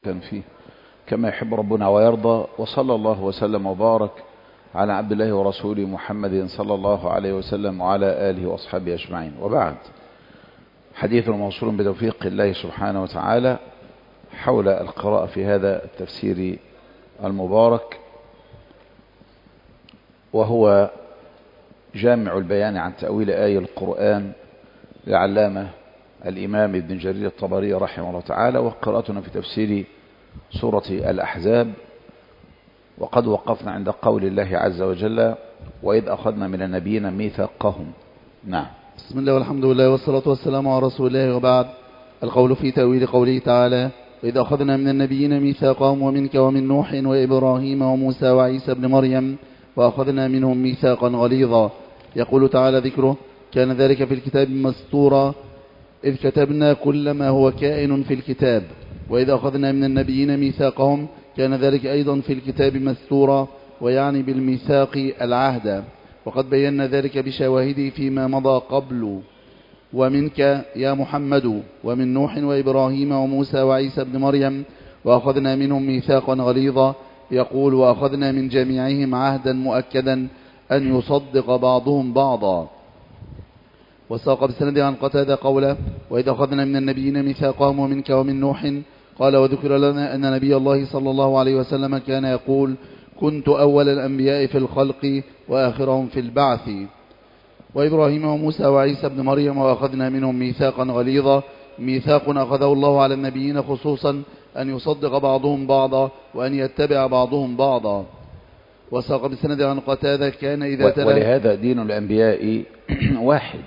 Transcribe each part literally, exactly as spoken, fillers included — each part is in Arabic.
كان فيه كما يحب ربنا ويرضى. وصلى الله وسلم وبارك على عبد الله ورسوله محمد صلى الله عليه وسلم وعلى آله وأصحابه أجمعين. وبعد، حديث موصول بتوفيق الله سبحانه وتعالى حول القراءة في هذا التفسير المبارك، وهو جامع البيان عن تأويل آية القرآن للعلامة الإمام ابن جرير الطبري رحمه الله تعالى، وقراءتنا في تفسير سورة الأحزاب. وقد وقفنا عند قول الله عز وجل: وإذ أخذنا من النبيين ميثاقهم. نعم. بسم الله والحمد لله والصلاة والسلام على رسول الله، وبعد. القول في تأويل قوله تعالى: وإذ أخذنا من النبيين ميثاقهم ومنك ومن نوح وإبراهيم وموسى وعيسى ابن مريم وأخذنا منهم ميثاقا غليظا. يقول تعالى ذكره: كان ذلك في الكتاب مسطورا إذ كتبنا كل ما هو كائن في الكتاب. وإذا أخذنا من النبيين ميثاقهم كان ذلك أيضا في الكتاب مسطورا، ويعني بالميثاق العهد، وقد بينا ذلك بشواهده فيما مضى قبل. ومنك يا محمد ومن نوح وإبراهيم وموسى وعيسى ابن مريم وأخذنا منهم ميثاقا غليظا. يقول: وأخذنا من جميعهم عهدا مؤكدا أن يصدق بعضهم بعضا. وساق بسند عن قتادة قوله: وإذا أخذنا من النبيين ميثاقهم ومنك ومن نوح. قال: وذكر لنا أن نبي الله صلى الله عليه وسلم كان يقول: كنت أول الأنبياء في الخلق وآخرهم في البعث. وإبراهيم وموسى وعيسى ابن مريم وأخذنا منهم ميثاقا غليظا. ميثاق أخذه الله على النبيين خصوصا أن يصدق بعضهم بعضا وأن يتبع بعضهم بعضا. وساق بسند عن قتادة كان إذا تلا. ولهذا دين الأنبياء واحد،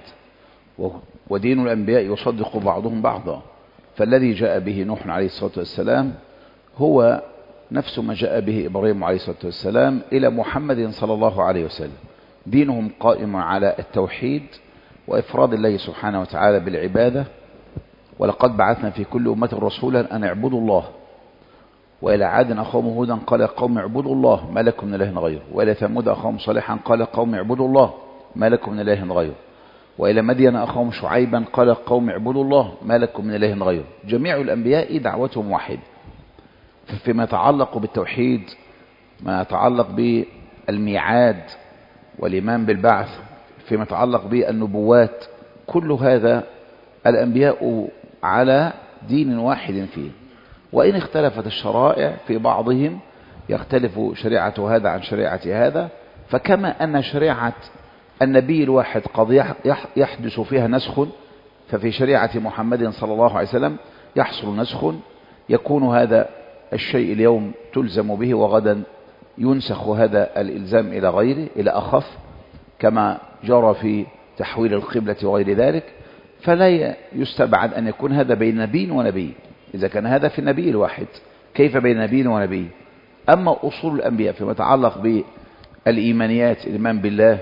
ودين الأنبياء يصدق بعضهم بعضا. فالذي جاء به نوح عليه الصلاة والسلام هو نفس ما جاء به إبراهيم عليه الصلاة والسلام إلى محمد صلى الله عليه وسلم. دينهم قائم على التوحيد وإفراد الله سبحانه وتعالى بالعبادة. ولقد بعثنا في كل أمة رسولا أن اعبدوا الله. وإلى عاد أخاهم هودا قال: قوم اعبدوا الله ما لكم من إله غيره. وإلى ثمود أخاهم صالحا قال: قوم اعبدوا الله ما لكم من إله غيره. وإلى مدين أخاهم شعيبا قال: قوم اعبدوا الله ما لكم من إله غيره. جميع الأنبياء دعوتهم واحدة. فيما يتعلق بالتوحيد، ما يتعلق بالميعاد والإيمان بالبعث، فيما يتعلق بالنبوات، كل هذا الأنبياء على دين واحد فيه. وإن اختلفت الشرائع في بعضهم، يختلف شريعة هذا عن شريعة هذا. فكما أن شريعة النبي الواحد قد يحدث فيها نسخ، ففي شريعة محمد صلى الله عليه وسلم يحصل نسخ، يكون هذا الشيء اليوم تلزم به وغدا ينسخ هذا الإلزام إلى غيره، إلى أخف، كما جرى في تحويل القبلة وغير ذلك. فلا يستبعد أن يكون هذا بين نبي ونبي. إذا كان هذا في النبي الواحد، كيف بين نبي ونبي؟ أما أصول الأنبياء فيما يتعلق بالإيمانيات، الإيمان بالله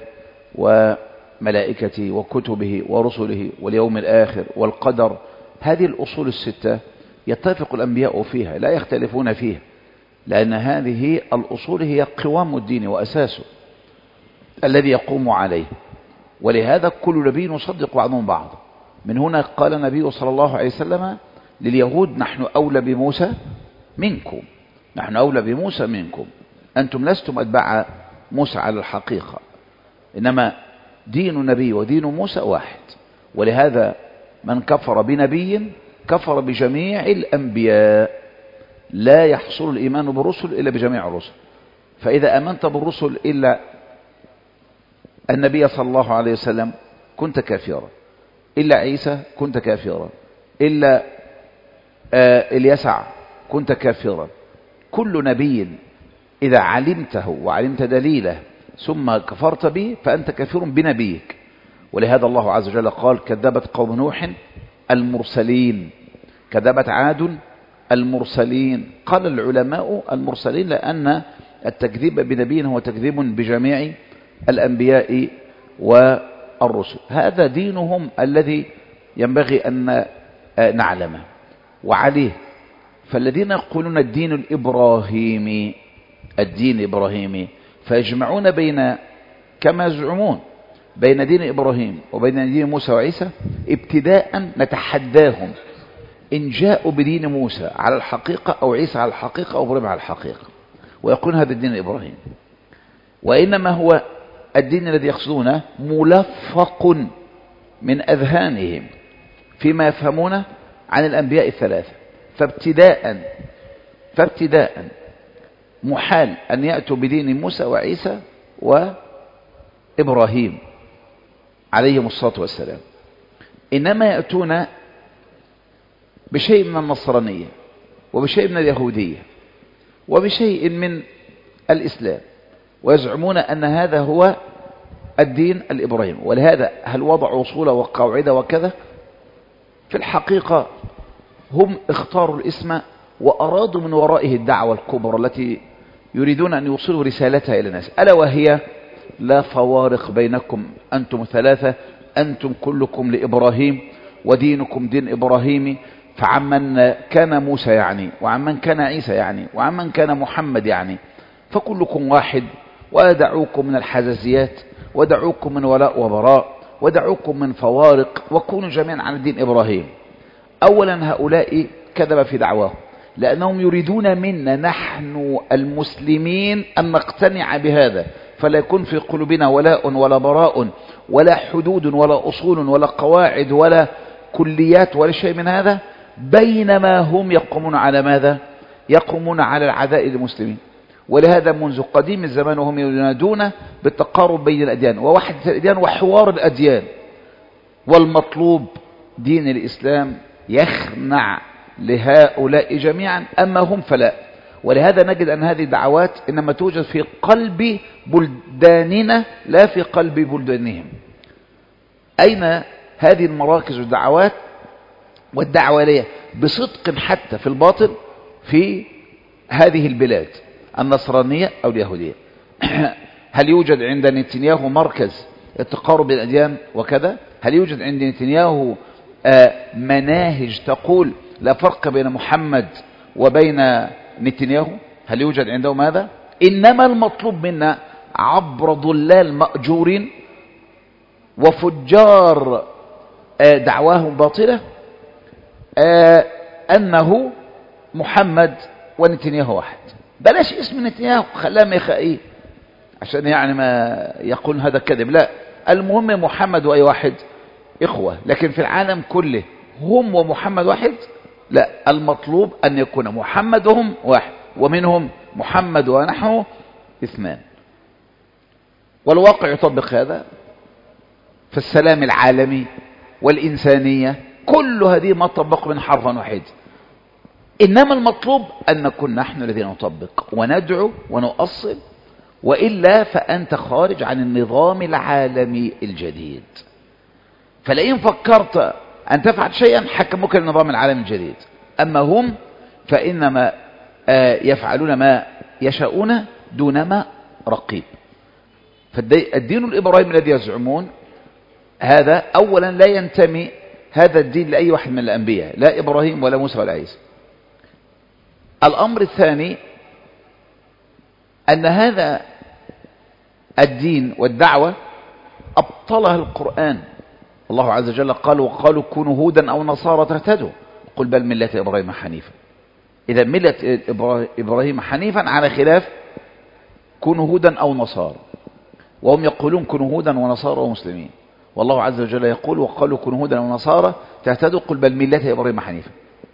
وملائكته وكتبه ورسله واليوم الآخر والقدر، هذه الأصول الستة يتفق الأنبياء فيها، لا يختلفون فيها، لأن هذه الأصول هي قوام الدين وأساسه الذي يقوم عليه. ولهذا كل نبي يصدق بعضهم بعض. من هنا قال النبي صلى الله عليه وسلم لليهود: نحن أولى بموسى منكم، نحن أولى بموسى منكم، أنتم لستم أتباع موسى على الحقيقة، إنما دين النبي ودين موسى واحد. ولهذا من كفر بنبي كفر بجميع الأنبياء. لا يحصل الإيمان بالرسل إلا بجميع الرسل. فإذا أمنت بالرسل إلا النبي صلى الله عليه وسلم كنت كافرا، إلا عيسى كنت كافرا، إلا آه اليسع كنت كافرا. كل نبي إذا علمته وعلمت دليله ثم كفرت به فأنت كافر بنبيك. ولهذا الله عز وجل قال: كذبت قوم نوح المرسلين، كذبت عاد المرسلين. قال العلماء المرسلين لأن التكذيب بنبي هو تكذيب بجميع الأنبياء والرسل. هذا دينهم الذي ينبغي أن نعلمه وعليه. فالذين يقولون الدين الإبراهيمي، الدين الإبراهيمي، فيجمعون بين، كما يزعمون، بين دين إبراهيم وبين دين موسى وعيسى. ابتداء نتحداهم إن جاءوا بدين موسى على الحقيقة أو عيسى على الحقيقة أو إبراهيم على الحقيقة، ويقول هذا الدين الإبراهيم، وإنما هو الدين الذي يقصدونه ملفق من أذهانهم فيما يفهمونه عن الأنبياء الثلاثة. فابتداء فابتداء محال أن يأتوا بدين موسى وعيسى وإبراهيم عليهم الصلاة والسلام، إنما يأتون بشيء من النصرانية وبشيء من اليهودية وبشيء من الإسلام، ويزعمون أن هذا هو الدين الإبراهيمي. ولهذا هل وضعوا أصول وقواعد وكذا؟ في الحقيقة هم اختاروا الاسم وأرادوا من ورائه الدعوة الكبرى التي يريدون أن يوصلوا رسالتها إلى الناس، ألا وهي لا فوارق بينكم أنتم ثلاثة، أنتم كلكم لإبراهيم ودينكم دين إبراهيمي، فعمن كان موسى يعني، وعمن كان عيسى يعني، وعمن كان محمد يعني، فكلكم واحد، ودعوكم من الحزازيات، ودعوكم من ولاء وبراء، ودعوكم من فوارق، وكونوا جميعا على دين إبراهيم. أولا هؤلاء كذب في دعواهم، لأنهم يريدون منا نحن المسلمين أن نقتنع بهذا، فلا يكون في قلوبنا ولاء ولا براء ولا حدود ولا أصول ولا قواعد ولا كليات ولا شيء من هذا، بينما هم يقومون على ماذا؟ يقومون على العداء للمسلمين. ولهذا منذ قديم الزمان وهم ينادون بالتقارب بين الأديان ووحدة الأديان وحوار الأديان، والمطلوب دين الإسلام يخنع لهؤلاء جميعا، أما هم فلا. ولهذا نجد أن هذه الدعوات إنما توجد في قلب بلداننا لا في قلب بلدانهم. أين هذه المراكز والدعوات والدعوة ليه بصدق حتى في الباطل في هذه البلاد النصرانية أو اليهودية؟ هل يوجد عند نتنياهو مركز التقارب الأديان وكذا؟ هل يوجد عند نتنياهو مناهج تقول لا فرق بين محمد وبين نتنياهو؟ هل يوجد عندهم هذا؟ إنما المطلوب منا عبر ضلال مأجورين وفجار دعواهم باطلة أنه محمد ونتنياهو واحد. بلاش اسم نتنياهو، خلاه ميخائيل عشان يعني ما يقول هذا كذب. لا، المهم محمد وأي واحد إخوة، لكن في العالم كله هم ومحمد واحد؟ لا، المطلوب أن يكون محمد وهم واحد، ومنهم محمد ونحن اثنان. والواقع يطبق هذا في السلام العالمي والإنسانية، كل هذه ما طبق من حرف واحد. إنما المطلوب أن نكون نحن الذين نطبق وندعو ونؤصل، وإلا فأنت خارج عن النظام العالمي الجديد. فلئن فكرت أن تفعل شيئا حكموك النظام العالمي الجديد، أما هم فإنما يفعلون ما يشاءون دون ما رقيب. فالدين الإبراهيمي الذي يزعمون هذا أولا لا ينتمي هذا الدين لأي واحد من الأنبياء، لا إبراهيم ولا موسى ولا عيسى. الأمر الثاني أن هذا الدين والدعوة أبطلها القرآن. الله عز وجل قال وقالوا كونوا هودا أو نصارى تهتدوا، قل بل ملة إبراهيم حنيفا. إذا ملة إبراهيم حنيفا على خلاف كونوا هودا أو نصارى، وهم يقولون كونوا هودا ونصارى ومسلمين، والله عز وجل يقول وقالوا كونوا هودا ونصارى تهتدوا قل بل ملة إبراهيم حنيفا.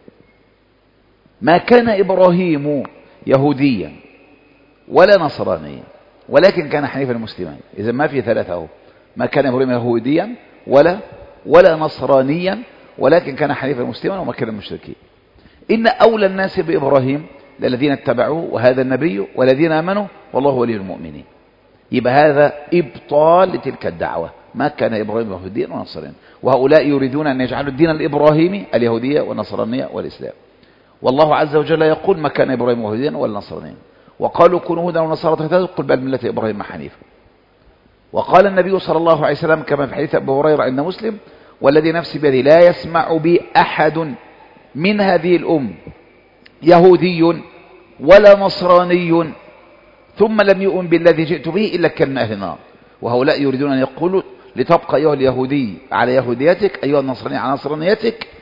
ما كان إبراهيم يهوديا ولا نصرانيا ولكن كان حنيفا مسلما. إذا ما في ثلاثة أهو، ما كان إبراهيم يهوديا ولا ولا نصرانيا ولكن كان حنيفا مسلما وما كان المشركين. إن أولى الناس بإبراهيم الذين اتبعوه وهذا النبي والذين آمنوا والله ولي المؤمنين. يبقى هذا إبطال لتلك الدعوة، ما كان إبراهيم يهوديا ونصرانيا، وهؤلاء يريدون أن يجعلوا الدين الإبراهيمي اليهودية والنصرانية والإسلام. والله عز وجل يقول ما كان إبراهيم يهوديا ولا نصرانيا، وقالوا كونوا هودا ونصارى تهتدوا قل بل ملة إبراهيم حنيفا. وقال النبي صلى الله عليه وسلم كما في حديث أبي هريرة عند مسلم والذي نفسي بيده لا يسمع بي أحد من هذه الأم يهودي ولا نصراني ثم لم يؤمن بالذي جئت به إلا كان من أهل النار. وهؤلاء يريدون أن يقولوا لتبقى أيها اليهودي على يهوديتك، أيها النصراني على نصرانيتك،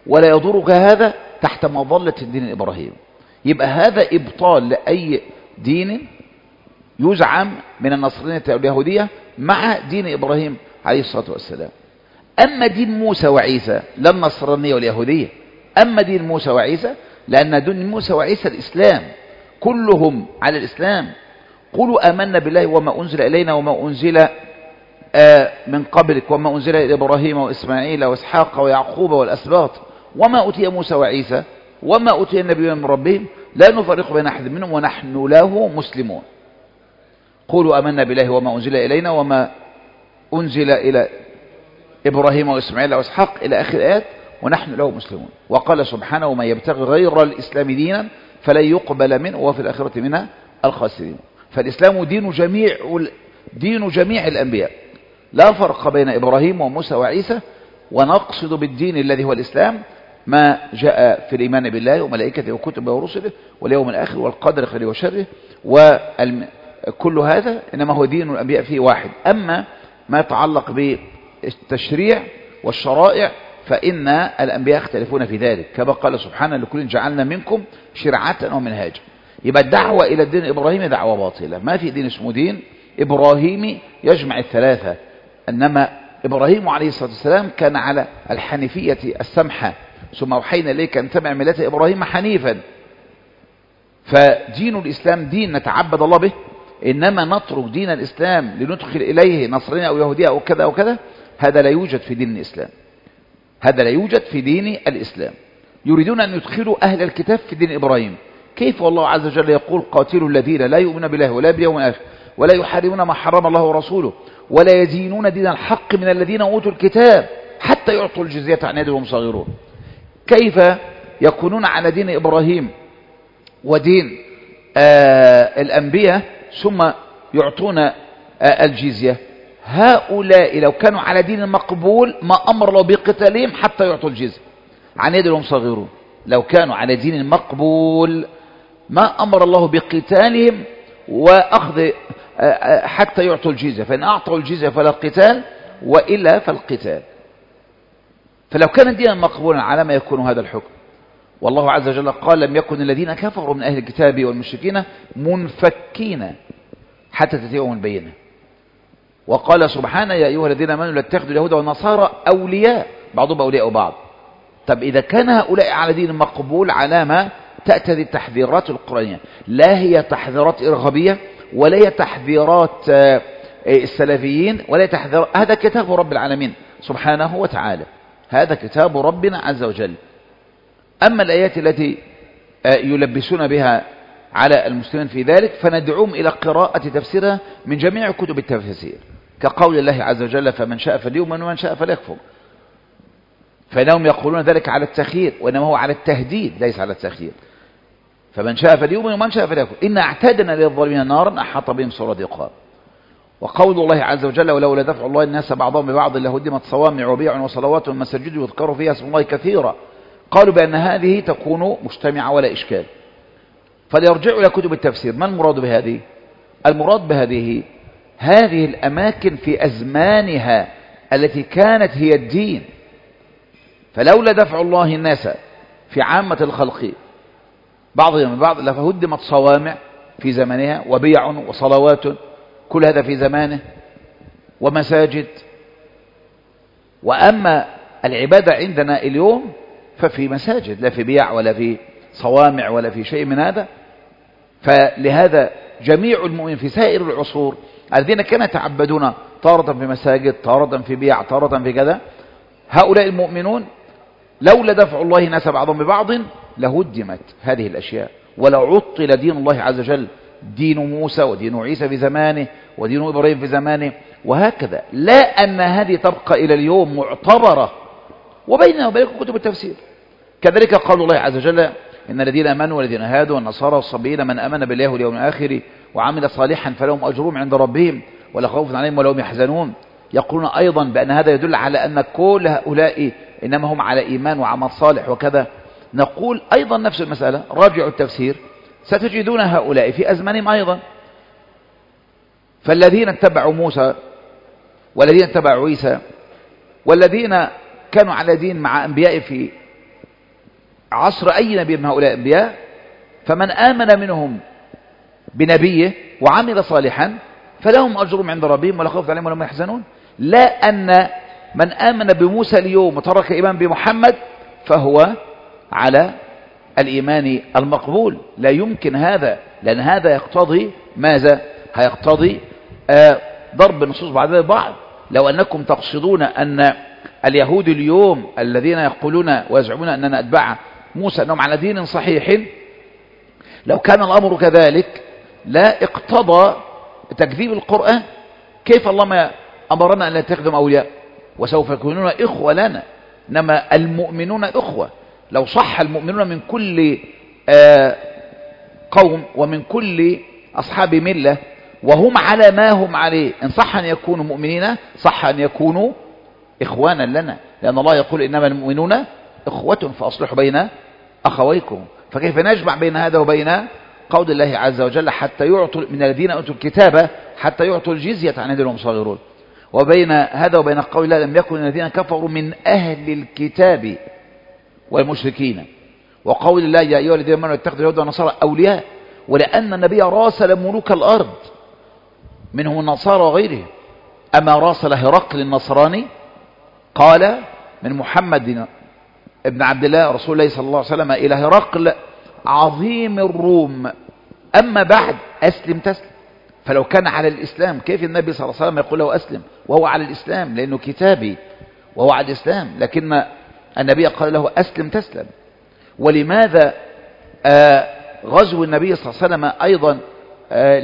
ولا يضرك هذا تحت مظلة الدين الإبراهيمي. يبقى هذا إبطال لأي دين يزعم من النصرانية واليهودية مع دين إبراهيم عليه الصلاة والسلام. أما دين موسى وعيسى لا النصرانية واليهودية، أما دين موسى وعيسى لأن دين موسى وعيسى الإسلام، كلهم على الإسلام. قولوا آمنا بالله وما أنزل إلينا وما أنزل آه من قبلك وما أنزل إلى إبراهيم وإسماعيل وإسحاق ويعقوب والأسباط وما أوتي موسى وعيسى وما أوتي النبيون من ربهم لا نفرق بين أحد منهم ونحن له مسلمون. قولوا آمنا بالله وما أنزل إلينا وما أنزل إلى إبراهيم وإسماعيل وإسحاق إلى آخر الآيات ونحن له مسلمون. وقال سبحانه وما يبتغي غير الإسلام دينا فلن يقبل منه وفي الآخرة منها الخاسرين. فالإسلام دين جميع دين جميع الأنبياء، لا فرق بين إبراهيم وموسى وعيسى. ونقصد بالدين الذي هو الإسلام ما جاء في الإيمان بالله وملائكته وكتبه ورسله واليوم الآخر والقدر خيره وشره، وكل هذا إنما هو دين الأنبياء فيه واحد. أما ما يتعلق بالتشريع والشرائع فإن الأنبياء يختلفون في ذلك، كما قال سبحانه لكل جعلنا منكم شرعة ومنهاجا. يبقى الدعوة إلى الدين الإبراهيمي دعوة باطلة، ما في دين اسمه دين إبراهيمي يجمع الثلاثة. إنما إبراهيم عليه الصلاة والسلام كان على الحنيفية السمحة، ثم أوحينا إليك أن تتبع ملة إبراهيم حنيفا. فدين الإسلام دين نتعبد الله به، إنما نترك دين الإسلام لندخل إليه نصرانية أو يهودية أو كذا أو كذا، هذا لا يوجد في دين الإسلام، هذا لا يوجد في دين الإسلام. يريدون أن يدخلوا أهل الكتاب في دين إبراهيم. كيف والله عز وجل يقول قاتلوا الذين لا يؤمنون بالله ولا باليوم الآخر ولا يحاربون ما حرم الله ورسوله ولا يدينون دين الحق من الذين أوتوا الكتاب حتى يعطوا الجزية عن يد وهم صاغرون. كيف يكونون على دين إبراهيم ودين آه الأنبياء ثم يعطون آه الجزية؟ هؤلاء لو كانوا على دين مقبول ما أمر الله بقتالهم حتى يعطوا الجزية عن يد وهم صاغرون. لو كانوا على دين مقبول ما أمر الله بقتالهم وأخذ حتى يعطوا الجزية، فإن أعطوا الجزية فلا القتال وإلا فالقتال. فلو كان دينا مقبولا على ما يكون هذا الحكم. والله عز وجل قال لم يكن الذين كفروا من أهل الكتاب والمشركين منفكين حتى تأتيهم البينة. وقال سبحانه يا أيها الذين آمنوا لا تتخذوا اليهود والنصارى أولياء بعضهم أولياء بعض. طب إذا كان هؤلاء على دين مقبول على ما تأتي التحذيرات القرآنية، لا هي تحذيرات إرهابية ولا هي تحذيرات السلفيين ولا هي تحذيرات، هذا كتاب رب العالمين سبحانه وتعالى، هذا كتاب ربنا عز وجل. أما الآيات التي يلبسون بها على المسلمين في ذلك فندعوهم إلى قراءة تفسيرها من جميع كتب التفسير، كقول الله عز وجل فمن شاء فليؤمن ومن شاء فليكفر. فإنهم يقولون ذلك على التخيير وإنما هو على التهديد ليس على التخيير. فمن شاء فليؤمن ومن شاء فليكفر إن اعتدنا للظالمين نارا أحاط بهم سرادقها. وقول الله عز وجل ولولا دفع الله الناس بعضهم ببعض لهدمت صوامع وبيع وصلوات ومساجد يذكر فيها اسم الله كثيرا. قالوا بأن هذه تكون مجتمعة ولا إشكال. فليرجعوا إلى كتب التفسير. ما المراد بهذه؟ المراد بهذه هذه الأماكن في أزمانها التي كانت هي الدين. فلولا دفع الله الناس في عامة الخلق بعضهم من بعض لفهدمت صوامع في زمانها وبيع وصلوات كل هذا في زمانه ومساجد. وأما العبادة عندنا اليوم ففي مساجد لا في بيع ولا في صوامع ولا في شيء من هذا. فلهذا جميع المؤمنين في سائر العصور الذين كانوا يتعبدون تارة في مساجد تارة في بيع تارة في كذا، هؤلاء المؤمنون لولا دفع الله الناس بعضهم ببعض لهدمت هذه الأشياء ولعطل دين الله عز وجل، دين موسى ودين عيسى في زمانه ودين إبراهيم في زمانه وهكذا. لا أن هذه تبقى إلى اليوم معتبرة وبيننا وبينكم كتب التفسير. كذلك قال الله عز وجل إن الذين آمنوا والذين هادوا والنصارى والصبيين من آمن بالله واليوم الآخر وعمل صالحا فلهم أجرهم عند ربهم ولا خوف عليهم ولا هم يحزنون. يقولون أيضا بأن هذا يدل على أن كل هؤلاء إنما هم على إيمان وعمل صالح وكذا. نقول أيضا نفس المسألة، راجعوا التفسير ستجدون هؤلاء في أزمانهم أيضا. فالذين اتبعوا موسى والذين اتبعوا عيسى والذين كانوا على دين مع أنبياء في عصر أي نبي من هؤلاء الأنبياء، فمن آمن منهم بنبيه وعمل صالحا فلهم أجرهم عند ربهم ولا خوف عليهم ولا هم يحزنون. لا أن من آمن بموسى اليوم وترك إيمان بمحمد فهو على الإيمان المقبول، لا يمكن هذا، لأن هذا يقتضي ماذا؟ هيقتضي آه ضرب النصوص بعضها البعض. لو أنكم تقصدون أن اليهود اليوم الذين يقولون ويزعمون أننا أتباع موسى أنهم على دين صحيح، لو كان الأمر كذلك لا اقتضى تكذيب القرآن. كيف الله ما أمرنا أن لا نتخذهم أولياء وسوف يكونون إخوة لنا، إنما المؤمنون إخوة. لو صح المؤمنون من كل آه قوم ومن كل أصحاب ملة وهم على ما هم عليه، إن صح أن يكونوا مؤمنين صح أن يكونوا إخوانا لنا، لأن الله يقول إنما المؤمنون إخوة فأصلحوا بين أخويكم. فكيف نجمع بين هذا وبين قول الله عز وجل حتى يعطوا من الذين أوتوا الكتاب حتى يعطوا الجزية عن يد وهم صاغرون، وبين هذا وبين قول الله لم يكن الذين كفروا من أهل الكتاب والمشركين، وقول الله يا أيها الذين آمنوا اتخذوا اليهود والنصارى أولياء، ولأن النبي راسل ملوك الأرض منهم النصارى وغيرهم. أما راسل هرقل النصراني قال من محمد ابن عبد الله رسول الله صلى الله عليه وسلم إلى هرقل عظيم الروم أما بعد أسلم تسلم. فلو كان على الإسلام كيف النبي صلى الله عليه وسلم يقول له أسلم وهو على الإسلام؟ لأنه كتابي وهو على الإسلام، لكن النبي قال له أسلم تسلم. ولماذا آه غزو النبي صلى الله عليه وسلم أيضا آه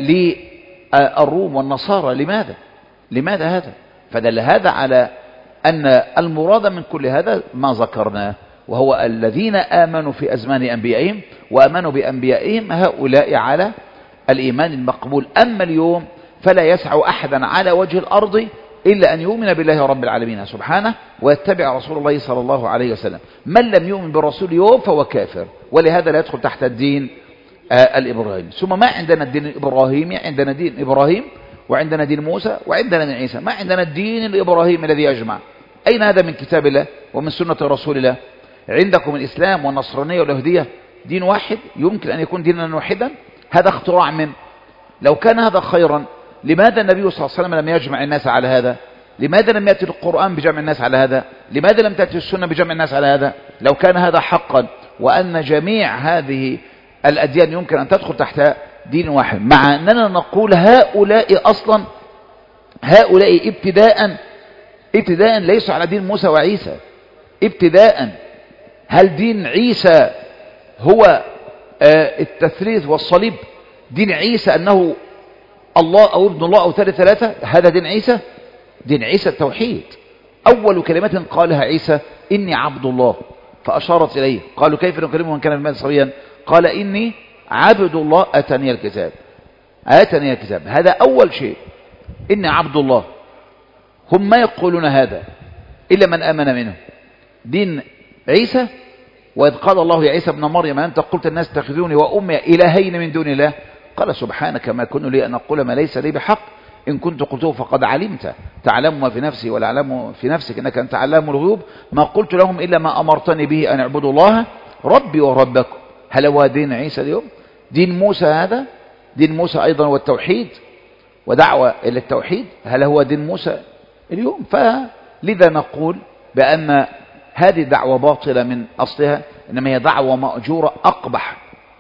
للروم والنصارى؟ لماذا لماذا هذا؟ فدل هذا على أن المراد من كل هذا ما ذكرناه، وهو الذين آمنوا في أزمان أنبيائهم وآمنوا بأنبيائهم هؤلاء على الإيمان المقبول. أما اليوم فلا يسع أحدا على وجه الأرض إلا أن يؤمن بالله رب العالمين سبحانه ويتبع رسول الله صلى الله عليه وسلم. من لم يؤمن بالرسول يوم فهو كافر، ولهذا لا يدخل تحت الدين آه الإبراهيمي. ثم ما عندنا الدين الإبراهيمي؟ عندنا دين إبراهيم وعندنا دين موسى وعندنا دين عيسى، ما عندنا الدين الإبراهيمي الذي يجمع. أين هذا من كتاب الله ومن سنة رسول الله؟ عندكم الإسلام والنصرانية واليهودية دين واحد؟ يمكن أن يكون دينا واحدا؟ هذا اختراع من. لو كان هذا خيرا لماذا النبي صلى الله عليه وسلم لم يجمع الناس على هذا؟ لماذا لم يأتي القرآن بجمع الناس على هذا؟ لماذا لم تأتي السنة بجمع الناس على هذا؟ لو كان هذا حقا وأن جميع هذه الأديان يمكن أن تدخل تحت دين واحد، مع أننا نقول هؤلاء أصلا هؤلاء ابتداء ابتداء ليسوا على دين موسى وعيسى ابتداء. هل دين عيسى هو التثليث والصليب؟ دين عيسى أنه الله أو ابن الله أو ثالث ثلاثة؟ هذا دين عيسى؟ دين عيسى التوحيد. أول كلمة قالها عيسى إني عبد الله، فأشارت إليه. قالوا كيف نكلمه من كان في المال صبيا؟ قال إني عبد الله آتاني الكتاب آتاني الكتاب. هذا أول شيء، إني عبد الله. هم ما يقولون هذا إلا من آمن منه. دين عيسى وإذ قال الله يا عيسى ابن مريم أنت قلت الناس اتخذوني وأمي إلهين من دون الله قال سبحانك ما كن لي أن أقول ما ليس لي بحق إن كنت قلته فقد علمت تعلم ما في نفسي ولا أعلم في نفسك إنك أنت علام الغيوب ما قلت لهم إلا ما أمرتني به أن اعبدوا الله ربي وربكم. هل هو دين عيسى اليوم؟ دين موسى هذا؟ دين موسى أيضا والتوحيد ودعوة إلى التوحيد، هل هو دين موسى اليوم؟ فلذا نقول بأن هذه دعوة باطلة من أصلها، إنما هي دعوة مأجورة أقبح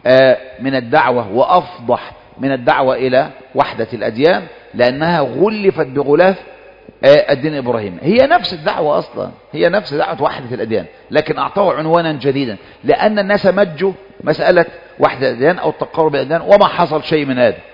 من الدعوة وأفضح من الدعوة إلى وحدة الأديان، لأنها غلفت بغلاف الدين الإبراهيمي. هي نفس الدعوة أصلا، هي نفس دعوة وحدة الأديان، لكن أعطوه عنوانا جديدا لأن الناس مجوا مسألة وحدة الأديان أو التقارب الأديان وما حصل شيء من هذا،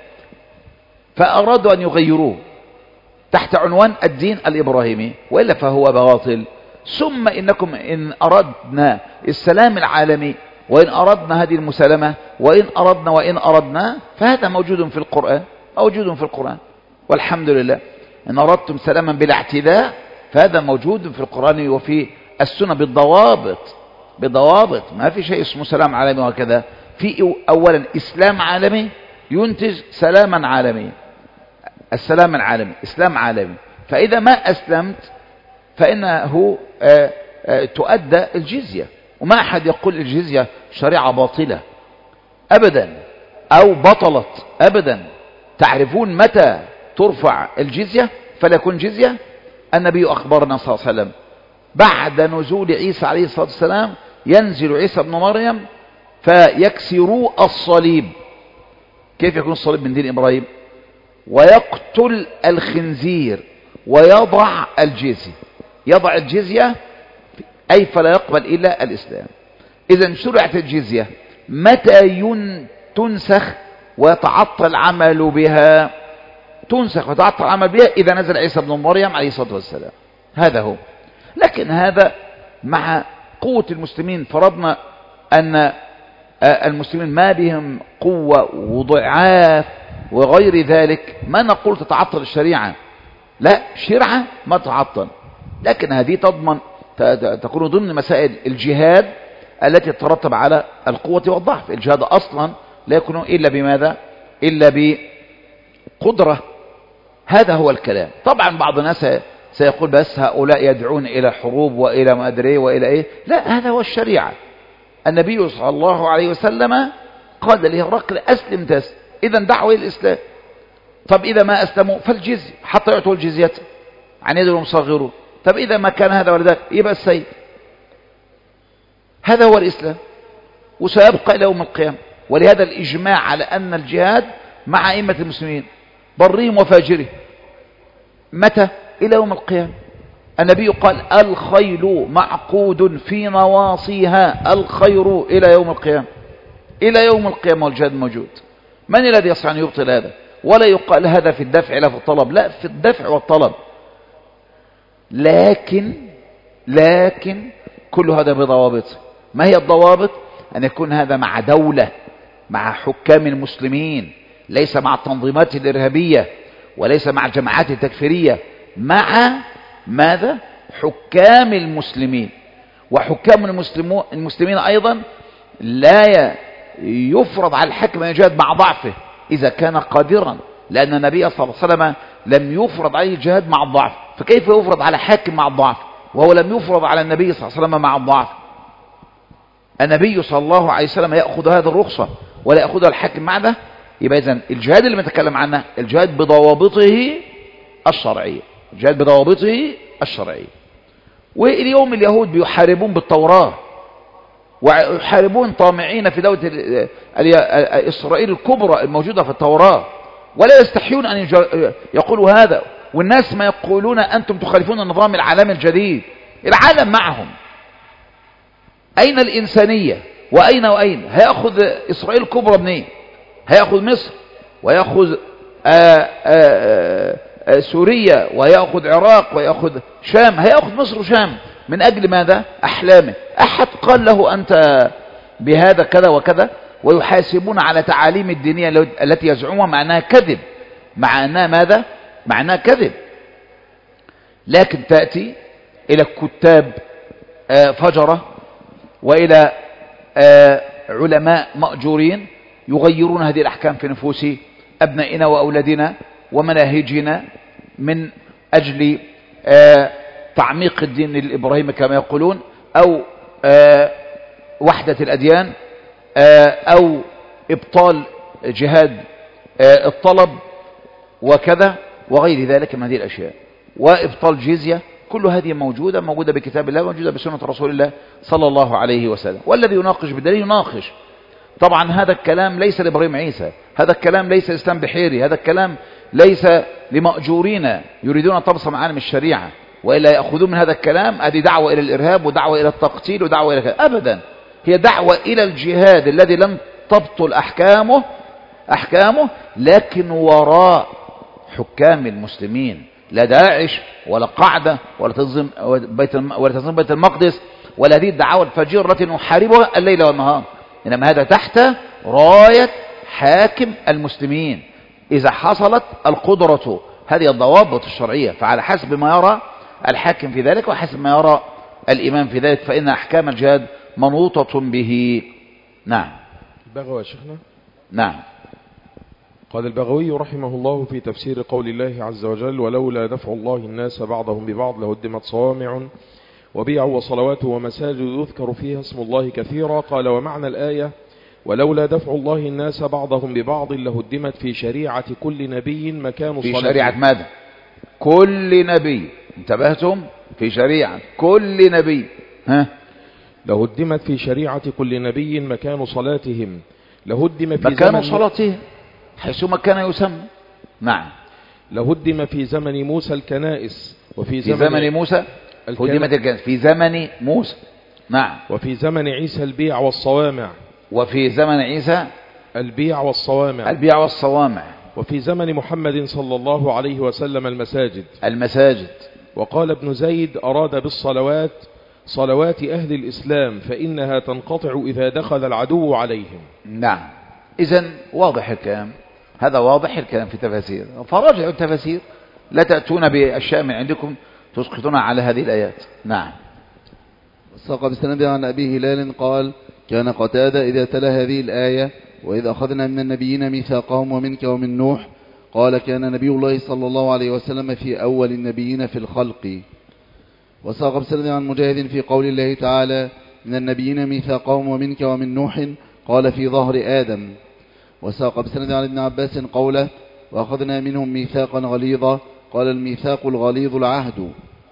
فأرادوا أن يغيروه تحت عنوان الدين الإبراهيمي، وإلا فهو باطل. ثم إنكم إن أردنا السلام العالمي وإن أردنا هذه المسالمة وإن أردنا وإن أردنا فهذا موجود في القرآن، موجود في القرآن والحمد لله. إن أردتم سلاما بلا اعتداء فهذا موجود في القرآن وفي السنة بالضوابط بالضوابط. ما في شيء اسمه سلام عالمي وكذا. في أولا إسلام عالمي ينتج سلاما عالمي، السلام العالمي إسلام عالمي. فإذا ما أسلمت فإنه آآ آآ تؤدى الجزية، وما أحد يقول الجزية شريعة باطلة أبدا أو بطلت أبدا. تعرفون متى ترفع الجزية فلا يكون جزية؟ النبي أخبرنا صلى الله عليه وسلم بعد نزول عيسى عليه الصلاة والسلام ينزل عيسى ابن مريم فيكسروا الصليب. كيف يكون الصليب من دين إبراهيم؟ ويقتل الخنزير ويضع الجزية. يضع الجزية أي فلا يقبل إلا الإسلام. إذا شرعت الجزية متى تنسخ ويتعطل العمل بها؟ تنسخ ويتعطل العمل بها إذا نزل عيسى ابن مريم عليه الصلاة والسلام. هذا هو. لكن هذا مع قوة المسلمين، فرضنا أن المسلمين ما بهم قوة وضعاف وغير ذلك، ما نقول تتعطل الشريعة، لا، شرعة ما تتعطل، لكن هذه تضمن تكون ضمن مسائل الجهاد التي تترتب على القوة والضعف. الجهاد أصلا لا يكون إلا بماذا؟ إلا بقدرة. هذا هو الكلام. طبعا بعض الناس سيقول بس هؤلاء يدعون إلى حروب وإلى ما أدري وإلى إيه. لا، هذا هو الشريعة. النبي صلى الله عليه وسلم قال لهرقل أسلم تسلم، إذا دعوة إلى الإسلام. طب إذا ما أسلموا فالجزية حتى يعطوا الجزية عن يد المصغرون. طب إذا ما كان هذا ولا ذاك يبقى السيد. هذا هو الإسلام وسيبقى إلى يوم القيامة. ولهذا الإجماع على أن الجهاد مع أئمة المسلمين برهم وفاجرهم. متى؟ إلى يوم القيامة. النبي قال الخيل معقود في نواصيها، الخير إلى يوم القيامة. إلى يوم القيامة والجهاد موجود. من الذي يستطيع أن يبطل هذا؟ ولا يقال هذا في الدفع لا في الطلب، لا، في الدفع والطلب. لكن لكن كل هذا بضوابط. ما هي الضوابط؟ أن يكون هذا مع دولة، مع حكام المسلمين، ليس مع التنظيمات الإرهابية وليس مع الجماعات التكفيرية، مع ماذا؟ حكام المسلمين. وحكام المسلمين أيضا لا يفرض على الحاكم أن يجاهد مع ضعفه إذا كان قادرا، لأن النبي صلى الله عليه وسلم لم يفرض عليه الجهاد مع الضعف، فكيف يفرض على حاكم مع الضعف وهو لم يفرض على النبي صلى الله عليه وسلم مع الضعف؟ النبي صلى الله عليه وسلم يأخذ هذه الرخصة ولا يأخذها الحاكم مع ده. يبقى إذن الجهاد اللي بنتكلم عنه الجهاد بضوابطه الشرعية، الجهاد بضوابطه الشرعية. واليوم اليهود بيحاربون بالتوراة ويحاربون طامعين في دولة إسرائيل الكبرى الموجودة في التوراة، ولا يستحيون أن يقولوا هذا. والناس ما يقولون أنتم تخالفون النظام العالمي الجديد. العالم معهم. أين الإنسانية؟ وأين وأين؟ هيأخذ إسرائيل الكبرى منين؟ هيأخذ مصر ويأخذ آآ آآ آآ سوريا ويأخذ عراق ويأخذ شام. هيأخذ مصر وشام من أجل ماذا؟ أحلامه. أحد قال له أنت بهذا كذا وكذا؟ ويحاسبون على تعاليم الدينية التي يزعمها مع أنها كذب، مع أنها ماذا؟ مع أنها كذب. لكن تأتي إلى كتاب فجرة وإلى علماء مأجورين يغيرون هذه الأحكام في نفوس أبنائنا وأولادنا ومناهجنا من أجل تعميق الدين الإبراهيمي كما يقولون، أو وحدة الأديان، أو إبطال جهاد الطلب وكذا وغير ذلك من هذه الأشياء، وإبطال جزية. كل هذه موجودة موجودة بكتاب الله، موجودة بسنة رسول الله صلى الله عليه وسلم. والذي يناقش بالدليل يناقش. طبعا هذا الكلام ليس لإبراهيم عيسى، هذا الكلام ليس لإسلام بحيري، هذا الكلام ليس لمأجورين يريدون طمس معالم الشريعة وإلا يأخذون من هذا الكلام هذه دعوة إلى الإرهاب ودعوة إلى التقتيل ودعوة إلى كذا. أبدا، هي دعوة إلى الجهاد الذي لم تبطل أحكامه أحكامه لكن وراء حكام المسلمين، لا داعش ولا قاعدة ولا تنظيم بيت ولا تنظيم بيت المقدس ولا هذه الدعوة الفجيرة التي نحاربها الليل والنهار، إنما هذا تحت راية حاكم المسلمين إذا حصلت القدرة. هذه الضوابط الشرعية، فعلى حسب ما يرى الحاكم في ذلك وحسب ما يرى الإمام في ذلك فإن أحكام الجهاد منوطة به. نعم. البغوي يا شيخنا. نعم. قال البغوي رحمه الله في تفسير قول الله عز وجل: ولولا دفع الله الناس بعضهم ببعض لهدمت صوامع وبيع وصلوات ومساجد يذكر فيها اسم الله كثيرا. قال ومعنى الآية ولولا دفع الله الناس بعضهم ببعض لهدمت في شريعة كل نبي مكان في صلاته. شريعة ماذا؟ كل نبي، انتبهتم؟ في شريعة كل نبي. ها؟ لهدمت في شريعة كل نبي مكان صلاتهم. لهدم في مكان زمن صلاتهم حيثما كان يسمى. نعم. لهدم في زمن موسى الكنائس وفي في زمن, زمن موسى هدمت الكنائس في زمن موسى. نعم. وفي زمن عيسى البيع والصوامع. وفي زمن عيسى البيع والصوامع. البيع والصوامع. وفي زمن محمد صلى الله عليه وسلم المساجد. المساجد. وقال ابن زيد أراد بالصلوات صلوات أهل الإسلام فإنها تنقطع إذا دخل العدو عليهم. نعم. إذن واضح الكلام، هذا واضح الكلام في تفاسير، فراجعوا التفاسير، لا تأتون بأشياء من عندكم تسقطون على هذه الآيات. نعم. ساق بسند عن أبي هلال قال كان قتادة إذا تلا هذه الآية وإذ أخذنا من النبيين ميثاقهم ومنك ومن نوح قال كان نبي الله صلى الله عليه وسلم في أول النبيين في الخلق. وساق بسند عن مجاهد في قول الله تعالى من النبيين ميثاقهم ومنك ومن نوح قال في ظهر آدم. وساق بسند عن ابن عباس قوله وأخذنا منهم ميثاقا غليظا قال الميثاق الغليظ العهد.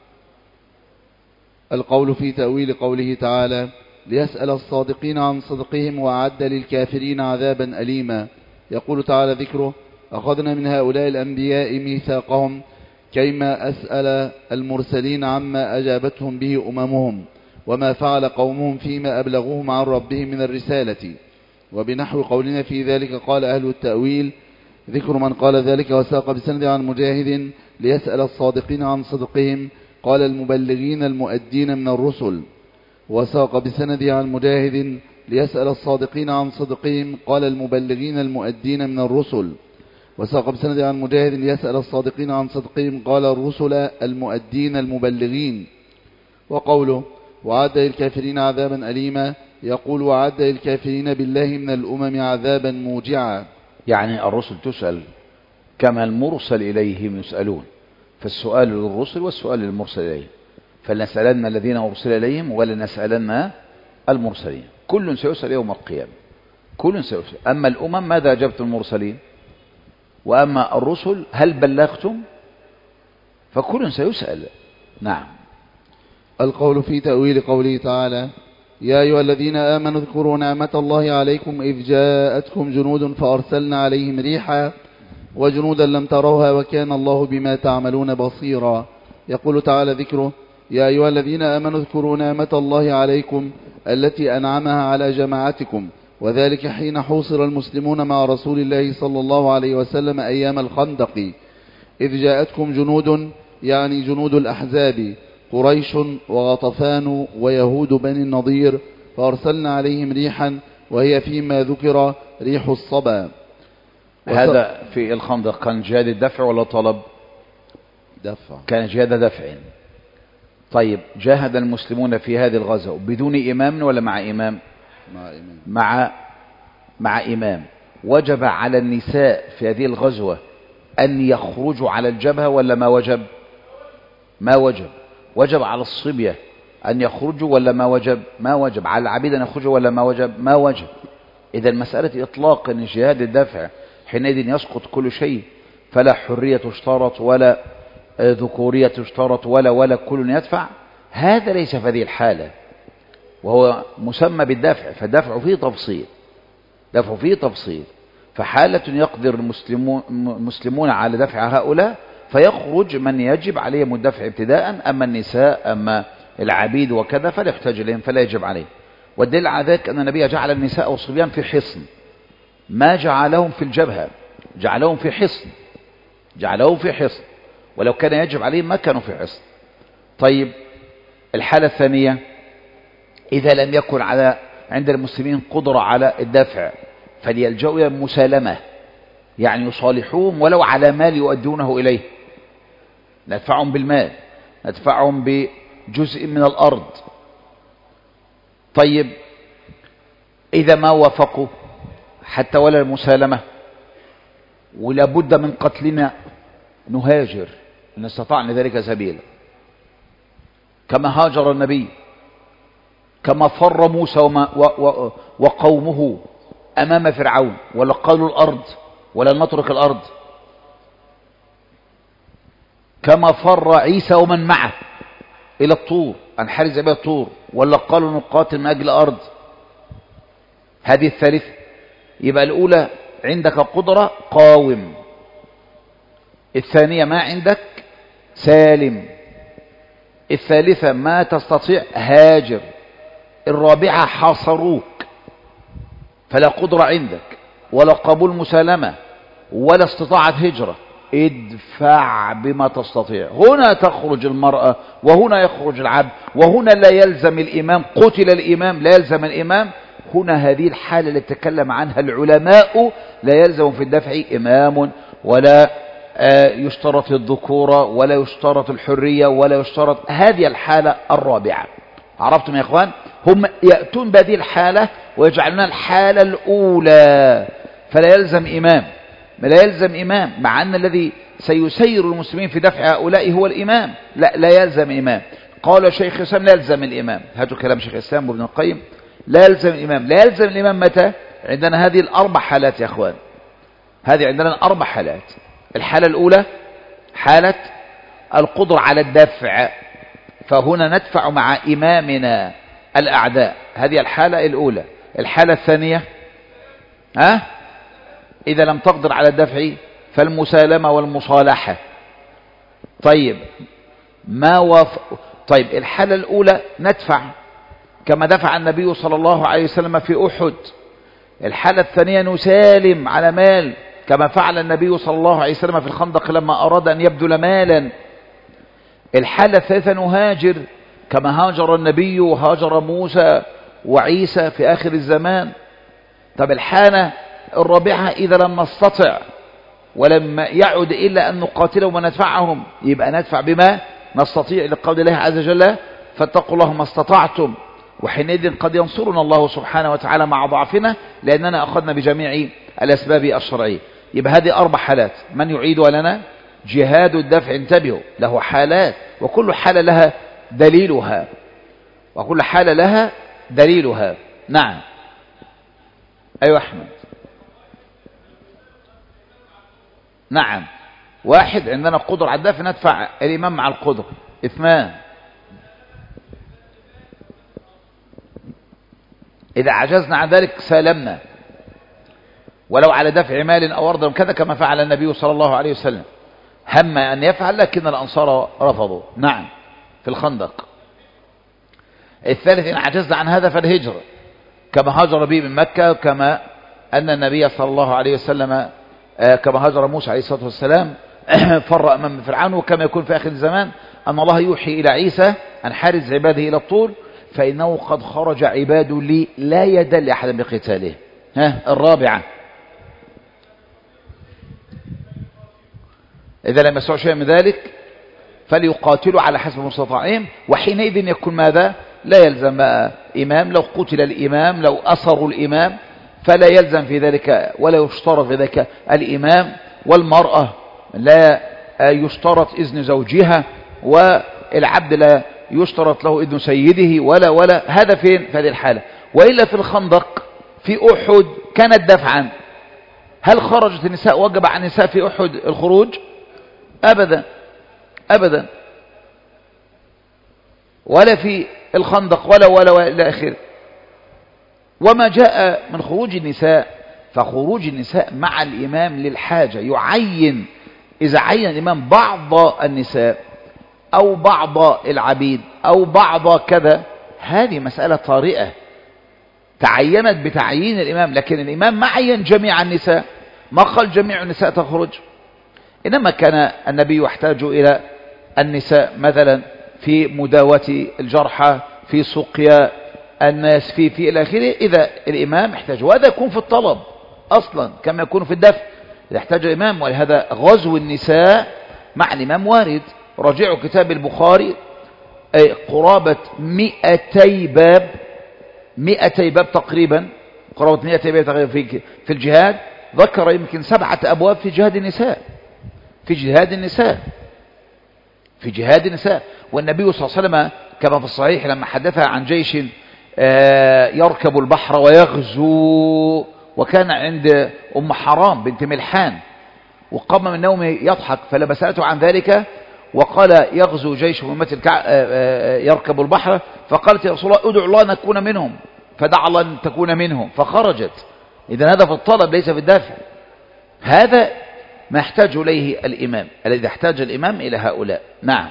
القول في تأويل قوله تعالى ليسأل الصادقين عن صدقهم وأعد للكافرين عذابا أليما. يقول تعالى ذكره أخذنا من هؤلاء الأنبياء ميثاقهم كيما أسأل المرسلين عما أجابتهم به أممهم وما فعل قومهم فيما أبلغوهم عن ربهم من الرسالة. وبنحو قولنا في ذلك قال أهل التأويل ذكر من قال ذلك. وساق بسند عن مجاهد ليسأل الصادقين عن صدقهم قال المبلغين المؤدين من الرسل. وساق بسند عن مجاهد ليسأل الصادقين عن صدقهم قال المبلغين المؤدين من الرسل. وساق بسند عن مجاهد ليسأل الصادقين عن صدقهم قال الرسل المؤدين المبلغين. وقوله وعد للكافرين عذابا أليما يقول وعد للكافرين بالله من الأمم عذابا موجعا. يعني الرسل تسأل كما المرسل إليهم يسألون، فالسؤال للرسل والسؤال للمرسل إليهم، فلنسألن الذين أرسل إليهم ولنسألن المرسلين. كل سيسأل يوم القيامة، كل سيسأل. أما الأمم ماذا أجبتم المرسلين، وأما الرسل هل بلغتم، فكل سيسأل. نعم. القول في تأويل قوله تعالى يا أيها الذين آمنوا اذكروا نعمة الله عليكم إذ جاءتكم جنود فأرسلنا عليهم ريحا وجنودا لم تروها وكان الله بما تعملون بصيرا. يقول تعالى ذكره يا أيها الذين آمنوا اذكروا نعمة الله عليكم التي أنعمها على جماعتكم وذلك حين حوصر المسلمون مع رسول الله صلى الله عليه وسلم أيام الخندق إذ جاءتكم جنود يعني جنود الأحزاب قريش وغطفان ويهود بني النضير فأرسلنا عليهم ريحا وهي فيما ذكر ريح الصبا. هذا في الخندق كان جهاد الدفع ولا طلب؟ دفع. كان جهاد دفع. طيب جاهد المسلمون في هذه الغزوة بدون إمام ولا مع إمام؟ مع إمام. مع مع إمام. وجب على النساء في هذه الغزوة أن يخرجوا على الجبهة ولا ما وجب؟ ما وجب. وجب على الصبية أن يخرجوا ولا ما وجب؟ ما وجب. على العبيد أن يخرجوا ولا ما وجب؟ ما وجب. إذا مسألة إطلاق أن جهاد الدفع حينئذ يسقط كل شيء، فلا حرية تشترط ولا ذكورية تشترط ولا ولا كل يدفع، هذا ليس في هذه الحالة، وهو مسمى بالدفع، فالدفع فيه تفصيل، دفع فيه تفصيل. فحالة يقدر المسلمون المسلمون على دفع هؤلاء فيخرج من يجب عليهم الدفع ابتداء، أما النساء أما العبيد وكذا فلا يحتاج إليهم فلا يجب عليهم. والدليل على ذلك أن النبي جعل النساء والصبيان في حصن، ما جعلهم في الجبهة، جعلهم في حصن، جعلهم في حصن، ولو كان يجب عليهم ما كانوا في حصن. طيب الحالة الثانية إذا لم يكن على عند المسلمين قدرة على الدفع فليلجأوا إلى المسالمة، يعني يصالحوهم ولو على مال يؤدونه إليه، ندفعهم بالمال، ندفعهم بجزء من الأرض. طيب إذا ما وافقوا حتى ولا المسالمة ولا بد من قتلنا نهاجر إن استطعنا ذلك سبيلا. كما هاجر النبي، كما فر موسى وما و و وقومه أمام فرعون، ولا قالوا الأرض ولا نترك الأرض، كما فر عيسى ومن معه إلى الطور أن حرز بها الطور، ولا قالوا نقاتل من أجل الأرض. هذه الثالثة. يبقى الأولى عندك قدرة قاوم، الثانية ما عندك سالم، الثالثة ما تستطيع هاجر، الرابعة حاصروك فلا قدرة عندك ولا قبول مسالمة ولا استطاعة هجرة، ادفع بما تستطيع. هنا تخرج المرأة وهنا يخرج العبد، وهنا لا يلزم الإمام، قتل الإمام لا يلزم الإمام. هنا هذه الحالة اللي تكلم عنها العلماء، لا يلزم في الدفع إمام، ولا يشترط الذكورة، ولا يشترط الحرية، ولا يشترط. هذه الحالة الرابعة. عرفتم يا إخوان؟ هم يأتون بهذه الحالة ويجعلون الحالة الأولى، فلا يلزم إمام، لا يلزم إمام، مع أن الذي سيسير المسلمين في دفع هؤلاء هو الإمام. لا لا يلزم إمام. قال شيخ الإسلام لا يلزم الإمام، هاتوا كلام شيخ الإسلام وابن القيم، لا يلزم الإمام. لا يلزم الإمام متى؟ عندنا هذه الأربع حالات يا أخوان، هذه عندنا أربع حالات. الحالة الأولى حالة القدرة على الدفع، فهنا ندفع مع إمامنا الأعداء، هذه الحالة الأولى. الحالة الثانية ها؟ إذا لم تقدر على الدفع فالمسالمة والمصالحة. طيب ما وف... طيب الحالة الأولى ندفع كما دفع النبي صلى الله عليه وسلم في أحد. الحالة الثانية نسالم على مال كما فعل النبي صلى الله عليه وسلم في الخندق لما أراد أن يبذل مالا. الحالة الثالثة نهاجر كما هاجر النبي وهاجر موسى وعيسى في آخر الزمان. طب الحالة الرابعة إذا لم نستطع ولم يعد إلا أن نقاتلهم وندفعهم، يبقى ندفع بما نستطيع، لقول الله عز وجل فاتقوا الله ما استطعتم، وحينئذ قد ينصرنا الله سبحانه وتعالى مع ضعفنا لأننا أخذنا بجميع الأسباب الشرعية. يبقى هذه أربع حالات. من يعيدها لنا؟ جهاد الدفع، انتبهوا، له حالات وكل حالة لها دليلها، وكل حالة لها دليلها. نعم. أيوة أحمد. نعم. واحد عندنا قدرة على الدفع ندفع الإمام مع القدرة. اثنان إذا عجزنا عن ذلك سالمنا ولو على دفع مال أو أرض كذا كما فعل النبي صلى الله عليه وسلم، هم أن يفعل لكن الأنصار رفضوا. نعم في الخندق. الثالث إن عجزنا عن هذا فالهجر كما هاجر به من مكة، كما أن النبي صلى الله عليه وسلم كما هاجر موسى عليه الصلاة والسلام فر أمام فرعون، وكما يكون في آخر الزمان أن الله يوحي إلى عيسى أن حارز عباده إلى الطور فإنه قد خرج عباد لي لا يدل أحد بقتاله. ها الرابعة إذا لم يسعوا شيئا من ذلك فليقاتلوا على حسب مستطاعهم، وحينئذ يكون ماذا؟ لا يلزم إمام. لو قتل الإمام، لو أسروا الإمام فلا يلزم في ذلك ولا يشترط في ذلك الإمام. والمرأة لا يشترط إذن زوجها، والعبد لا يشترط له إذن سيده، ولا ولا هذا فين في هذه الحالة. وإلا في الخندق في أحد كانت دفعا، هل خرجت النساء وجب على النساء في أحد الخروج؟ أبدا أبدا، ولا في الخندق ولا ولا ولا إلى آخره. وما جاء من خروج النساء فخروج النساء مع الإمام للحاجة، يعين إذا عين الإمام بعض النساء أو بعض العبيد أو بعض كذا، هذه مسألة طارئة تعينت بتعيين الإمام، لكن الإمام ما عين جميع النساء، ما قال جميع النساء تخرج، إنما كان النبي يحتاج إلى النساء مثلا في مداوة الجرحى، في سقيا الناس، في في إلى آخره، إذا الإمام احتاج. وهذا يكون في الطلب أصلا كما يكون في الدفع إذا احتاج الإمام. ولهذا غزو النساء مع الإمام وارد. راجعوا كتاب البخاري قرابة مئتي باب، مئتي باب تقريبا، قرابة مئتي باب تقريبا في في الجهاد، ذكر يمكن سبعة أبواب في جهاد النساء، في جهاد النساء في جهاد النساء والنبي صلى الله عليه وسلم كما في الصحيح لما حدثها عن جيش يركب البحر ويغزو، وكان عند أم حرام بنت ملحان وقام من نومه يضحك، فلما سألته عن ذلك وقال يغزو جيش أمة الكع... يركب البحر، فقالت يا رسول الله ادعو الله أن نكون منهم، فدعا الله أن تكون منهم فخرجت. إذن هذا في الطلب ليس في الدافع. هذا ما يحتاج إليه الإمام، الذي يحتاج الإمام إلى هؤلاء. نعم.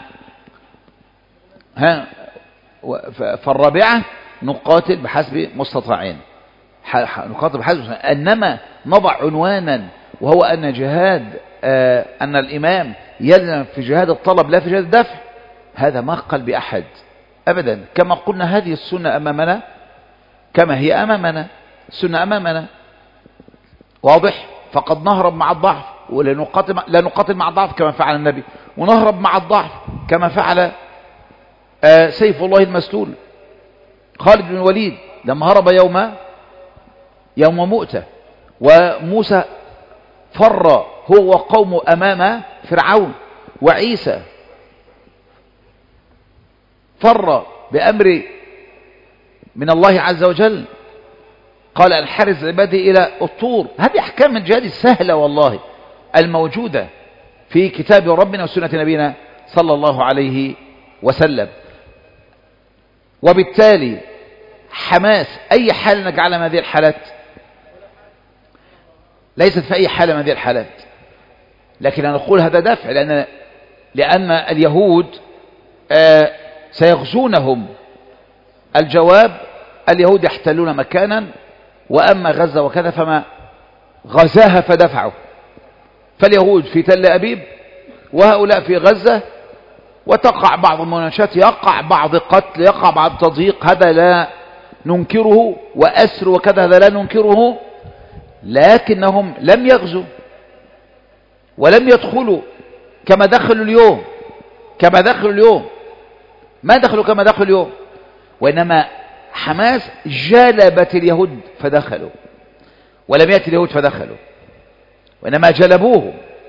ها فالرابعة نقاتل بحسب مستطاعين، نقاتل بحسب مستطاعين. إنما نضع عنوانا وهو أن جهاد آه أن الإمام يلزم في جهاد الطلب لا في جهاد الدفع، هذا ما قال بأحد أبدا. كما قلنا هذه السنة أمامنا كما هي أمامنا، السنة أمامنا واضح. فقد نهرب مع الضعف ولا نقاتل لا نقاتل مع الضعف كما فعل النبي، ونهرب مع الضعف كما فعل آه سيف الله المسلول خالد بن الوليد لما هرب يوم يوم مؤتة، وموسى فر هو وقومه أمام فرعون، وعيسى فر بأمر من الله عز وجل قال انحرز عبادي إلى الطور. هذه أحكام الجهاد السهلة والله الموجودة في كتاب ربنا وسنة نبينا صلى الله عليه وسلم. وبالتالي حماس أي حال نجعلها من هذه الحالات؟ ليست في أي حالة من هذه الحالات، لكن نقول هذا دفع، لأن, لأن اليهود آه سيغزونهم. الجواب اليهود يحتلون مكانا، وأما غزة وكذا فما غزاها فدفعوا. فاليهود في تل أبيب وهؤلاء في غزة، وتقع بعض المناوشات، يقع بعض قتل، يقع بعض تضييق، هذا لا ننكره، وأسر وكذا هذا لا ننكره، لكنهم لم يغزوا ولم يدخلوا كما دخلوا اليوم كما دخلوا اليوم ما دخلوا كما دخلوا اليوم، وإنما حماس جلبت اليهود فدخلوا، ولم يأتي اليهود فدخلوا، وإنما جلبوهم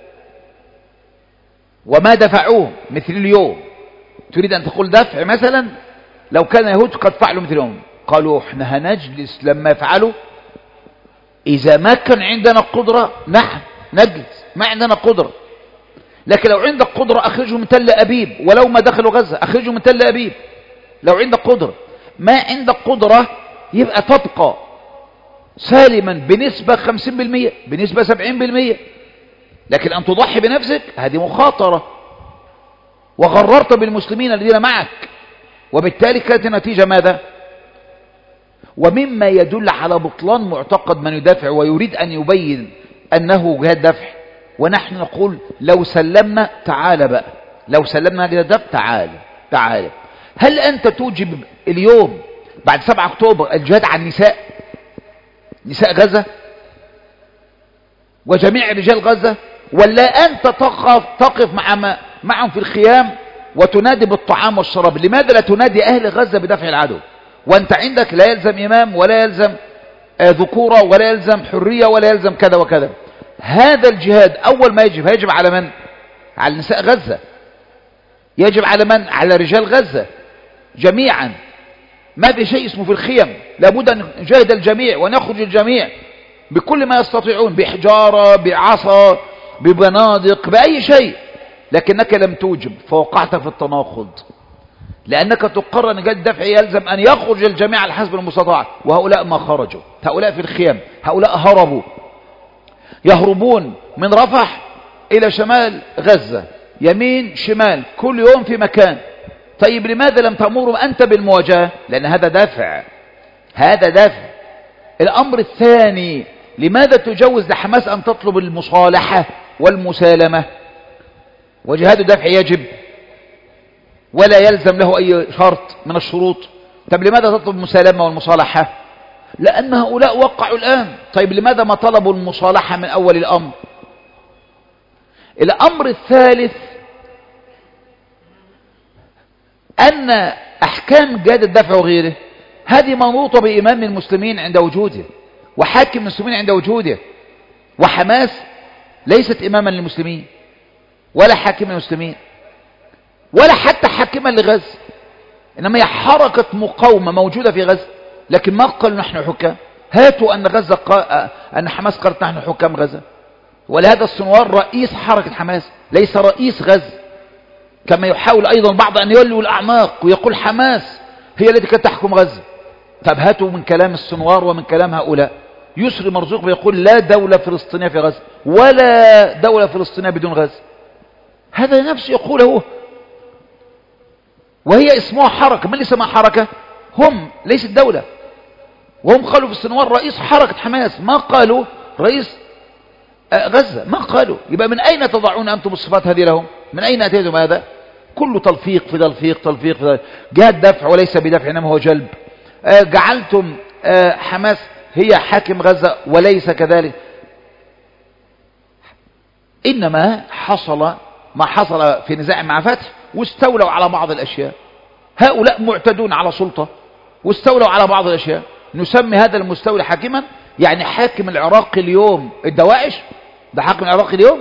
وما دفعوهم مثل اليوم. تريد أن تقول دفع مثلا؟ لو كان اليهود قد فعلوا مثلهم قالوا احنا هنجلس لما يفعلوا، إذا ما كان عندنا قدرة نعم نجلس، ما عندنا قدرة. لكن لو عندك قدرة أخرجوا من تل أبيب، ولو ما دخلوا غزة أخرجوا من تل أبيب لو عندك قدرة. ما عندك قدرة يبقى تبقى سالما بنسبة خمسين بالمئة بنسبة سبعين بالمئة، لكن أن تضحي بنفسك هذه مخاطرة، وغررت بالمسلمين الذين معك، وبالتالي كانت النتيجة ماذا؟ ومما يدل على بطلان معتقد من يدافع ويريد أن يبين أنه جهاد دفع، ونحن نقول لو سلمنا تعال بقى، لو سلمنا جهاد دفع تعال تعال. هل أنت توجب اليوم بعد سبعة أكتوبر الجهاد عن النساء، نساء غزة وجميع رجال غزة، ولا أنت تقف, تقف مع معهم في الخيام وتنادي بالطعام والشراب؟ لماذا لا تنادي أهل غزة بدفع العدو وأنت عندك لا يلزم إمام ولا يلزم ذكورة ولا يلزم حرية ولا يلزم كذا وكذا؟ هذا الجهاد أول ما يجب يجب على من؟ على نساء غزة، يجب على من؟ على رجال غزة جميعا. ما في شيء اسمه في الخيم، لابد أن نجاهد الجميع ونخرج الجميع بكل ما يستطيعون، بحجارة بعصا ببنادق بأي شيء، لكنك لم توجب فوقعت في التناقض، لأنك تقرر أن جهاد الدفع يلزم أن يخرج الجميع على حسب المستطاع، وهؤلاء ما خرجوا، هؤلاء في الخيام، هؤلاء هربوا، يهربون من رفح إلى شمال غزة، يمين شمال، كل يوم في مكان. طيب لماذا لم تأمرهم أنت بالمواجهة؟ لأن هذا دافع، هذا دافع. الأمر الثاني، لماذا تجوز لحماس أن تطلب المصالحة والمسالمة؟ وجهاد الدفع يجب ولا يلزم له أي شرط من الشروط. طيب لماذا تطلب المسالمة والمصالحة؟ لأن هؤلاء وقعوا الآن. طيب لماذا ما طلبوا المصالحة من أول الأمر؟ الأمر الثالث أن أحكام جهاد الدفع وغيره هذه منوطة بإمام المسلمين عند وجوده، وحاكم المسلمين عند وجوده، وحماس ليست إماما للمسلمين ولا حاكما للمسلمين ولا حتى حاكما لغزة، إنما هي حركة مقاومة موجودة في غزة، لكن ما قالوا نحن حكام. هاتوا أن غزة قا... أن حماس قالت نحن حكام غزة. ولهذا السنوار رئيس حركة حماس ليس رئيس غزة، كما يحاول أيضا بعض أن يولوا الأعماق ويقول حماس هي التي كانت تحكم غزة. طب هاتوا من كلام السنوار ومن كلام هؤلاء. يسري مرزوق بيقول لا دولة فلسطينية في غزة ولا دولة فلسطينية بدون غزة. هذا نفسه يقوله، وهي اسمها حركة. من اللي اسمها حركة؟ هم، ليست دولة. وهم قالوا في السنوار رئيس حركة حماس، ما قالوا رئيس غزة، ما قالوا. يبقى من أين تضعون أنتم الصفات هذه لهم؟ من أين أتيتم هذا؟ كل تلفيق في تلفيق تلفيق في جهة دفع وليس بدفع إنما هو جلب. جعلتم حماس هي حاكم غزة وليس كذلك. إنما حصل ما حصل في نزاع مع فتح واستولوا على بعض الأشياء. هؤلاء معتدون على سلطة واستولوا على بعض الأشياء. نسمي هذا المستولي حاكما، يعني حاكم العراق اليوم الدواعش ده حاكم العراق اليوم؟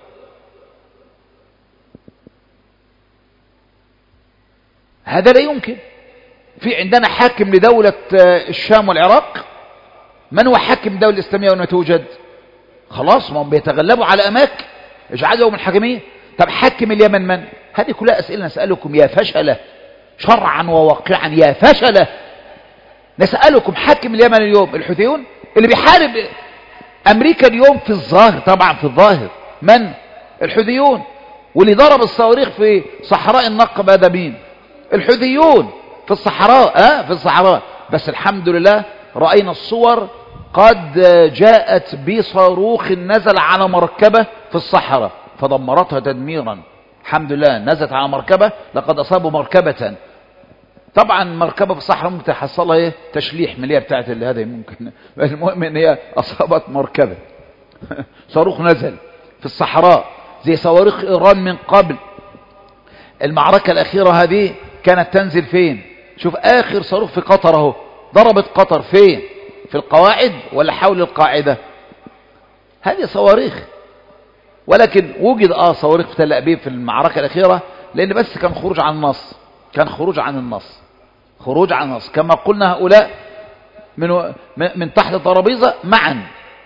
هذا لا يمكن. في عندنا حاكم لدولة الشام والعراق. من هو حاكم الدولة الإسلامية وما توجد؟ خلاص ما هم بيتغلبوا على أماكن اجعلوا من حاكمين. طب حاكم اليمن من؟ هذه كلها أسئلة نسألكم يا فشلة شرعا وواقعا، يا فشلة نسألكم. حاكم اليمن اليوم الحوثيون اللي بيحارب أمريكا اليوم في الظاهر، طبعا في الظاهر من؟ الحوثيون. واللي ضرب الصواريخ في صحراء النقب هذا مين؟ الحوثيون في الصحراء. اه في الصحراء. بس الحمد لله رأينا الصور قد جاءت بصاروخ نزل على مركبة في الصحراء فدمرتها تدميرا. الحمد لله نزلت على مركبة، لقد أصابوا مركبة. طبعا مركبة في الصحراء ممكن تحصلها ايه تشليح من اللي هي بتاعت هذا ممكن. المهم ان هي أصابت مركبة. صاروخ نزل في الصحراء زي صواريخ إيران من قبل. المعركة الأخيرة هذه كانت تنزل فين؟ شوف آخر صاروخ في قطر اهو. ضربت قطر فين؟ في القواعد ولا حول القاعدة؟ هذه صواريخ. ولكن وجد اه صواريخ في تل أبيب في المعركة الأخيرة، لأن بس كان خروج عن النص، كان خروج عن النص، خروج عن النص كما قلنا. هؤلاء من من تحت الترابيزة معا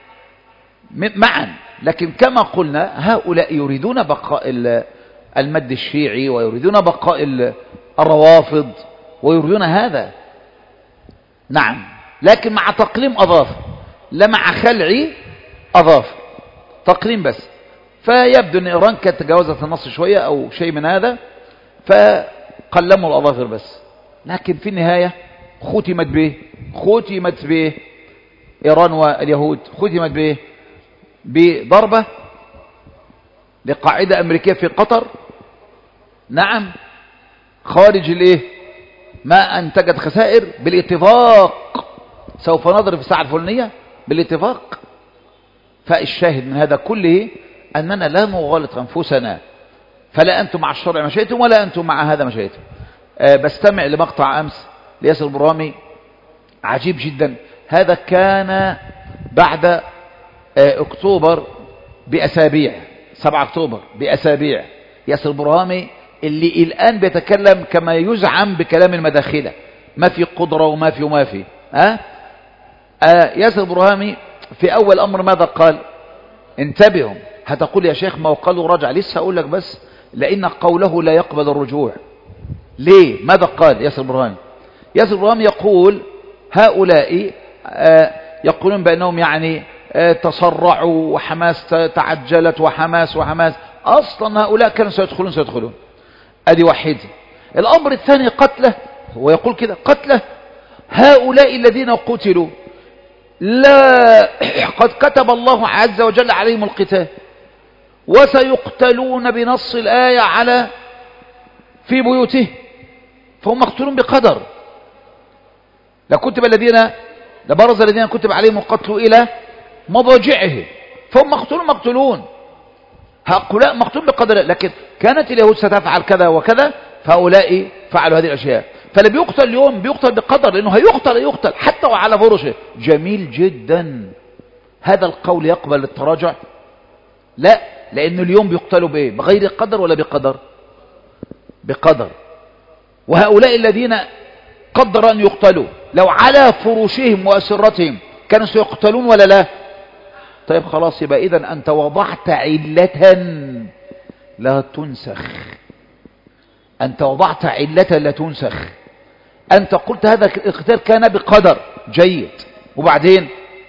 معا. لكن كما قلنا هؤلاء يريدون بقاء المد الشيعي ويريدون بقاء الروافض ويريدون هذا. نعم، لكن مع تقليم أظافر لا مع خلع أظافر، تقليم بس. فيبدو أن إيران كانت تجاوزت النص شوية أو شيء من هذا فقلموا الأظافر بس. لكن في النهاية ختمت به ختمت به إيران واليهود ختمت به بضربة لقاعدة أمريكية في قطر. نعم، خارج الايه ما أنتجت خسائر بالاتفاق، سوف نضرب في الساعة الفلانية بالاتفاق. فالشاهد من هذا كله أننا لا نغالط أنفسنا، فلا أنتم مع الشرع ما شئتم ولا أنتم مع هذا ما شئتم. أه بستمع لمقطع أمس لياسر البرهامي عجيب جدا. هذا كان بعد أه أكتوبر بأسابيع، سبعة أكتوبر بأسابيع. ياسر البرهامي اللي الآن بيتكلم كما يزعم بكلام المداخلة، ما في قدرة وما في وما في أه؟ أه ياسر البرهامي في أول أمر ماذا قال؟ انتبهوا، هتقول يا شيخ ما وقالوا رجع، لسه أقول لك بس لأن قوله لا يقبل الرجوع. ليه؟ ماذا قال ياسر البرهامي؟ ياسر البرهامي يقول هؤلاء آه يقولون بأنهم يعني آه تسرعوا وحماس تعجلت وحماس وحماس. أصلا هؤلاء كانوا سيدخلون سيدخلون أدي واحد. الأمر الثاني قتله، هو يقول كده قتله هؤلاء الذين قتلوا لا قد كتب الله عز وجل عليهم القتال وسيقتلون بنص الآية على في بيوته، فهم مقتولون بقدر. لكتب الذين لبرز الذين كتب عليهم القتل إلى مضاجعه، فهم مقتولون مقتولون هؤلاء مقتول بقدر. لكن كانت اليهود ستفعل كذا وكذا فهؤلاء فعلوا هذه الأشياء. فاللي بيقتل اليوم بيقتل بقدر، لأنه هيقتل يقتل حتى وعلى فرشه. جميل جدا. هذا القول يقبل التراجع؟ لا، لأنه اليوم بيقتلوا بإيه؟ بغير قدر ولا بقدر؟ بقدر. وهؤلاء الذين قدر أن يقتلوا لو على فروشهم وأسرتهم كانوا سيقتلون ولا لا؟ طيب خلاص، يبقى إذن أنت وضعت علة لا تنسخ، أنت وضعت علة لا تنسخ. أنت قلت هذا القتال كان بقدر، جيد، وبعدين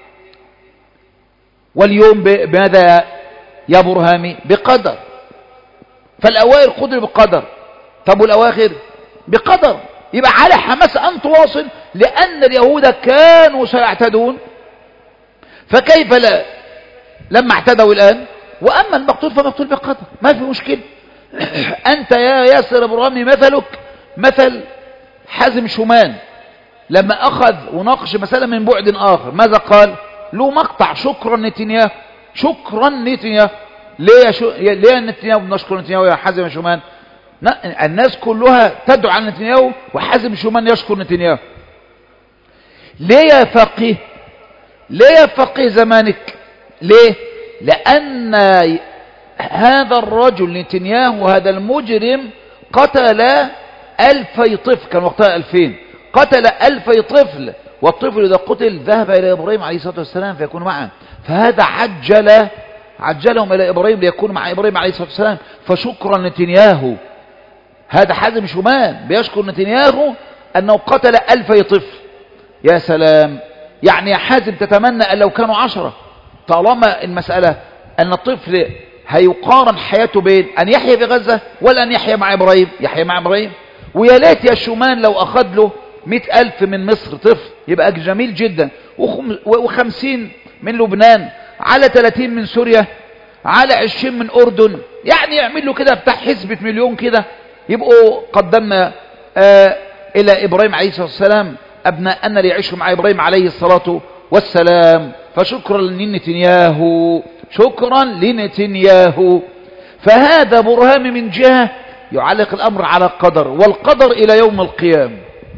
واليوم بماذا يا برهامي؟ بقدر. فالأوائل قدروا بقدر، طب والأواخر بقدر. يبقى على حماس أن تواصل، لأن اليهود كانوا سيعتدون، فكيف لا لما اعتدوا الآن؟ وأما المقتول فمقتول بقدر، ما في مشكلة. أنت يا ياسر برهامي مثلك مثل حازم شومان لما أخذ وناقش مسألة من بعد آخر، ماذا قال؟ له مقطع شكرا نتنياهو، شكرا نتنياهو. ليه يا شو... ليه نتنياهو بنشكر نتنياهو يا حازم شومان؟ الناس كلها تدعو على نتنياهو وحازم شومان يشكر نتنياهو. ليه يا فقيه؟ ليه يا فقيه زمانك؟ ليه؟ لأن هذا الرجل نتنياهو هذا المجرم قتل ألفي طفل، كان وقتها ألفين، قتل ألفي طفل، والطفل إذا قتل ذهب إلى إبراهيم عليه الصلاة والسلام فيكون معه، فهذا عجل عجلهم إلى إبراهيم ليكونوا مع إبراهيم عليه الصلاة والسلام. فشكرا نتنياهو، هذا حازم شومان بيشكر نتنياهو أنه قتل ألفي طفل. يا سلام، يعني يا حازم تتمنى أن لو كانوا عشرة، طالما المسألة أن الطفل هيقارن حياته بين أن يحيا في غزة ولا أن يحيا مع إبراهيم، يحيا مع إبراهيم. ويا ليت يا شومان لو أخذ له مئة ألف من مصر طفل يبقى جميل جدا، وخمسين من لبنان، على ثلاثين من سوريا، على عشرين من أردن، يعني يعمل له كده بتاع حسبة مليون كده، يبقوا قدمنا آه إلى إبراهيم عليه الصلاة والسلام أبناءنا ليعيشوا مع إبراهيم عليه الصلاة والسلام. فشكرا لنتنياهو، شكرا لنتنياهو. فهذا برهام من جهة يعلق الأمر على قدر، والقدر إلى يوم القيامة.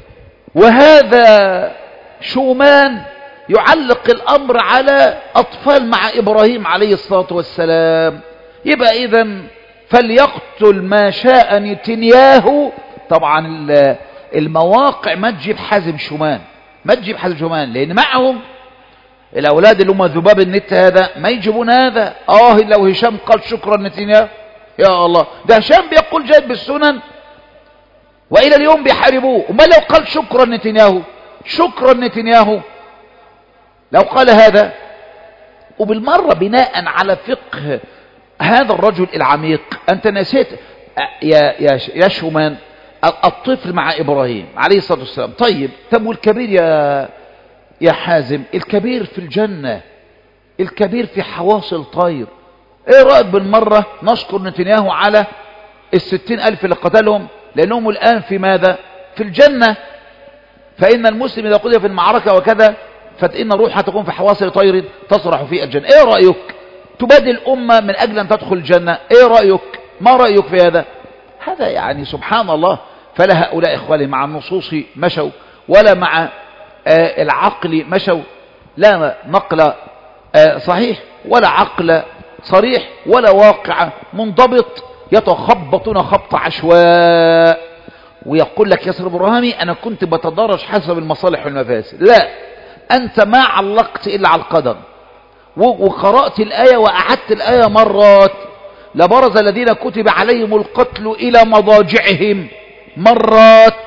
وهذا شومان يعلق الأمر على أطفال مع إبراهيم عليه الصلاة والسلام. يبقى إذن فليقتل ما شاء نتنياهو. طبعا المواقع ما تجيب حازم شومان، ما تجيب حازم شومان، لأن معهم الأولاد اللي هم ذباب النت هذا ما يجيبون هذا. آه لو هشام قال شكرا نتنياهو، يا الله، ده هشام بيقول جاءت بالسنن وإلى اليوم بيحاربوه. وما لو قال شكرا نتنياهو، شكرا نتنياهو لو قال هذا. وبالمرة بناء على فقه هذا الرجل العميق، أنت نسيت يا, يا, يا شومان الطفل مع إبراهيم عليه الصلاة والسلام. طيب طب والكبير يا يا حازم؟ الكبير في الجنة، الكبير في حواصل طير. ايه رأيك بالمرة نشكر نتنياهو على الستين ألف اللي قتلهم، لأنهم الآن في ماذا؟ في الجنة. فإن المسلم إذا قتل في المعركة وكذا فإن روحها تكون في حواصل طير تصرح في الجنة. ايه رأيك؟ تبادل الأمة من أجل أن تدخل الجنة. ايه رأيك؟ ما رأيك في هذا؟ هذا يعني سبحان الله. فلا هؤلاء إخواني مع النصوص مشوا، ولا مع آه العقل مشوا، لا نقل آه صحيح ولا عقل صريح ولا واقع منضبط، يتخبطون خبط عشواء. ويقول لك ياسر برهامي أنا كنت بتدرج حسب المصالح والمفاسد. لا، أنت ما علقت إلا على القدر، وقرأت الآية وأعدت الآية مرات. لبرز الذين كتب عليهم القتل إلى مضاجعهم مرات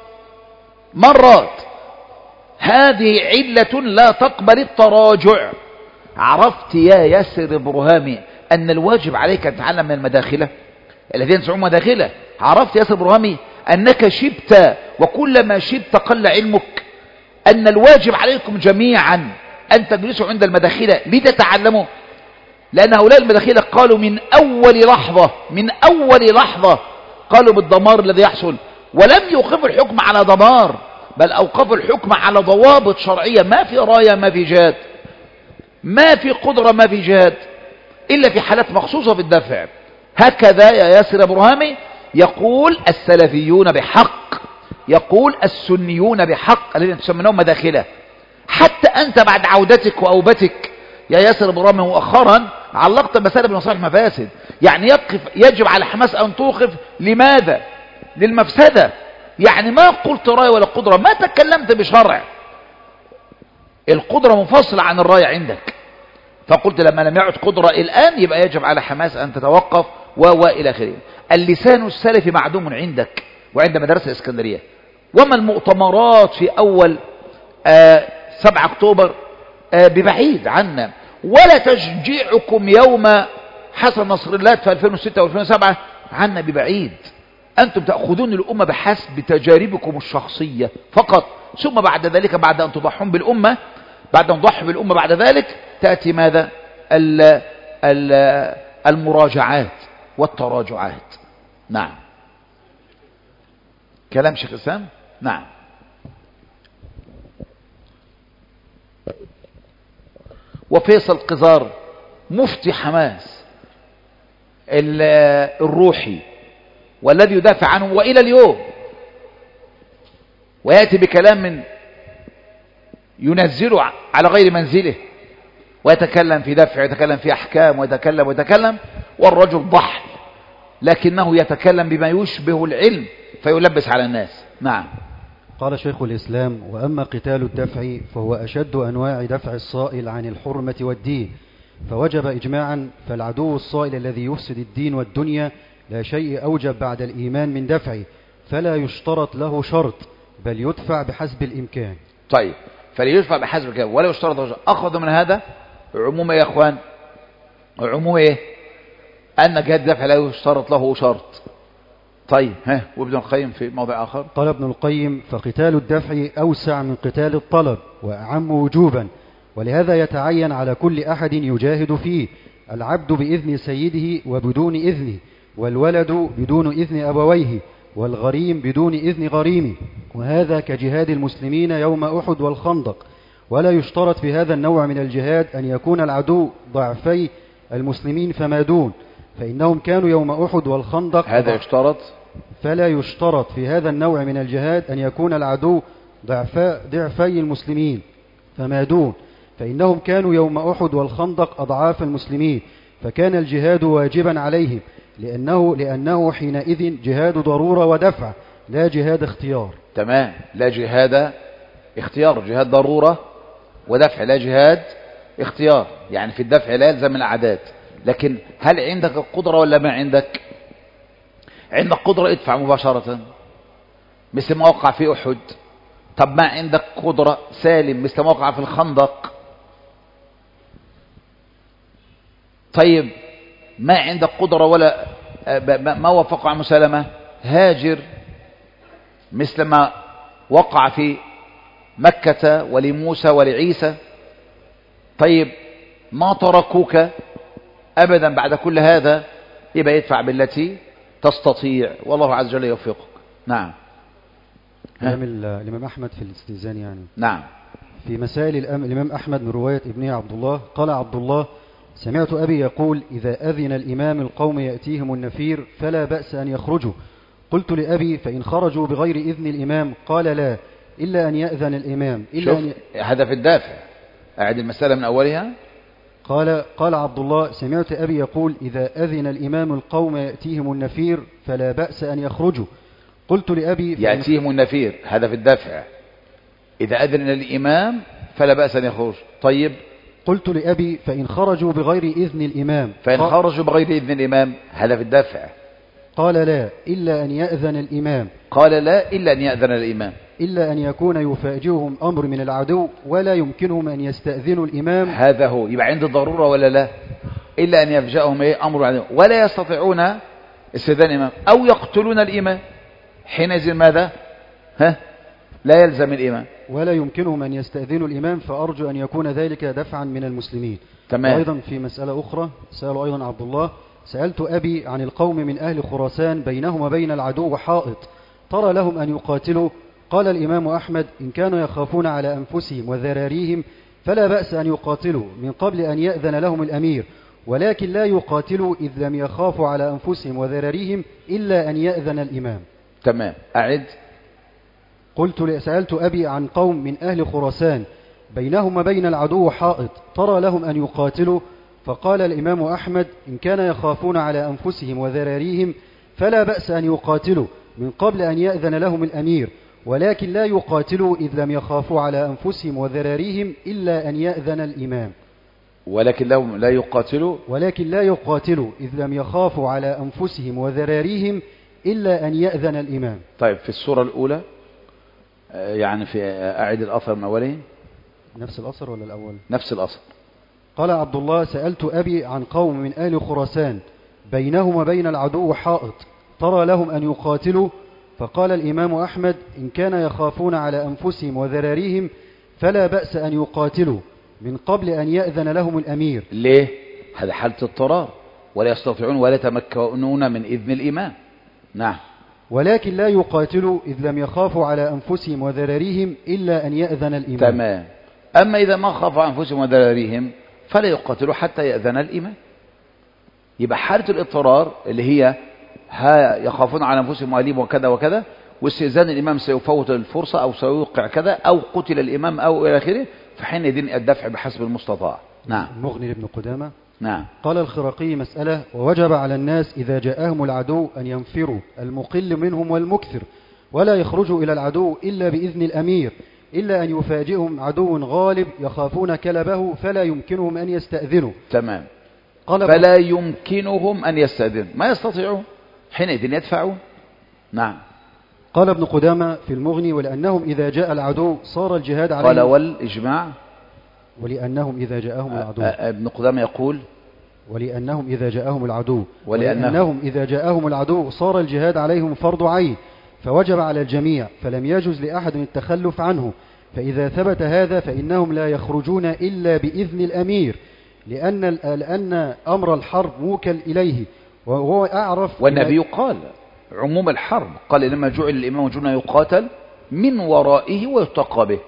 مرات. هذه علة لا تقبل التراجع. عرفت يا ياسر برهامي أن الواجب عليك أن تتعلم من المداخلة الذين يدعون مداخلة؟ عرفت يا ياسر برهامي أنك شبت، وكلما شبت قل علمك، أن الواجب عليكم جميعا أن تجلسوا عند المداخلة لتتعلموا؟ لأن هؤلاء المداخلة قالوا من أول لحظة من أول لحظة قالوا بالدمار الذي يحصل، ولم يوقفوا الحكم على دمار، بل أوقفوا الحكم على ضوابط شرعية. ما في راية، ما في جهاد، ما في قدرة، ما في جهاد، إلا في حالات مخصوصة في الدفع. هكذا يا ياسر برهامي يقول السلفيون بحق، يقول السنيون بحق الذين تسمونهم مداخلة. حتى أنت بعد عودتك وأوبتك يا ياسر برهامي مؤخرا علقت مسألة بمصالح المفاسد. يعني يقف يجب على حماس أن توقف. لماذا؟ للمفسدة. يعني ما قلت رأي ولا قدرة، ما تكلمت بشرع، القدرة منفصلة عن الرأي عندك. فقلت لما لم يعد قدرة الآن يبقى يجب على حماس أن تتوقف وإلى آخره. اللسان السلفي معدوم عندك وعند مدرسة الإسكندرية. وما المؤتمرات في أول آه سبعة أكتوبر آه ببعيد عنا، ولا تشجيعكم يوم حسن نصر الله في ألفين وستة وألفين وسبعة عنا ببعيد. أنتم تأخذون الأمة بحسب تجاربكم الشخصية فقط، ثم بعد ذلك بعد أن تضحون بالأمة، بعد أن تضحوا بالأمة بعد ذلك تأتي ماذا؟ ال ال المراجعات والتراجعات. نعم، كلام شيخ الإسلام. نعم. وفيصل قزار مفتي حماس الروحي والذي يدافع عنه وإلى اليوم، ويأتي بكلام من ينزله على غير منزله ويتكلم في دفع ويتكلم في أحكام ويتكلم ويتكلم والرجل ضحل، لكنه يتكلم بما يشبه العلم فيلبس على الناس. نعم. قال شيخ الإسلام: وأما قتال الدفع فهو أشد أنواع دفع الصائل عن الحرمة والدين، فوجب إجماعا، فالعدو الصائل الذي يفسد الدين والدنيا لا شيء أوجب بعد الإيمان من دفعه، فلا يشترط له شرط، بل يدفع بحسب الإمكان. طيب، فليدفع بحسب الإمكان ولا يشترط له شرط. أخذ من هذا عموم يا إخوان، عموم إيه؟ أن جهاد الدفع لا يشترط له شرط. طيب، ها، وابن القيم في موضع آخر قال ابن القيم: فقتال الدفع أوسع من قتال الطلب وأعم وجوبا، ولهذا يتعين على كل أحد يجاهد فيه، العبد بإذن سيده وبدون إذنه، والولد بدون إذن أبويه، والغريم بدون إذن غريمه، وهذا كجهاد المسلمين يوم أحد والخندق. ولا يشترط في هذا النوع من الجهاد أن يكون العدو ضعفي المسلمين فما دون، فإنهم كانوا يوم أحد والخندق. هذا يشترط. فلا يشترط في هذا النوع من الجهاد أن يكون العدو ضعفي المسلمين فما دون، فإنهم كانوا يوم أحد والخندق أضعاف المسلمين، فكان الجهاد واجبا عليهم، لأنه, لأنه حينئذ جهاد ضرورة ودفع، لا جهاد اختيار. تمام، لا جهاد اختيار، جهاد ضرورة ودفع، لا جهاد اختيار. يعني في الدفع لا يلزم الأعداد، لكن هل عندك القدرة ولا ما عندك؟ عندك قدرة ادفع مباشرة مثل ما وقع في أحد. طب ما عندك قدرة سالم مثل ما وقع في الخندق. طيب ما عندك قدرة ولا ما وفق عن مسالمة، هاجر مثل ما وقع في مكة ولموسى ولعيسى. طيب ما تركوك أبدا بعد كل هذا، يبقى يدفع بالتي تستطيع، والله عز وجل يوفقك. نعم. كلام الإمام أحمد في الاستئذان يعني. نعم. في مسائل الإمام أحمد من رواية ابنه عبد الله قال عبد الله: سمعت أبي يقول: إذا أذن الإمام القوم يأتيهم النفير فلا بأس أن يخرجوا. قلت لأبي: فإن خرجوا بغير إذن الإمام؟ قال: لا، إلا أن يأذن الإمام. إلا أن ي... هذا في الدافع، أعد المسألة من أولها. قال قال عبد الله: سمعت أبي يقول: إذا أذن الإمام القوم يأتيهم النفير فلا بأس أن يخرجوا. قلت لأبي: يأتيهم النفير، هذا في الدفع. إذا أذن الإمام فلا بأس أن يخرج. طيب. قلت لأبي: فإن خرجوا بغير إذن الإمام؟ فإن خرجوا بغير إذن الإمام، هذا في الدفع. قال: لا، إلا أن يأذن الإمام. قال: لا، إلا أن يأذن الإمام، إلا أن يكون يفاجئهم أمر من العدو ولا يمكنهم أن يستأذنوا الإمام. هذا هو، يبقى عند الضرورة ولا لا؟ إلا أن يفجأهم إيه أمر العدو ولا يستطيعون استئذان الإمام أو يقتلون الإمام، حينئذ ماذا؟ ها؟ لا يلزم الإمام ولا يمكنهم أن يستأذنوا الإمام، فأرجو أن يكون ذلك دفعا من المسلمين. تمام. وأيضا في مسألة أخرى سأل أيضا عبد الله: سألت أبي عن القوم من أهل خراسان بينهم وبين العدو حائط، ترى لهم أن يقاتلوا؟ قال الإمام أحمد: إن كانوا يخافون على أنفسهم وذراريهم فلا بأس أن يقاتلوا من قبل أن يأذن لهم الأمير، ولكن لا يقاتلوا إذ لم يخافوا على أنفسهم وذراريهم إلا أن يأذن الإمام. تمام. أعد. قلت سألت أبي عن قوم من أهل خراسان بينهم وبين العدو حائط، ترى لهم أن يقاتلوا؟ فقال الإمام أحمد: إن كان يخافون على أنفسهم وذراريهم فلا بأس أن يقاتلوا من قبل أن يأذن لهم الأمير، ولكن لا يقاتلوا إذ لم يخافوا على أنفسهم وذراريهم إلا أن يأذن الإمام. ولكن لهم لا يقاتلوا ولكن لا يقاتلوا إذ لم يخافوا على أنفسهم وذراريهم إلا أن يأذن الإمام. طيب في السورة الأولى يعني في أعد الأثر من أوله. نفس الأثر ولا الأول؟ نفس الأثر. قال عبد الله: سألت أبي عن قوم من آل خراسان بينهم وبين العدو حائط، ترى لهم أن يقاتلوا؟ فقال الإمام أحمد: إن كان يخافون على أنفسهم وذراريهم فلا بأس أن يقاتلوا من قبل أن يأذن لهم الأمير. ليه؟ هذا حالة اضطرار، ولا يستطيعون ولا يتمكنون من إذن الإمام. نعم. ولكن لا يقاتلوا إذ لم يخافوا على أنفسهم وذراريهم إلا أن يأذن الإمام. تمام. أما إذا ما خافوا على أنفسهم وذراريهم فلا يقاتلوا حتى يأذن الإمام. يبقى حالة الاضطرار اللي هي ها يخافون على أنفسهم وأهليهم وكذا وكذا، واستئذان الإمام سيفوت الفرصة أو سيوقع كذا أو قتل الإمام أو إلى آخره، فحينئذ الدفع بحسب المستطاع. نعم. المغني لابن قدامة. نعم. قال الخرقي: مسألة: ووجب على الناس إذا جاءهم العدو أن ينفروا، المقل منهم والمكثر، ولا يخرجوا إلى العدو إلا بإذن الأمير، إلا أن يفاجئهم عدو غالب يخافون كلبه فلا يمكنهم أن يستأذنوا. تمام. قال فلا يمكنهم أن يستأذنوا، ما يستطيعون، حينئذ يدفعون. نعم. قال ابن قدامة في المغني: ولأنهم إذا جاء العدو صار الجهاد عليهم. قال والإجماع. ولأنهم إذا جاءهم العدو. ابن قدامة يقول: ولأنهم إذا جاءهم العدو. ولأنهم, ولأنهم إذا جاءهم العدو صار الجهاد عليهم فرض عين، فوجب على الجميع، فلم يجوز لأحد التخلف عنه. فإذا ثبت هذا فإنهم لا يخرجون إلا بإذن الأمير، لأن لأن أمر الحرب موكل إليه وهو أعرف. والنبي قال عموم الحرب، قال لما جعل الإمام جنة يقاتل من ورائه ويتقى به،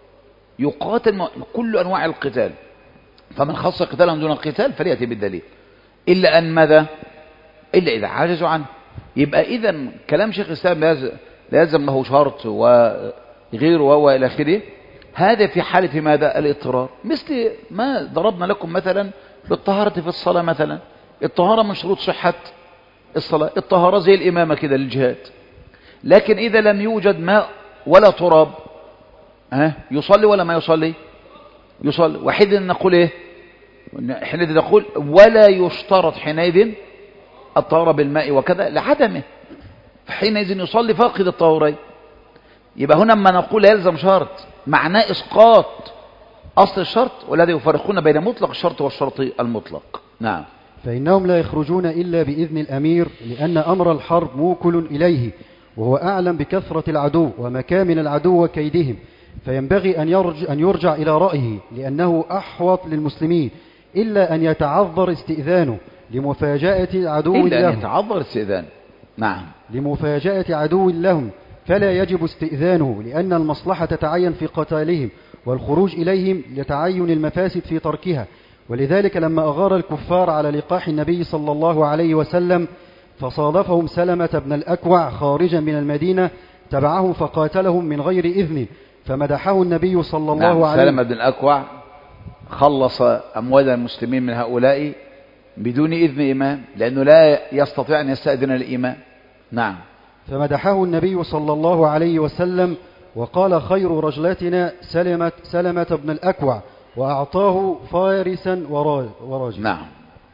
يقاتل كل أنواع القتال، فمن خص قتالا دون القتال فليأتي بالدليل، إلا أن ماذا؟ إلا إذا عجزوا عنه. يبقى إذا كلام شيخ الإسلام لازم له شرط وغيره وإلى آخره، هذا في حالة ماذا؟ الاضطرار، مثل ما ضربنا لكم مثلا بالطهارة في الصلاة مثلا. الطهارة من شروط صحة الصلاة، الطهارة زي الإمامة كده للجهاد، لكن إذا لم يوجد ماء ولا تراب ها يصلي ولا ما يصلي؟ يصلي. وحينئذ نقول إيه؟ حينئذ نقول ولا يشترط حينئذ الطهارة بالماء وكذا لعدمه، فحينئذ يصلي فاقد الطهورين. يبقى هنا ما نقول يلزم شرط معناه إسقاط أصل الشرط، والذي يفرقون بين مطلق الشرط والشرط المطلق. نعم. فإنهم لا يخرجون إلا بإذن الأمير، لأن أمر الحرب موكل إليه، وهو أعلم بكثرة العدو ومكامن العدو وكيدهم، فينبغي أن يرجع, أن يرجع إلى رأيه، لأنه أحوط للمسلمين، إلا أن يتعذر استئذانه لمفاجأة عدو لهم. إلا أن يتعذر استئذانه. نعم. لمفاجأة عدو لهم، فلا يجب استئذانه، لأن المصلحة تتعين في قتالهم، والخروج إليهم يتعين المفاسد في تركها. ولذلك لما أغار الكفار على لقاح النبي صلى الله عليه وسلم فصادفهم سلمة بن الأكوع خارجا من المدينة، تبعهم فقاتلهم من غير إذن، فمدحه النبي صلى الله نعم. عليه وسلم. سلمة بن الأكوع خلص أموال المسلمين من هؤلاء بدون إذن إمام، لأنه لا يستطيع أن يستأذن الإمام. نعم. فمدحه النبي صلى الله عليه وسلم وقال: خير رجلاتنا سلمة, سلمة بن الأكوع، وأعطاه فارسا وراجلا. نعم.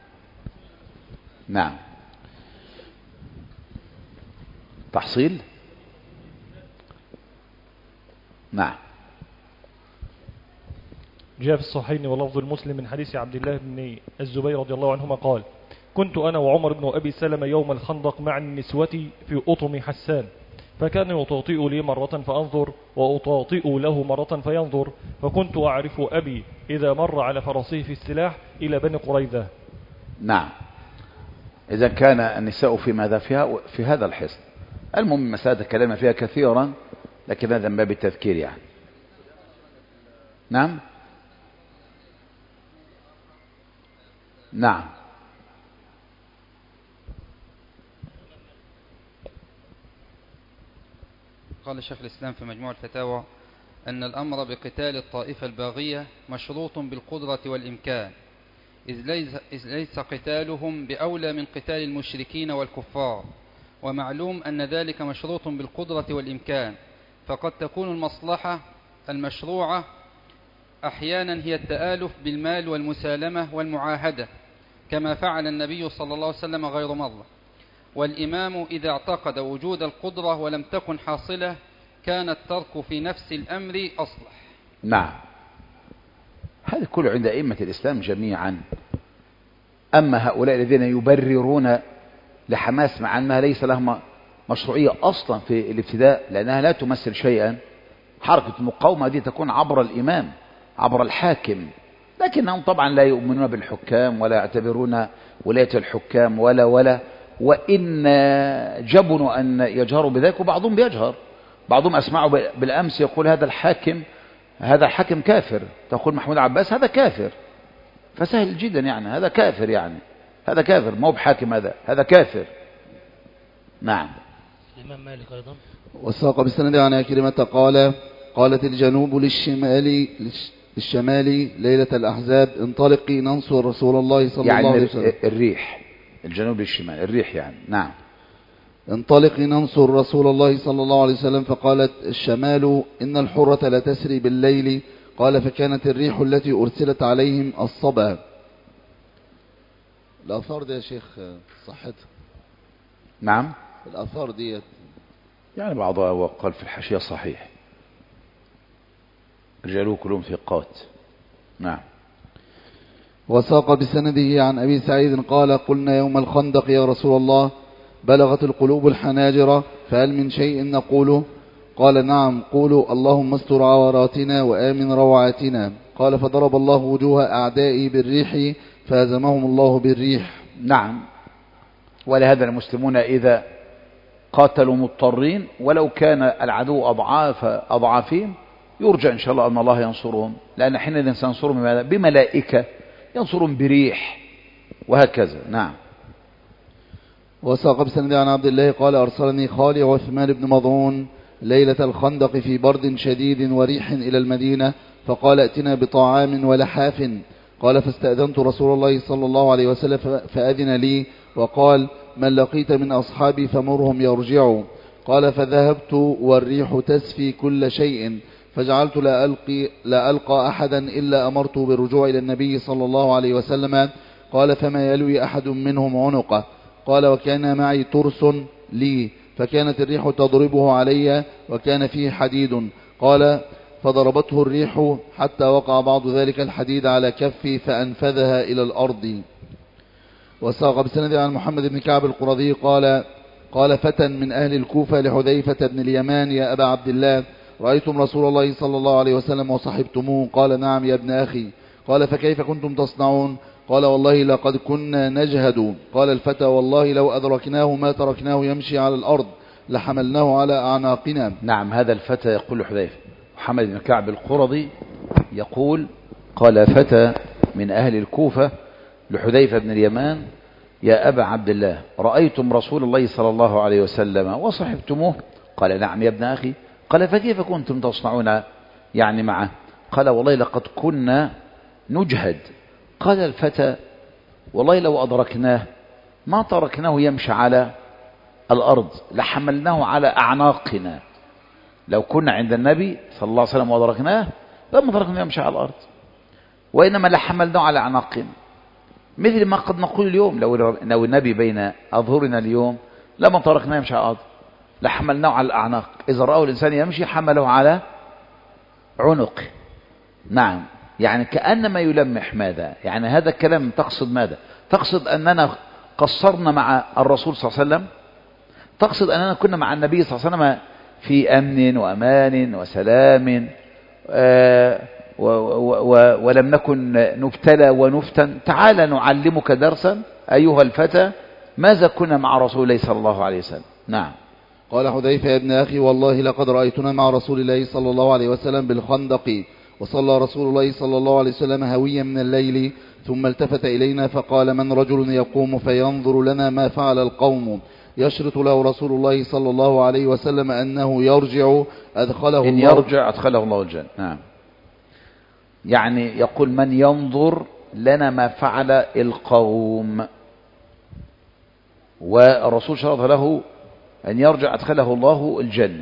نعم. تحصيل. نعم. جاء في الصحيحين ولفظ المسلم من حديث عبد الله بن الزبير رضي الله عنهما قال: كنت أنا وعمر بن أبي سلمة يوم الخندق مع النسوة في أطم حسان، فكان يطاطئ لي مرة فأنظر وأطاطئ له مرة فينظر، فكنت أعرف أبي إذا مر على فرسه في السلاح إلى بني قريظة. نعم. إذا كان النساء في ماذا فيها في هذا الحصن. المهم مسألة كلامنا فيها كثيرا، لكن هذا من باب التذكير يعني. نعم. نعم. قال شيخ الإسلام في مجموع الفتاوى أن الأمر بقتال الطائفة الباغية مشروط بالقدرة والإمكان، إذ ليس, إذ ليس قتالهم بأولى من قتال المشركين والكفار، ومعلوم أن ذلك مشروط بالقدرة والإمكان، فقد تكون المصلحة المشروعة أحيانا هي التآلف بالمال والمسالمة والمعاهدة، كما فعل النبي صلى الله عليه وسلم غير مرة. والإمام إذا اعتقد وجود القدرة ولم تكن حاصلة كان الترك في نفس الأمر أصلح. نعم، هذا كله عند أئمة الإسلام جميعا. أما هؤلاء الذين يبررون لحماس مع أنها ليس لهم مشروعية أصلا في الابتداء لأنها لا تمثل شيئا، حركة المقاومة دي تكون عبر الإمام عبر الحاكم، لكنهم طبعا لا يؤمنون بالحكام ولا يعتبرون ولاية الحكام ولا ولا وإن جبنوا أن يجهروا بذلك، وبعضهم بيجهر، بعضهم أسمعوا بالأمس يقول هذا الحاكم هذا الحاكم كافر، تقول محمود عباس هذا كافر، فسهل جدا يعني هذا كافر، يعني هذا كافر ما هو بحاكم، هذا هذا كافر. نعم. الإمام مالك أيضا وساق بالسند عن كلمة قال قالت الجنوب للشمال للشمال ليلة الأحزاب انطلقي ننصر رسول الله صلى يعني الله عليه وسلم. الريح، الجنوب للشمال الريح يعني. نعم. انطلقي ننصر رسول الله صلى الله عليه وسلم، فقالت الشمال إن الحرة لا تسري بالليل، قال فكانت الريح التي أرسلت عليهم الصبا. الآثار دي يا شيخ صحتها؟ نعم، الآثار دي يعني بعضها وقال في الحاشية صحيح، رجاله كلهم ثقات. نعم. وساق بسنده عن أبي سعيد قال قلنا يوم الخندق يا رسول الله بلغت القلوب الحناجر فهل من شيء نقوله؟ قال نعم، قولوا اللهم استر عوراتنا وآمن روعاتنا. قال فضرب الله وجوه أعدائي بالريح فهزمهم الله بالريح. نعم، ولهذا المسلمون إذا قاتلوا مضطرين ولو كان العدو أضعاف أضعافهم يرجى إن شاء الله أن الله ينصرهم، لأن حين سينصرهم بملائكة ينصرهم بريح وهكذا. نعم. وساق بسند عن عبد الله قال أرسلني خالي عثمان بن مضعون ليلة الخندق في برد شديد وريح إلى المدينة، فقال ائتنا بطعام ولحاف. قال فاستأذنت رسول الله صلى الله عليه وسلم فأذن لي، وقال من لقيت من أصحابي فمرهم يرجعوا. قال فذهبت والريح تسفي كل شيء، فجعلت لا ألقي, لا ألقى أحدا إلا أمرت بالرجوع إلى النبي صلى الله عليه وسلم. قال فما يلوي أحد منهم عنقه. قال وكان معي ترس لي، فكانت الريح تضربه علي وكان فيه حديد. قال فضربته الريح حتى وقع بعض ذلك الحديد على كفي فأنفذها إلى الأرض. وساق بسند عن محمد بن كعب القرظي قال قال فتى من أهل الكوفة لحذيفة بن اليمان يا أبا عبد الله رأيتم رسول الله صلى الله عليه وسلم وصحبتموه؟ قال نعم يا ابن أخي. قال فكيف كنتم تصنعون؟ قال والله لقد كنا نجهد. قال الفتى والله لو أدركناه ما تركناه يمشي على الأرض لحملناه على أعناقنا. نعم، هذا الفتى يقول حذيفة محمد بن كعب القرظي يقول قال فتى من أهل الكوفة لحذيفة بن اليمان يا أبا عبد الله رأيتم رسول الله صلى الله عليه وسلم وصحبتموه؟ قال نعم يا ابن أخي. قال فكيف كنتم تصنعون يعني معه؟ قال والله لقد كنا نجهد. قال الفتى والله لو أدركناه ما تركناه يمشي على الأرض لحملناه على أعناقنا. لو كنا عند النبي صلى الله عليه وسلم وأدركناه لما تركناه يمشي على الأرض، وإنما لحملناه على أعناقنا، مثل ما قد نقول اليوم لو لو النبي بين أظهرنا اليوم لما تركناه يمشي على الأرض لحملناه على الأعناق. إذا رأوا الإنسان يمشي حمله على عنق. نعم، يعني كأنما يلمح ماذا؟ يعني هذا الكلام تقصد ماذا؟ تقصد أننا قصرنا مع الرسول صلى الله عليه وسلم؟ تقصد أننا كنا مع النبي صلى الله عليه وسلم في أمن وأمان وسلام آه و و و ولم نكن نبتلى ونفتن؟ تعال نعلمك درسا أيها الفتى، ماذا كنا مع رسول الله صلى الله عليه وسلم؟ نعم. قال حذيفة يا ابن أخي والله لقد رأيتنا مع رسول الله صلى الله عليه وسلم بالخندق، وصلى رسول الله صلى الله عليه وسلم هويا من الليل، ثم التفت إلينا فقال من رجل يقوم فينظر لنا ما فعل القوم؟ يشرط له رسول الله صلى الله عليه وسلم أنه يرجع أدخله إن الله يرجع أدخله الله الجنة. نعم، يعني يقول من ينظر لنا ما فعل القوم، والرسول شرط له أن يرجع أدخله الله الجنة.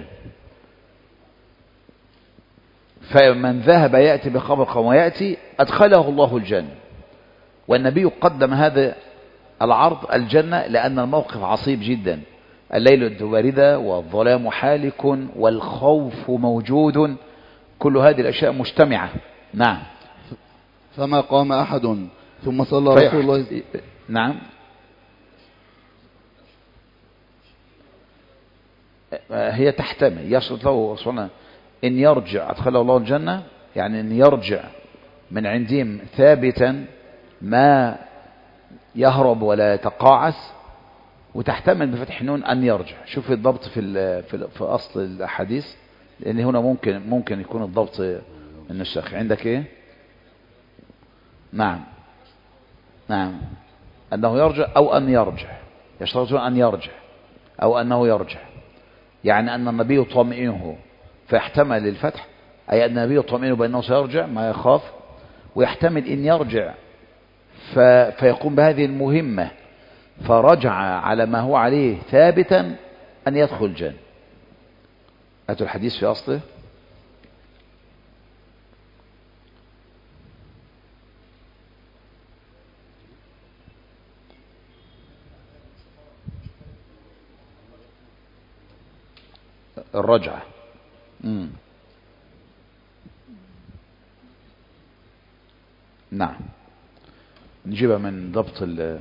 فمن ذهب يأتي بخبر قوم ويأتي أدخله الله الجنة. والنبي قدم هذا العرض الجنة لأن الموقف عصيب جدا، الليل باردة والظلام حالك والخوف موجود، كل هذه الأشياء مجتمعة. نعم. فما قام أحد ثم صلى رسول الله. نعم. هي تحتمل، يشرط له رسولنا إن يرجع أدخله الله الجنة، يعني إن يرجع من عندهم ثابتا ما يهرب ولا يتقاعس، وتحتمل بفتح نون أن يرجع. شوف الضبط في في, في أصل الأحاديث، لأن هنا ممكن ممكن يكون الضبط النسخ عندك إيه؟ نعم نعم أنه يرجع أو أن يرجع، يشترطون أن يرجع أو أنه يرجع، يعني أن النبي يطمئنه فيحتمل الفتح، أي أن النبي يطمئنه بأنه سيرجع ما يخاف، ويحتمل إن يرجع فيقوم بهذه المهمة فرجع على ما هو عليه ثابتا أن يدخل الجنة. أتوا الحديث في أصله. الرجعة. مم. نعم نجيبها من ضبط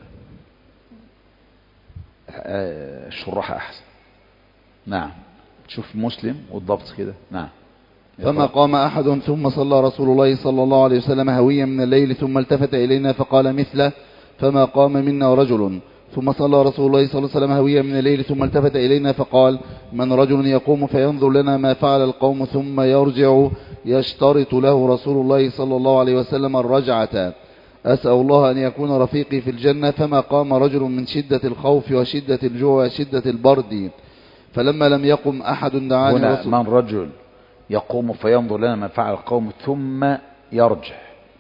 الشراح أحسن. نعم تشوف مسلم والضبط كده. نعم. فما قام أحد ثم صلى رسول الله صلى الله عليه وسلم هويا من الليل ثم التفت إلينا فقال مثله. فما قام منا رجل ثم صلى رسول الله صلى الله عليه وسلم هويا من الليل ثم التفت إلينا فقال من رجل يقوم فينظر لنا ما فعل القوم ثم يرجع يشترط له رسول الله صلى الله عليه وسلم الرجعة. أسأل الله أن يكون رفيقي في الجنة. فما قام رجل من شدة الخوف وشدة الجوع وشدة البرد فلما لم يقم أحد دعاني هنا رسول. من رجل يقوم فينظر لنا ما فعل القوم ثم يرجع،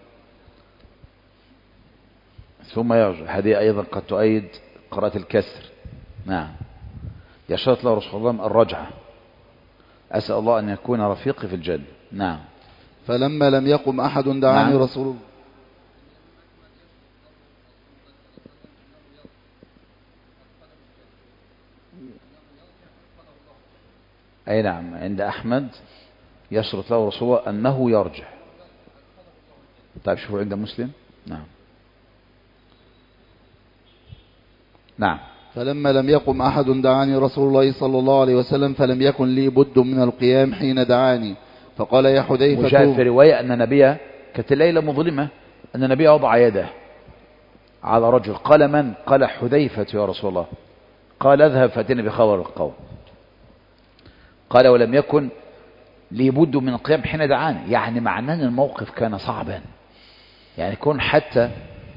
ثم يرجع، هذه أيضا قد تؤيد قراءة الكسر. نعم يشترط له رسول الله الرجعة. أسأل الله أن يكون رفيقي في الجنة. نعم. فلما لم يقم أحد دعاني نعم. رسول الله. أي نعم عند أحمد يشرط له رسول الله أنه يرجع. طيب شوفوا عند مسلم. نعم نعم. فلما لم يقم أحد دعاني رسول الله صلى الله عليه وسلم فلم يكن لي بد من القيام حين دعاني فقال يا حذيفة. وجاء في رواية أن النبي كانت الليلة مظلمة أن النبي وضع يده على رجل، قال من؟ قال حذيفة يا رسول الله. قال اذهب فأتني بخبر القوم. قال ولم يكن لي بد من القيام حين دعاني، يعني معناه أن الموقف كان صعبا، يعني يكون حتى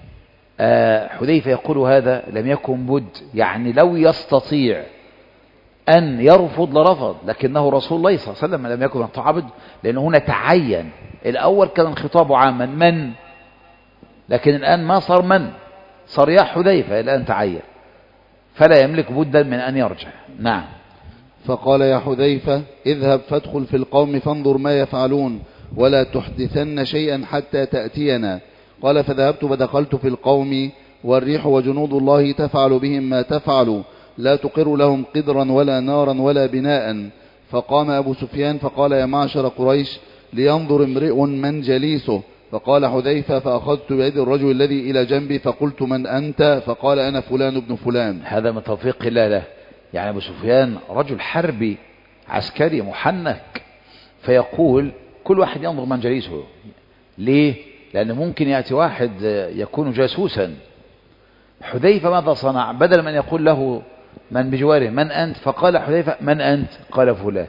حذيفة يقول هذا لم يكن بد، يعني لو يستطيع أن يرفض لرفض، لكنه رسول الله صلى الله عليه وسلم لم يكن يتعبد، لأنه هنا تعين. الأول كان الخطاب عاما من، لكن الآن ما صار من، صار يا حذيفة، الآن تعين، فلا يملك بدا من أن يرجع. نعم. فقال يا حذيفة اذهب فادخل في القوم فانظر ما يفعلون ولا تحدثن شيئا حتى تأتينا. قال فذهبت فدخلت في القوم والريح وجنود الله تفعل بهم ما تفعل لا تقر لهم قدرا ولا نارا ولا بناء. فقام أبو سفيان فقال يا معشر قريش لينظر امرئ من جليسه. فقال حذيفة فأخذت بيد الرجل الذي إلى جنبي فقلت من أنت؟ فقال أنا فلان ابن فلان. هذا من توفيق الله له، يعني أبو سفيان رجل حربي عسكري محنك، فيقول كل واحد ينظر من جليسه. ليه؟ لأنه ممكن يأتي واحد يكون جاسوسا. حذيفة ماذا صنع؟ بدل من يقول له من بجواره من أنت، فقال حذيفة من أنت؟ قال فلان،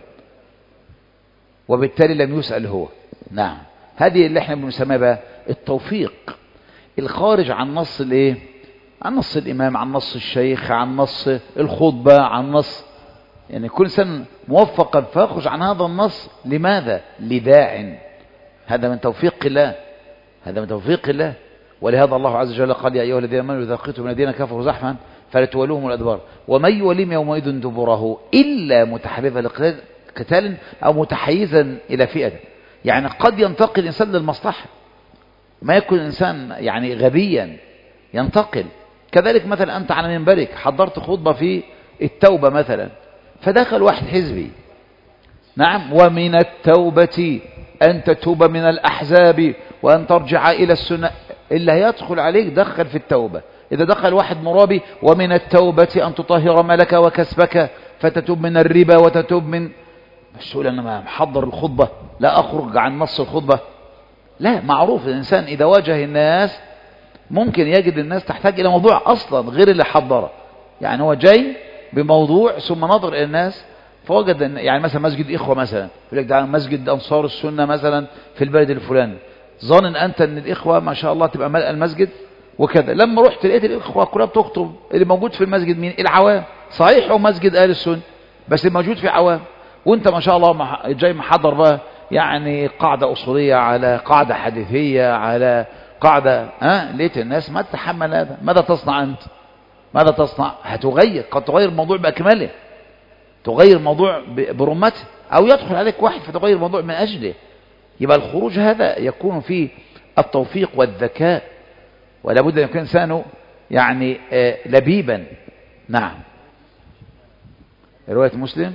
وبالتالي لم يسأل هو. نعم. هذه اللي احنا بنسميها بقى التوفيق الخارج عن نص الايه، عن نص الإمام، عن نص الشيخ، عن نص الخطبة، عن نص، يعني كل سنة موفقا فيخرج عن هذا النص. لماذا؟ لداع. هذا من توفيق الله، هذا من توفيق الله. ولهذا الله عز وجل قال يا أيها الذين آمنوا إذا لقيتم من الذين كفروا زحفا فلا تولوهم الأدبار ومن يوليهم يومئذ دبره إلا متحرفا لقتال أو متحيزا إلى فئة. يعني قد ينتقل الإنسان للمصلحة، ما يكون الإنسان يعني غبيا ينتقل. كذلك مثلا أنت على منبرك حضرت خطبة في التوبة مثلا، فدخل واحد حزبي، نعم، ومن التوبة أن تتوب من الأحزاب وأن ترجع إلى السنة. اللي هيدخل عليك دخل في التوبة. إذا دخل واحد مرابي ومن التوبة أن تطهر مالك وكسبك فتتوب من الربا وتتوب من، مش تقول أنا ما محضر الخطبة لا أخرج عن نص الخطبة. لا، معروف الإنسان إذا واجه الناس ممكن يجد الناس تحتاج إلى موضوع أصلا غير اللي حضره. يعني هو جاي بموضوع ثم نظر إلى الناس فوجد أن يعني مثلا مسجد إخوة مثلا يقول لك ده مسجد أنصار السنة مثلا في البلد الفلاني، ظن أنت أن الإخوة ما شاء الله تبقى ملأ المسجد وكذا. لما رحت لقيت الإخوة كلها بتخطب، اللي موجود في المسجد مين؟ العوام. صحيح هو مسجد أهل السنة بس الموجود في عوام، وانت ما شاء الله جاي محضر بقى يعني قاعدة أصولية على قاعدة حديثية على قاعدة، ها لقيت الناس ما تتحمل هذا. ماذا تصنع أنت؟ ماذا تصنع؟ هتغير، قد تغير الموضوع بأكمله، تغير الموضوع برمته، أو يدخل عليك واحد فتغير الموضوع من أجله. يبقى الخروج هذا يكون فيه التوفيق والذكاء، ولا بد أن يكون إنسانه يعني آه لبيبا. نعم. رواية مسلم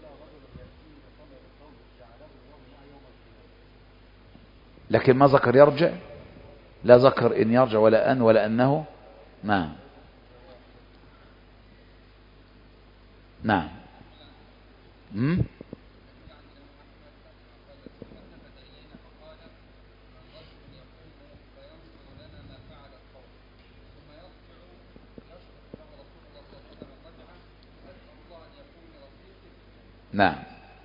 لكن ما ذكر يرجع، لا ذكر إن يرجع ولا أن ولا أنه. نعم نعم. مم؟ نعم.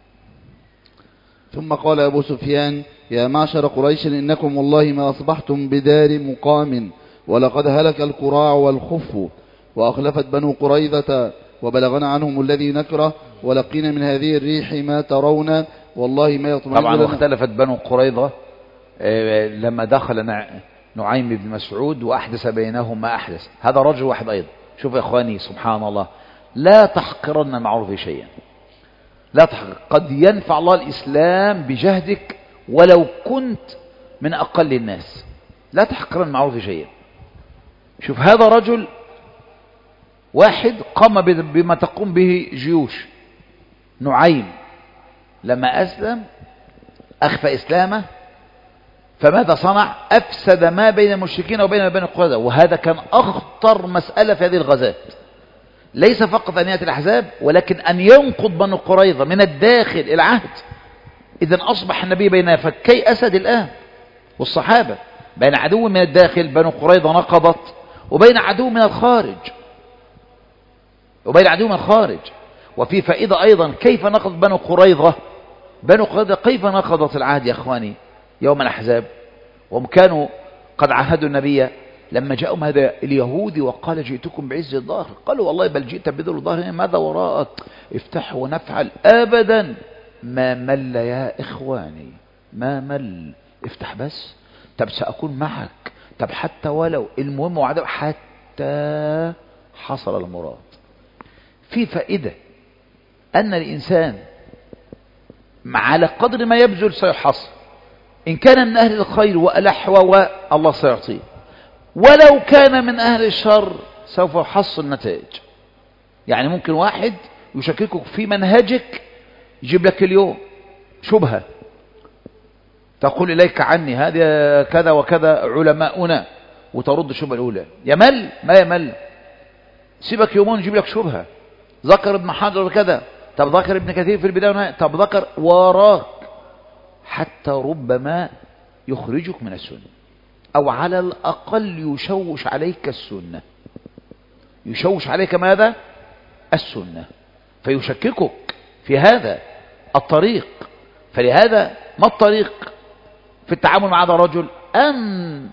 ثم قال أبو سفيان: يا معشر قريش إنكم والله ما أصبحتم بدار مقام، ولقد هلك القراع والخف، وأخلفت بنو قريظة، وبلغنا عنهم الذي نكره، ولقينا من هذه الريح ما ترون، والله ما يطمئن. طبعا واختلفت بنو قريظة لما دخل نعيم بن مسعود وأحدث بينهم ما أحدث. هذا رجل واحد أيضا. شوف يا إخواني سبحان الله، لا تحقرن معروف شيئا، لا تحقر. قد ينفع الله الإسلام بجهدك ولو كنت من أقل الناس، لا تحقرن معروف شيئا. شوف هذا رجل واحد قام بما تقوم به جيوش. نعيم لما أسلم أخفى إسلامه، فماذا صنع؟ أفسد ما بين المشركين وبين بني قريظة، وهذا كان أخطر مسألة في هذه الغزاة. ليس فقط أن يأتي الأحزاب، ولكن أن ينقض بني قريظة من الداخل العهد. إذن أصبح النبي بين فكي أسد الآن والصحابة، بين عدو من الداخل بني قريظة نقضت، وبين عدو من الخارج وبين عدو من الخارج. وفي فائدة أيضا، كيف نقض بني قريظة؟ بني قريظة كيف نقضت العهد يا أخواني يوم الأحزاب؟ وهم كانوا قد عاهدوا النبي لما جاءهم هذا اليهودي وقال جئتكم بعز الظهر، قالوا والله بل جئت بذل الظهر، ماذا وراءك؟ افتح ونفعل. أبدا ما مل يا إخواني، ما مل. افتح بس، طب سأكون معك، طب حتى ولو المهم وعدم، حتى حصل المراد. في فائدة أن الإنسان على قدر ما يبذل سيحصل. إن كان من أهل الخير وألح والله سيعطيه، ولو كان من أهل الشر سوف يحصل نتائج. يعني ممكن واحد يشككك في منهجك، يجيب لك اليوم شبهة، تقول إليك عني هذا كذا وكذا علماؤنا، وترد الشبهة الأولى. يمل ما يمل، سيبك يومون يجيب لك شبهة. ذكر ابن حجر كذا، طب ذكر ابن كثير في البداية والنهاية، طب ذكر وراك، حتى ربما يخرجك من السنة، أو على الأقل يشوش عليك السنة. يشوش عليك ماذا؟ السنة، فيشككك في هذا الطريق. فلهذا ما الطريق في التعامل مع هذا الرجل؟ أن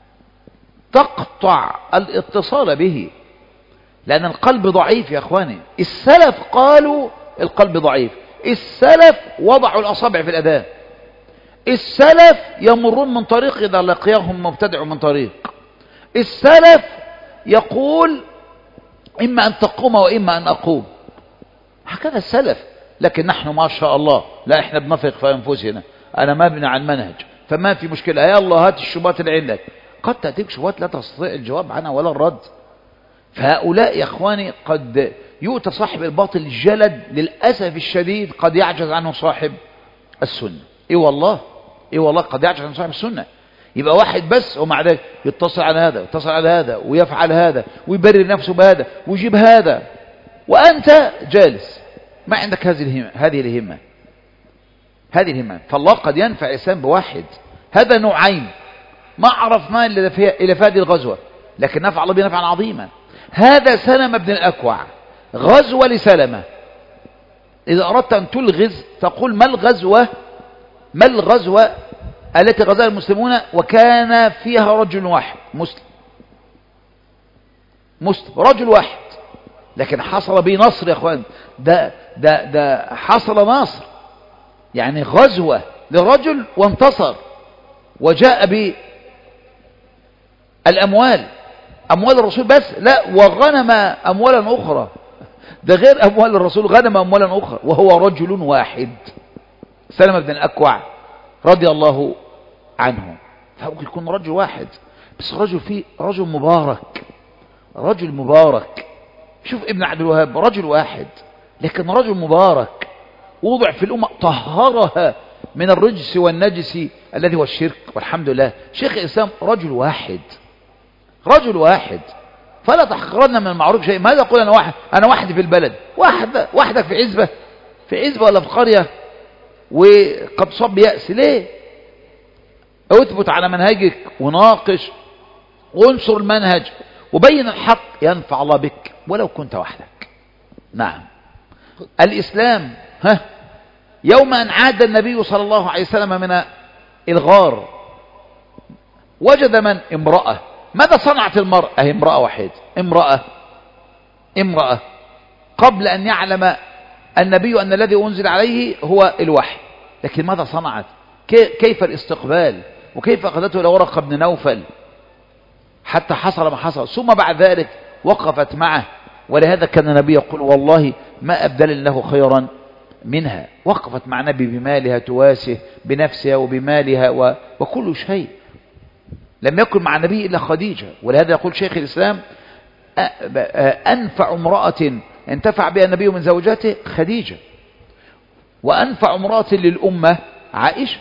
تقطع الاتصال به، لأن القلب ضعيف يا أخواني. السلف قالوا القلب ضعيف، السلف وضعوا الأصابع في الأذان، السلف يمرون من طريق إذا لقيهم مبتدع من طريق، السلف يقول إما أن تقوم وإما أن أقوم. هكذا السلف. لكن نحن ما شاء الله لا، إحنا بنثق في أنفسنا، أنا ما بني عن منهج، فما في مشكلة، يا الله هات الشبهات اللي عندك. قد تأتيك شبهات لا تستطيع الجواب عنها ولا الرد. فهؤلاء يا إخواني قد يؤتى صاحب الباطل جلد، للأسف الشديد قد يعجز عنه صاحب السنة. إيه والله، إيه والله قد يعجز عن صاحب السنة. يبقى واحد بس ومع ذلك يتصل على هذا يتصل على هذا ويفعل هذا ويبرر نفسه بهذا ويجيب هذا، وأنت جالس ما عندك هذه الهمة هذه الهمة هذه الهمة. فالله قد ينفع الإنسان بواحد. هذا نوعين ما عرفنا إلا في هذه الغزوة، لكن نفع الله بنفعا عظيما. هذا سلمة بن الأكوع، غزوة لسلمة. إذا أردت أن تلغز تقول ما الغزوة ما الغزوة التي غزاها المسلمون وكان فيها رجل واحد مسلم مسلم رجل واحد، لكن حصل به نصر يا أخوان. ده, ده, ده حصل نصر، يعني غزوة لرجل وانتصر وجاء بالأموال، أموال الرسول بس لا، وغنم أموالا أخرى. ده غير أموال الرسول، غنم أموالا أخرى وهو رجل واحد، سلمة بن الأكوع رضي الله عنه. فممكن يكون رجل واحد بس رجل فيه رجل مبارك، رجل مبارك. شوف ابن عبد الوهاب رجل واحد لكن رجل مبارك، وضع في الأمة طهرها من الرجس والنجس الذي هو الشرك، والحمد لله. شيخ الإسلام رجل واحد رجل واحد. فلا تحقرن من المعروف شيء. ماذا أقول أنا واحد أنا واحد في البلد، واحد وحدك في عزبة في عزبة ولا في قرية وقد صب يأس؟ ليه؟ اثبت على منهجك وناقش وانشر المنهج وبين الحق، ينفع الله بك ولو كنت وحدك. نعم. الإسلام ها يوم أن عاد النبي صلى الله عليه وسلم من الغار وجد من امرأة. ماذا صنعت المرأة؟ هي امرأة واحدة، امرأة امرأة قبل أن يعلم النبي أن الذي أنزل عليه هو الوحي. لكن ماذا صنعت؟ كيف الاستقبال وكيف أخذته إلى ورقة بن نوفل حتى حصل ما حصل، ثم بعد ذلك وقفت معه. ولهذا كان النبي يقول والله ما أبدل له خيرا منها. وقفت مع النبي بمالها تواسه بنفسها وبمالها و... وكل شيء. لم يكن مع النبي إلا خديجة. ولهذا يقول شيخ الإسلام أنفع امرأة انتفع بها النبي من زوجاته خديجة، وأنفع امرأة للأمة عائشة.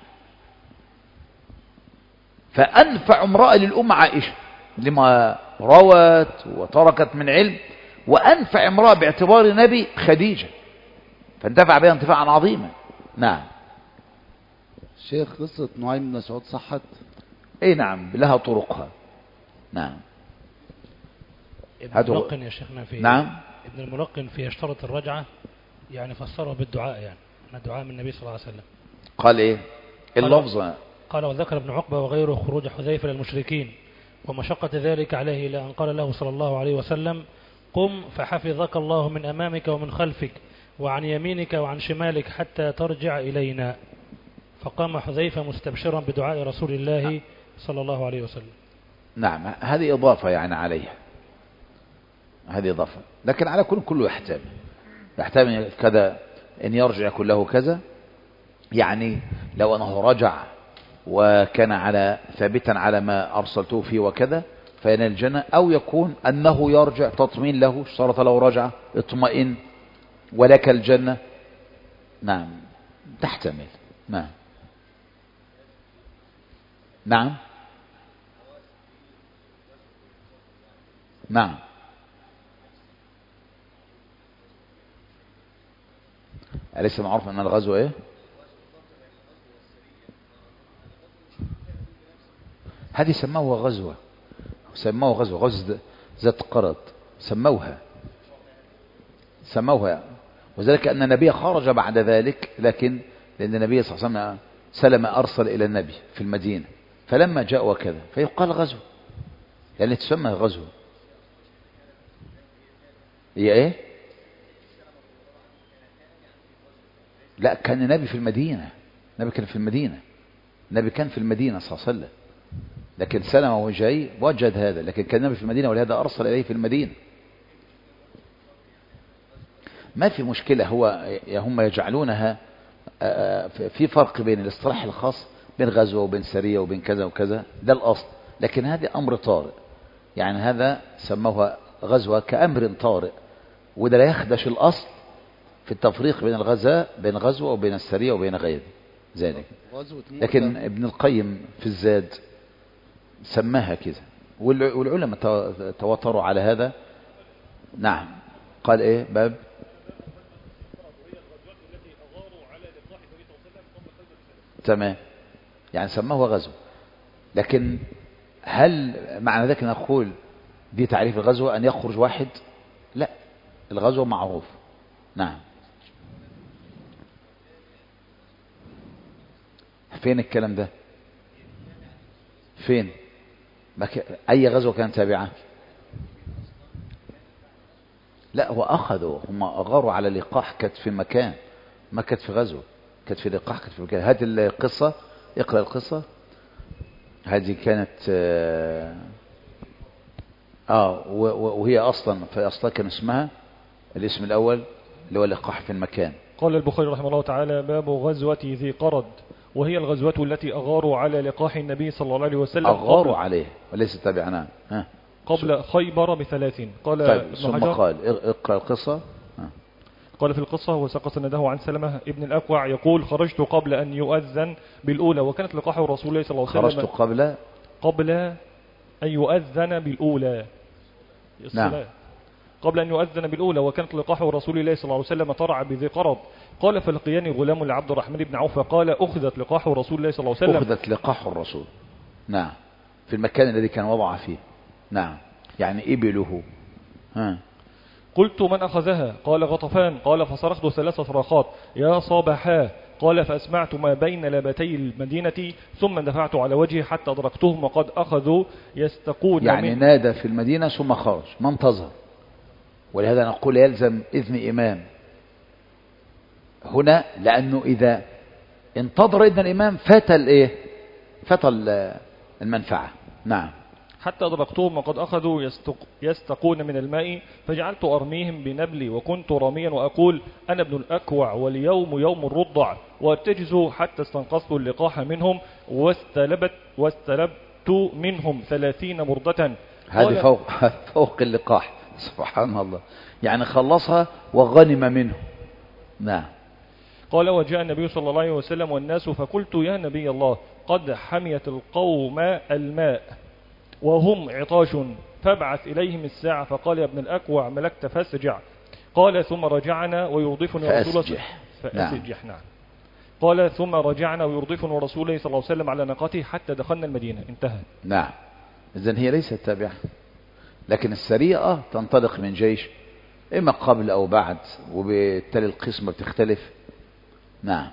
فأنفع امرأة للأمة عائشة لما روت وتركت من علم، وأنفع امرأة باعتبار النبي خديجة، فانتفع بها انتفاعا عظيما. نعم. شيخ قصة نعيم بن مسعود صحت؟ اي نعم لها طرقها. نعم. ابن الملقن يا شيخنا في نعم ابن الملقن في يشترط الرجعة يعني فسره بالدعاء، يعني الدعاء من النبي صلى الله عليه وسلم. قال ايه اللفظ؟ قال وذكر ابن عقبة وغيره خروج حذيفة للمشركين ومشقة ذلك عليه إلى أن قال له صلى الله عليه وسلم قم فحفظك الله من أمامك ومن خلفك وعن يمينك وعن شمالك حتى ترجع إلينا. فقام حذيفة مستبشرا بدعاء رسول الله صلى الله عليه وسلم. نعم هذه إضافة يعني عليها، هذه إضافة، لكن على كل كله يحتمل يحتمل كذا إن يرجع كله كذا، يعني لو أنه رجع وكان على ثابتا على ما أرسلته فيه وكذا فينال الجنة، أو يكون أنه يرجع تطمين له، اشترط له رجع اطمئن ولك الجنة. نعم تحتمل. نعم نعم نعم أليس معروف أن الغزو إيه؟ هذه سموها غزوة، سموها غزوة، غزوة ذات قرض سموها سموها وذلك أن النبي خرج بعد ذلك، لكن لأن النبي صلى الله عليه وسلم سلم أرسل إلى النبي في المدينة، فلما جاء وكذا فيقال غزوة، يعني تسمى غزوة. هي إيه؟ لا كان النبي في المدينة، النبي كان في المدينة النبي كان في المدينة صلى الله عليه وسلم، لكن سلم وهو جاي وجد هذا، لكن كان النبي في المدينة ولهذا أرسل إليه في المدينة. ما في مشكلة. هو هم يجعلونها في فرق بين الاصطلاح الخاص بين غزوة وبين سرية وبين كذا وكذا، ده الأصل. لكن هذا أمر طارئ، يعني هذا سموها غزوة كأمر طارئ، وده لا يخدش الأصل في التفريق بين الغزاء بين غزوة وبين السرية وبين غير ذلك. لكن ابن القيم في الزاد سماها كذا، والعلماء تواتروا على هذا. نعم. قال ايه باب تمام، يعني سماه غزو. لكن هل معنى ذلك نقول دي تعريف الغزوة أن يخرج واحد؟ لا، الغزوة معروف. نعم. فين الكلام ده؟ فين؟ أي غزوة كانت تابعة؟ لا، هو أخذوا، هم أغاروا على لقاح، كانت في مكان، ما كانت في غزوة، كانت في لقاح، كانت في مكان. هذه القصة، اقرأ القصة. هذه كانت آه, آه وهي أصلا في أصلا كان اسمها الاسم الأول اللي هو لقاح في المكان. قال البخاري رحمه الله تعالى: باب غزوة ذي قرد، وهي الغزوة التي أغاروا على لقاح النبي صلى الله عليه وسلم. أغاروا عليه وليس تابعناه. ها. قبل خيبر بثلاث. قال طيب ثم قال اقرأ القصة. ها. قال في القصة: وساق سنده عن سلمة ابن الأكوع يقول: خرجت قبل أن يؤذن بالأولى، وكانت لقاح رسول الله صلى الله عليه وسلم. خرجت قبل قبل أن يؤذن بالأولى. نعم. قبل أن يؤذن بالأولى، وكانت لقاح رسول الله صلى الله عليه وسلم ترعى بذي قرض. قال: فلقياني غلام لعبد الرحمن بن عوف قال: أخذت لقاح رسول الله صلى الله عليه وسلم. أخذت لقاح الرسول. نعم. في المكان الذي كان وضع فيه. نعم. يعني إبله. ها. قلت: من أخذها؟ قال: غطفان. قال: فصرخت ثلاث صراخات: يا صباحا. قال: فأسمعت ما بين لابتي المدينة، ثم دفعت على وجهي حتى أدركتهم وقد أخذوا يستقون. يعني من نادى في المدينة ثم خرج، ما انتظر. ولهذا نقول يلزم إذن إمام هنا، لأنه إذا انتظر إذن الإمام فات الإيه؟ فات المنفعة. نعم. حتى أدركتهم وقد أخذوا يستق... يستقون من الماء، فجعلت أرميهم بنبلي، وكنت راميا وأقول: أنا ابن الأكوع، واليوم يوم الرضع. وارتجز حتى استنقصت اللقاح منهم، واستلبت واستلبت منهم ثلاثين مردة. هذه فوق فوق اللقاح. سبحان الله، يعني خلصها وغنم منه. نعم. قال: وجاء النبي صلى الله عليه وسلم والناس، فقلت: يا نبي الله، قد حميت القوم الماء وهم عطاش، فابعث إليهم الساعة. فقال: يا ابن الأكوع، ملكت فاسجع. قال: ثم رجعنا ويرضفني رسول الله فأسجح. نعم. قال: ثم رجعنا ويرضفني رسول الله صلى الله عليه وسلم على ناقته حتى دخلنا المدينة. انتهى. نعم. إذن هي ليست تابعة، لكن السريعة تنطلق من جيش إما قبل أو بعد، وبالتالي القسمة بتختلف. نعم.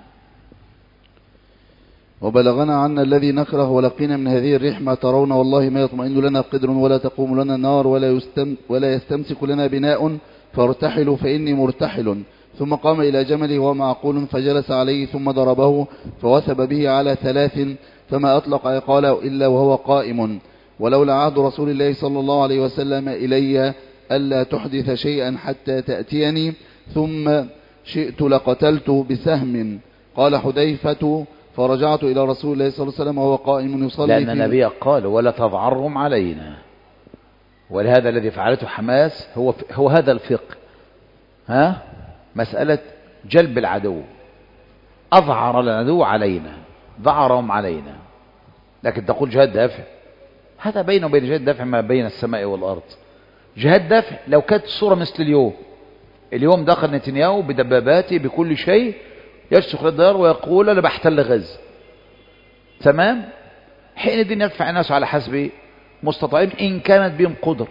وبلغنا عنا الذي نكره ولقينا من هذه الريح ما ترون، والله ما يطمئن لنا قدر ولا تقوم لنا نار ولا, يستم ولا يستمسك لنا بناء، فارتحلوا فإني مرتحل. ثم قام إلى جمله وهو معقول فجلس عليه، ثم ضربه فوثب به على ثلاث، فما أطلق عقاله إلا وهو قائم. ولولا عهد رسول الله صلى الله عليه وسلم إلي ألا تحدث شيئا حتى تأتيني، ثم شئت لقتلت بسهم. قال حذيفة: فرجعت إلى رسول الله صلى الله عليه وسلم وهو قائم يصلي، لأن النبي قال: ولا تضعرهم علينا. ولهذا الذي فعلته حماس هو هو هذا الفقه، ها، مسألة جلب العدو. أضعر العدو علينا، ضعرهم علينا. لكن تقول جهاد دافع، هذا بينه وبين جهاد دافع ما بين السماء والأرض. جهاد دافع لو كانت الصورة مثل اليوم، اليوم دخل نتنياهو بدباباته بكل شيء يشتخ للدار ويقول: أنا بحتل غزة، تمام، حين دين يدفع الناس على حسب مستطاعهم إن كانت بهم قدر.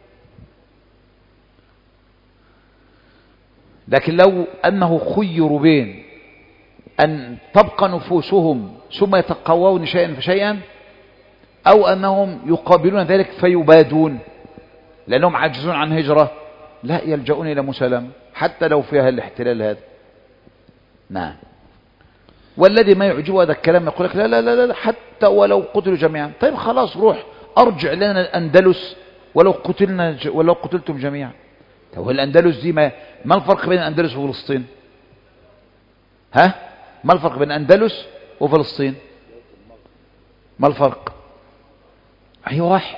لكن لو أنه خيروا بين أن تبقى نفوسهم ثم يتقوون شيئا فشيئا، أو أنهم يقابلون ذلك فيبادون لأنهم عاجزون عن هجرة، لا، يلجؤون إلى مسالمة حتى لو فيها الاحتلال هذا. نعم. والذي ما يعجبه هذا الكلام يقول لك: لا لا لا لا، حتى ولو قتلوا جميعا. طيب خلاص، روح أرجع لنا الأندلس ولو قتلنا ولو قتلتم جميعا. طب الأندلس دي ما, ما الفرق بين الأندلس وفلسطين؟ ها؟ ما الفرق بين الأندلس وفلسطين؟ ما الفرق؟ هي واحد.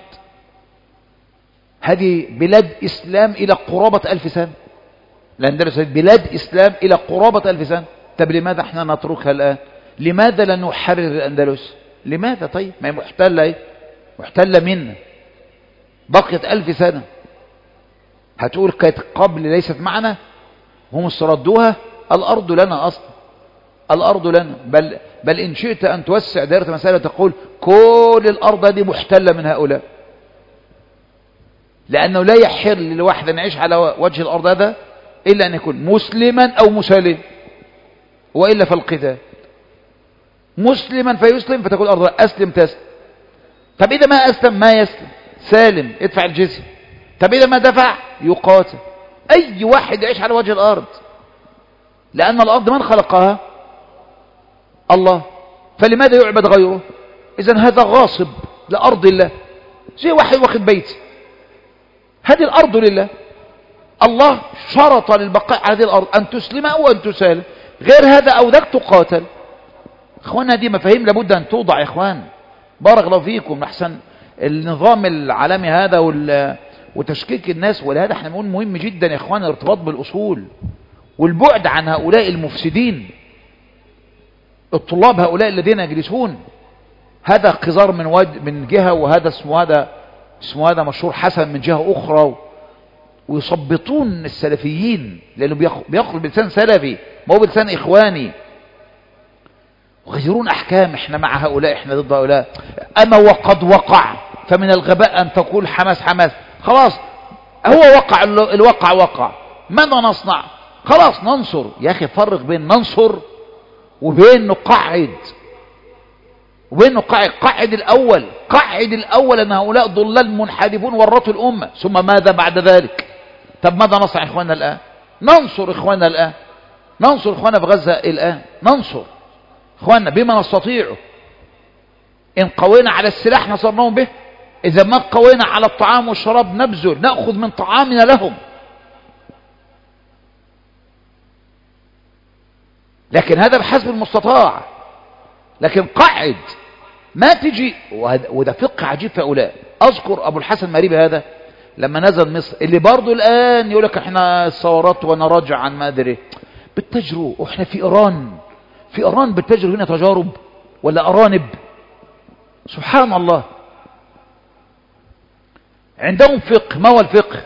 هذه بلاد إسلام إلى قرابة ألف سنة. الأندلس بلاد إسلام إلى قرابة ألف سنة. طب لماذا احنا نتركها الآن؟ لماذا لا نحرر الأندلس؟ لماذا؟ طيب ما هي محتلة ايه؟ محتلة منا، بقيت ألف سنة. هتقول كانت قبل ليست معنا، هم استردوها. الأرض لنا أصلا، الأرض لنا. بل, بل إن شئت أن توسع دائرة مسألة تقول كل الأرض دي محتلة من هؤلاء، لأنه لا يحل لواحد أن يعيش على وجه الأرض هذا إلا أن يكون مسلما أو مسالم، وإلا فالقتال. مسلما فيسلم فتقول الأرض أسلم تسلم. طب إذا ما أسلم ما يسلم، سالم ادفع الجزية. طب إذا ما دفع يقاتل. أي واحد يعيش على وجه الأرض، لأن الأرض من خلقها؟ الله. فلماذا يعبد غيره؟ إذن هذا غاصب لأرض الله، زي واحد واخد بيت. هذه الأرض لله، الله شرط للبقاء على هذه الأرض أن تسلم أو أن تسالم، غير هذا أو ذاك تقاتل. إخواننا دي مفاهيم لابد أن توضع. يا إخوان بارك الله فيكم. أحسن النظام العالمي هذا وتشكيك الناس، ولهذا احنا بنقول مهم جدا يا إخوان الارتباط بالأصول والبعد عن هؤلاء المفسدين، الطلاب هؤلاء الذين يجلسون. هذا قذار من ود من جهة، وهذا اسمه هذا اسمه هذا مشهور حسن من جهة أخرى، ويصبطون السلفيين لأنه بيخرج بلسان سلفي ما هو بلسان إخواني، وغيرون أحكام. احنا مع هؤلاء، احنا ضد هؤلاء. أما وقد وقع، فمن الغباء أن تقول حماس حماس. خلاص هو وقع، الوقع وقع، ماذا نصنع؟ خلاص ننصر. يا أخي فرق بين ننصر وبين نقعد، وبين نقعد. قعد الأول، قعد الأول أن هؤلاء ضلال منحرفون ورطوا الأمة، ثم ماذا بعد ذلك؟ طب ماذا نصنع إخواننا الآن؟ ننصر إخواننا الآن، ننصر إخواننا في غزة الآن، ننصر إخواننا بما نستطيع. إن قوينا على السلاح نصرناهم به، إذا ما قوينا على الطعام والشراب نبذل، نأخذ من طعامنا لهم. لكن هذا بحسب المستطاع. لكن قعد ما تجي، وده فقه عجيب في هؤلاء. أذكر أبو الحسن مريبي هذا لما نزل مصر، اللي برضو الآن يقول لك احنا الثورات وانا راجع عن ما أدري بتجروا، واحنا في إيران، في إيران بتجروا هنا تجارب ولا أرانب. سبحان الله. عندهم فقه. ما هو الفقه؟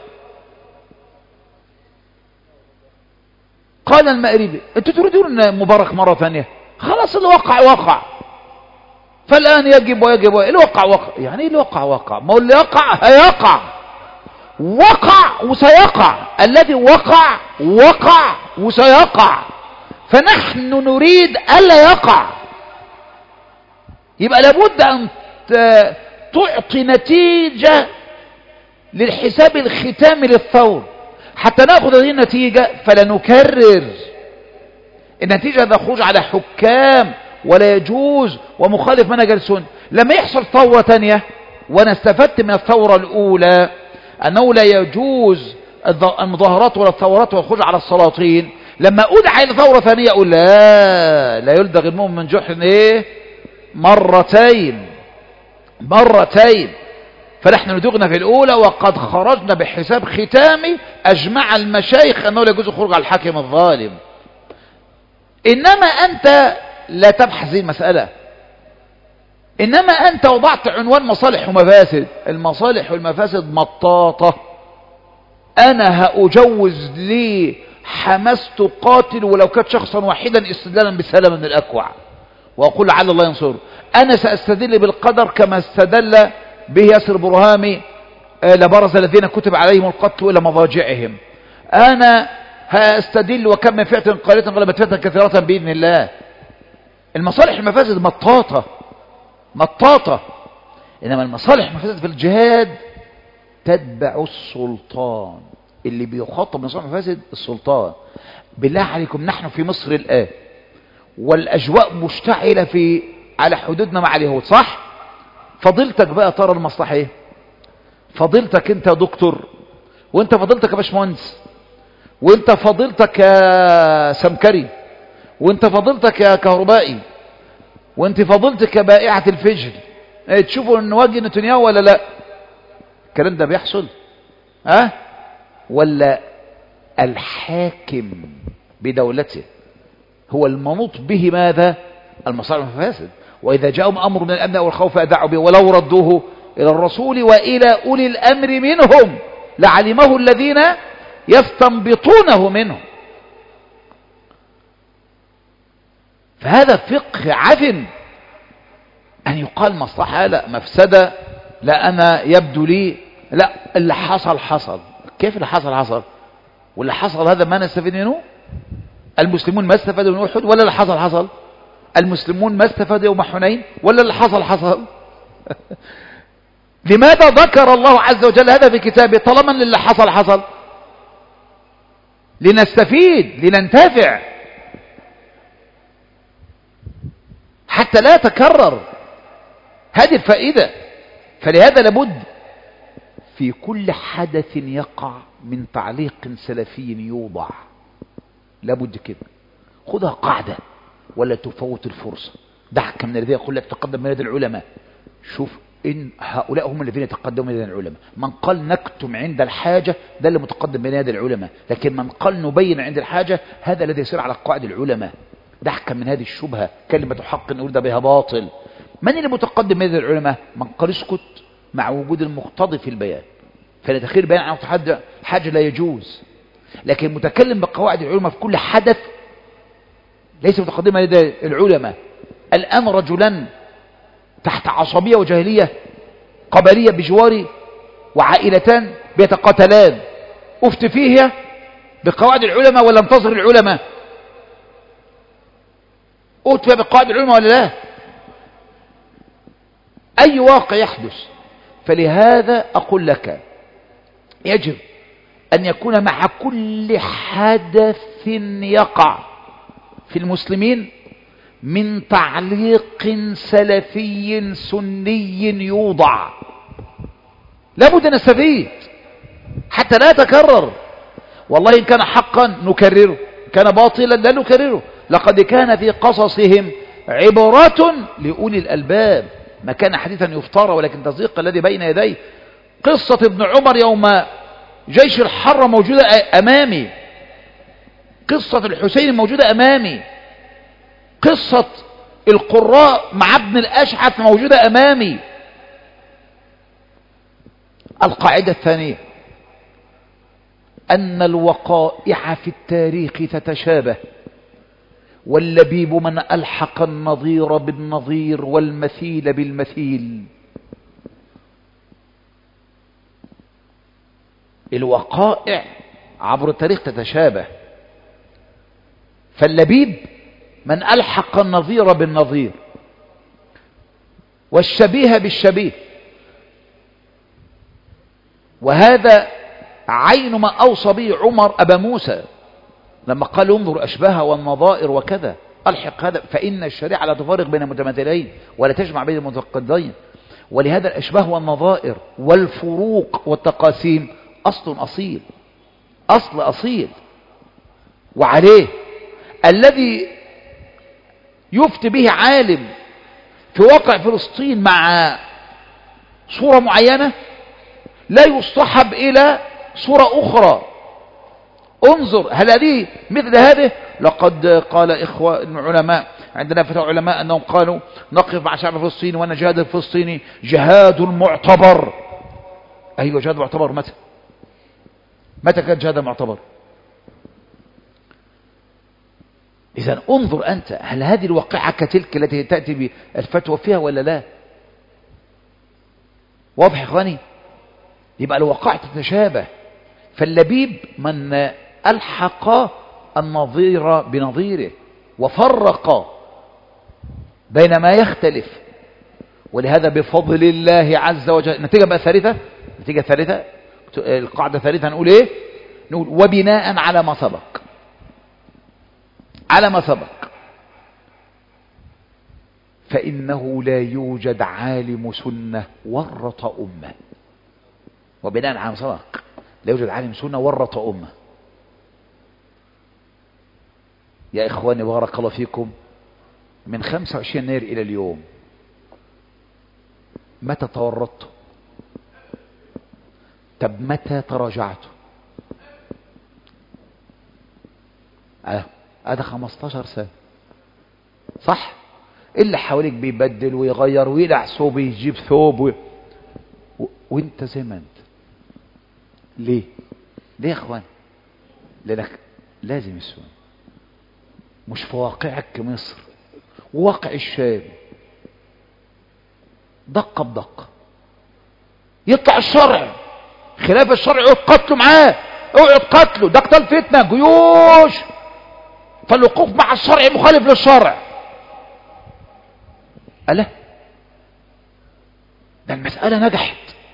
قال المأربي انتوا تريدون مبارك مرة ثانية؟ خلاص الوقع وقع، فالآن يجب ويجب الوقع وقع. يعني ايه الوقع وقع؟ ما هو اللي يقع هيقع، وقع وسيقع. الذي وقع وقع وسيقع، فنحن نريد ألا يقع. يبقى لابد أن تعطي نتيجة للحساب الختامي للثور حتى نأخذ هذه النتيجة، فلا نكرر. النتيجة هذا خروج على حكام ولا يجوز ومخالف منهج السنة. لما يحصل ثورة تانية، وانا استفدت من الثورة الأولى أنه لا يجوز المظاهرات ولا الثورات والخروج على السلاطين، لما أدعى إلى ثورة ثانية أقول لا لا يلدغ المؤمن من جحر إيه؟ مرتين مرتين. فنحن ندغنا في الأولى وقد خرجنا بحساب ختامي أجمع المشايخ أنه لا يجوز الخروج على الحاكم الظالم. إنما أنت لا تبحث هذه المسألة، إنما أنت وضعت عنوان مصالح ومفاسد. المصالح والمفاسد مطاطة. أنا هأجوز لي حماس تقاتل ولو كانت شخصا واحدا استدلالا بسلام من الأكوع، وأقول لعل الله ينصره. أنا سأستدل بالقدر كما استدل به ياسر برهامي لبرز الذين كتب عليهم القتل إلى مضاجعهم. أنا هأستدل وكم من فئة قليلة غلبت فئة كثيرة بإذن الله. المصالح المفاسد مطاطة مطاطة. إنما المصالح المفاسد في الجهاد تتبع السلطان. اللي بيخاطب مصالح المفاسد السلطان. بالله عليكم نحن في مصر الآن والأجواء مشتعلة في على حدودنا مع اليهود، صح؟ فضيلتك بقى ترى المصلحة ايه؟ فضيلتك انت دكتور وانت فضيلتك يا باشمهندس، وانت فضيلتك يا سمكري، وانت فضيلتك يا كهربائي، وانت فضيلتك يا بائعة الفجل، ايه تشوفوا ان وجه نتنياهو ولا لا؟ الكلام ده بيحصل ها أه؟ ولا الحاكم بدولته هو المنوط به ماذا؟ المصالح والمفاسد. واذا جاءهم امر من الامن او الخوف اذاعوا به ولو ردوه الى الرسول والى اولي الامر منهم لعلمه الذين يستنبطونه منهم. فهذا فقه عفن أن يقال مصلحة لا مفسدة، لا أنا يبدو لي، لا اللي حصل حصل. كيف اللي حصل حصل؟ واللي حصل هذا ما نستفيد منه؟ المسلمون ما استفادوا من أحد ولا اللي حصل حصل؟ المسلمون ما استفادوا يوم حنين ولا اللي حصل حصل؟ لماذا ذكر الله عز وجل هذا في كتابه طالما اللي حصل حصل؟ لنستفيد، لننتفع، حتى لا تكرر. هذه الفائدة. فلهذا لابد في كل حدث يقع من تعليق سلفي يوضع، لابد كده. خذها قاعدة ولا تفوت الفرصة. دعك من الذين يقول لك تقدم من يد العلماء. شوف إن هؤلاء هم الذين يتقدمون من يد العلماء. من قال نكتم عند الحاجة ده اللي متقدم من يد العلماء، لكن من قال نبين عند الحاجة هذا الذي يصير على قواعد العلماء. دعك من هذه الشبهة، كلمة حق أريد بها باطل. من اللي متقدم من يد العلماء؟ من قال اسكت مع وجود المقتضي في البيان، فلتأخير بيان عن حاجة لا يجوز. لكن متكلم بقواعد العلماء في كل حدث ليس متقدما من يد العلماء. الآن رجلان تحت عصبية وجاهلية قبلية بجواري وعائلتان بيتقاتلان، أفت فيها بقواعد العلماء ولا انتظر العلماء؟ أتفى بقواعد العلماء ولا لا؟ أي واقع يحدث. فلهذا أقول لك يجب أن يكون مع كل حدث يقع في المسلمين من تعليق سلفي سني يوضع، لابد أن نستفيد حتى لا يتكرر. والله إن كان حقا نكرره، كان باطلا لا نكرره. لقد كان في قصصهم عبرة لأولي الألباب، ما كان حديثا يفترى ولكن تصديق الذي بين يديه. قصة ابن عمر يوم جيش الحرة موجودة أمامي، قصة الحسين موجودة أمامي، قصة القراء مع ابن الأشعث موجودة أمامي. القاعدة الثانية أن الوقائع في التاريخ تتشابه، واللبيب من ألحق النظير بالنظير والمثيل بالمثيل. الوقائع عبر التاريخ تتشابه، فاللبيب من ألحق النظير بالنظير والشبيه بالشبيه. وهذا عين ما أوصى به عمر أبا موسى لما قال انظر أشباه والنظائر وكذا، ألحق هذا فإن الشريعة لا تفرق بين المتماثلين ولا تجمع بين المتقدين. ولهذا الأشباه والنظائر والفروق والتقاسيم أصل أصيل، أصل أصيل. وعليه الذي يفتي به عالم في واقع فلسطين مع صورة معينة لا يصطحب إلى صورة أخرى. انظر هل هذه مثل هذه؟ لقد قال إخوة العلماء عندنا فتوى علماء أنهم قالوا نقف مع شعب فلسطين وأن جهاد الفلسطيني جهاد معتبر. أيوة جهاد معتبر. متى متى كان جهاد معتبر؟ إذن انظر أنت هل هذه الواقعة كتلك التي تأتي بالفتوى فيها ولا لا؟ واضح يا إخواني؟ يبقى الواقع تتشابه. فاللبيب من ألحق النظير بنظيره وفرق بين ما يختلف. ولهذا بفضل الله عز وجل النتيجة بقى ثالثة، النتيجة ثالثة القاعدة ثالثة نقول إيه؟ نقول وبناء على ما سبق، على ما سبق فإنه لا يوجد عالم سنة ورط أمة. وبناء على ما سبق لا يوجد عالم سنة ورط أمة. يا إخواني بارك الله فيكم، من خمسة وعشرين يناير إلى اليوم متى تورطتوا؟ طب متى تراجعتوا؟ اه هذا خمستاشر سنة صح؟ اللي حواليك بيبدل ويغير ويلع ثوب يجيب ثوب و... و... وانت زي ما انت. ليه؟ ليه يا اخوان؟ لانك لازم السنة مش في واقعك كمصر وواقع الشام دقة بدقة. يطلع الشرع خلاف الشرع يقعد قتله معاه، اقعد قتله، ده قتال فتنة جيوش. فالوقوف مع الشرع مخالف للشرع. ألا ده المسألة نجحت،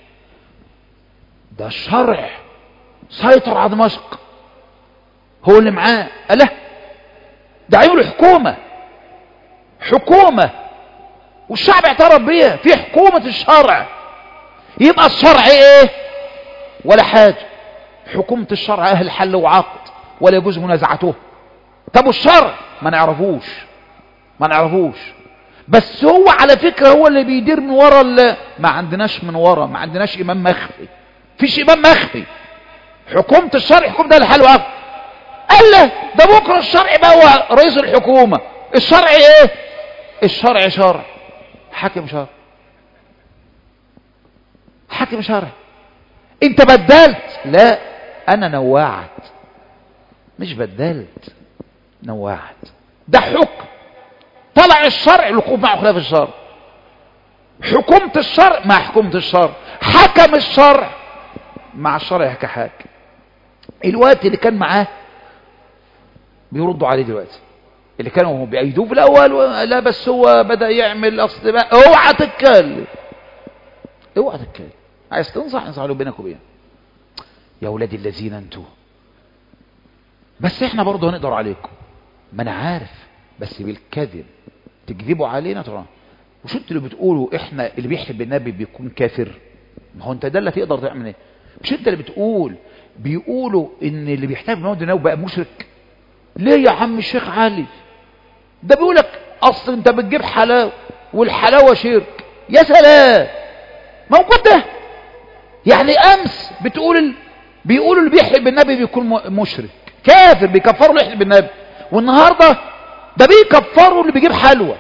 ده الشرع سيطر على دمشق هو اللي معاه. ألا ده عملوا حكومة حكومة والشعب اعترف بيها في حكومة الشرع. يبقى الشرع ايه ولا حاجة؟ حكومة الشرع اهل حل وعقد ولا يجوز منازعته. طب الشرع ما نعرفوش ما نعرفوش بس هو على فكرة هو اللي بيدير من ورا. اللي ما عندناش من ورا، ما عندناش امام مخفي، فيش امام مخفي. حكومة الشرع حكومة ده الحل وعقد. قال له ده بكرة الشرع بقى هو رئيس الحكومة. الشرع ايه؟ الشرع شرع، حاكم شرع، حاكم شرع. انت بدلت؟ لا انا نوعت، مش بدلت، نوعت. ده حكم طلع الشرع الوقوف مع خلاف الشرع. حكومة الشرع مع حكومة الشرع، حكم الشرع مع الشرع كحاكم. الوقت اللي كان معاه بيردوا عليه دلوقتي، اللي كانوا بيأيدوه في الاول لا بس هو بدأ يعمل اصل بقى. اوعى تتكلم اوعى تتكلم، عايز تنصح انصح له بينك وبينه. يا ولادي الذين انتوا بس احنا برضه هنقدر عليكم، ما انا عارف، بس بالكذب تكذبوا علينا طبعا. وشو انتوا اللي بتقولوا احنا اللي بيحب النبي بيكون كافر؟ ما هو انت ده اللي تقدر تعمل ايه؟ مش انت اللي بتقول بيقولوا ان اللي بيحتاج مولد النبي بقى مشرك؟ ليه يا عم الشيخ علي؟ ده بيقولك اصل انت بتجيب حلاوه والحلاوه شرك. يا سلام، موجود ده. يعني امس بتقول ال... بيقولوا اللي بيحب النبي بيكون مشرك كافر، بيكفروا اللي يحب النبي. والنهارده ده بيكفروا اللي بيجيب حلوى.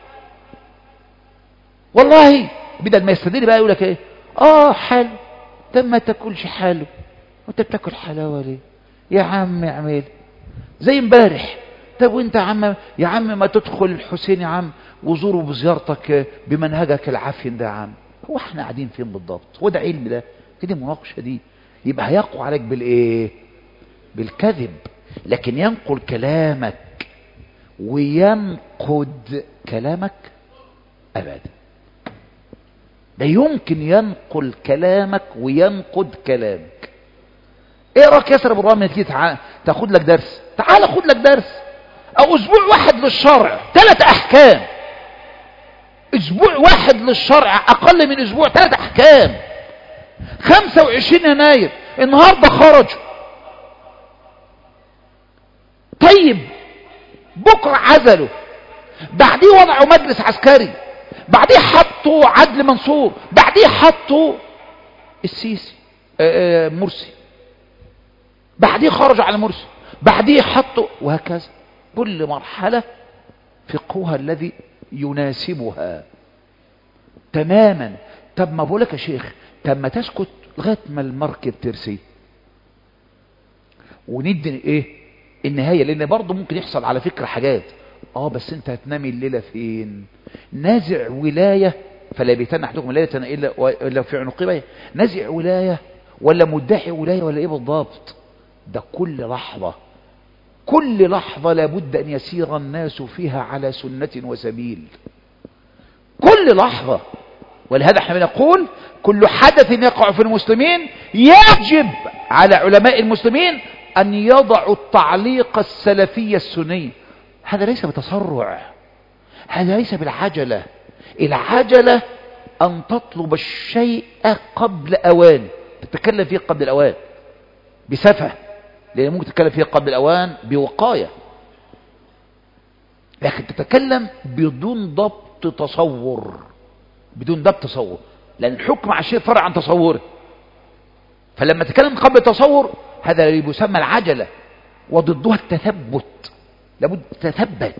والله بدل ما يستدل بقى يقولك ايه؟ اه حلو. طب ما تاكلش حلو، وانت بتاكل حلاوه ليه يا عم؟ اعمل زي امبارح. طب وانت يا عم يا عم ما تدخل الحسين يا عم وزوره بزيارتك بمنهجك العافين ده يا عم. هو احنا قاعدين فين بالضبط؟ هو ده علم ده؟ كده مناقشه دي يبقى هيقوى عليك بالايه؟ بالكذب. لكن ينقل كلامك وينقد كلامك ابدا. لا يمكن ينقل كلامك وينقد كلامك. ايه رايك ياسر ابو الرامي تيجي تاخد لك درس؟ تعال خد لك درس. او اسبوع واحد للشرع ثلاث احكام. اسبوع واحد للشرع اقل من اسبوع ثلاث احكام. خمسة وعشرين يناير النهارده خرجوا، طيب بكره عزلوا، بعديه وضعوا مجلس عسكري، بعديه حطوا عدل منصور، بعديه حطوا السيسي آآ آآ مرسي، بعديه خرجوا على مرسي، بعديه حطوا، وهكذا. كل مرحلة فقهها الذي يناسبها تماما. طب ما بقولك يا شيخ، طب ما تسكت لغاية ما المركب ترسي وندي ايه النهاية؟ لان برضه ممكن يحصل على فكرة حاجات. اه بس انت هتنامي الليلة فين؟ نازع ولاية فلا بيتن احدكم ليلة الا الا في عنقبه. نازع ولاية ولا مدعي ولاية ولا ايه بالضبط؟ ده كل لحظة كل لحظة لابد ان يسير الناس فيها على سنة وسبيل. كل لحظة. ولهذا احنا بنقول كل حدث يقع في المسلمين يجب على علماء المسلمين ان يضعوا التعليق السلفي السني. هذا ليس بتسرع، هذا ليس بالعجلة. العجلة ان تطلب الشيء قبل اوان، تتكلم فيه قبل الاوان. بسفة، لأن ممكن تتكلم فيها قبل الأوان بوقاية، لكن تتكلم بدون ضبط تصور، بدون ضبط تصور، لأن الحكم على الشيء فرع عن تصوره. فلما تتكلم قبل التصور هذا اللي يسمى العجلة، وضدها التثبت، لابد تثبت.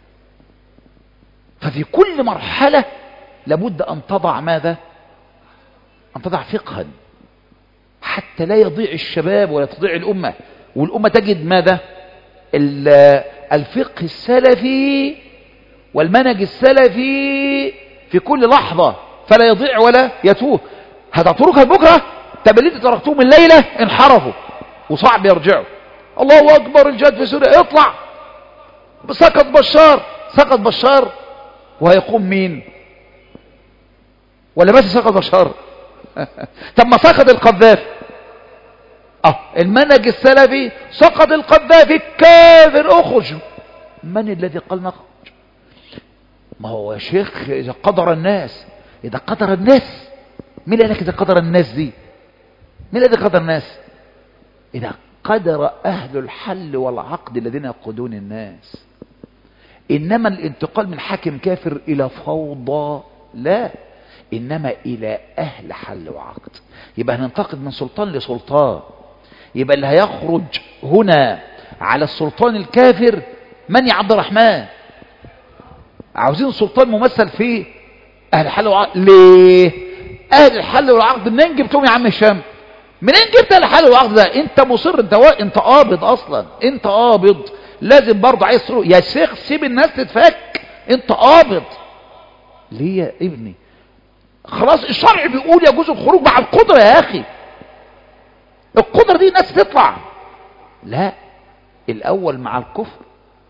ففي كل مرحلة لابد أن تضع ماذا؟ أن تضع فقها حتى لا يضيع الشباب ولا تضيع الأمة، والأمة تجد ماذا؟ الفقه السلفي والمنهج السلفي في كل لحظة، فلا يضيع ولا يتوه. هتتركها بكرة؟ طب اللي انت تركتوهم الليلة انحرفوا وصعب يرجعوا. الله أكبر، الجهاد في سوريا يطلع، سقط بشار، سقط بشار وهيقوم مين؟ ولا بس سقط بشار؟ طب ما سقط القذافي، اه المنهج السلفي سقط القذافي الكافر، اخرج. من الذي قال نخرج؟ ما هو يا شيخ اذا قدر الناس، اذا قدر الناس، مين قال لك اذا قدر الناس دي؟ مين الذي قدر الناس؟ اذا قدر اهل الحل والعقد الذين يقودون الناس. انما الانتقال من حاكم كافر الى فوضى لا، انما الى اهل حل وعقد. يبقى هننتقد من سلطان لسلطان. يبقى اللي هيخرج هنا على السلطان الكافر من يا عبد الرحمن؟ عاوزين سلطان ممثل في اهل الحل والعقد. ليه اهل الحل والعقد؟ منين جبتهم يا عم هشام؟ منين جبت اهل الحل والعقد ده؟ انت مصر، انت و... انت قابض اصلا، انت قابض، لازم برضه عايز تروح يا شيخ سيب الناس تتفك، انت قابض. ليه يا ابني؟ خلاص الشرع بيقول يجوز الخروج مع القدرة يا اخي. القدرة دي ناس تطلع، لا، الاول مع الكفر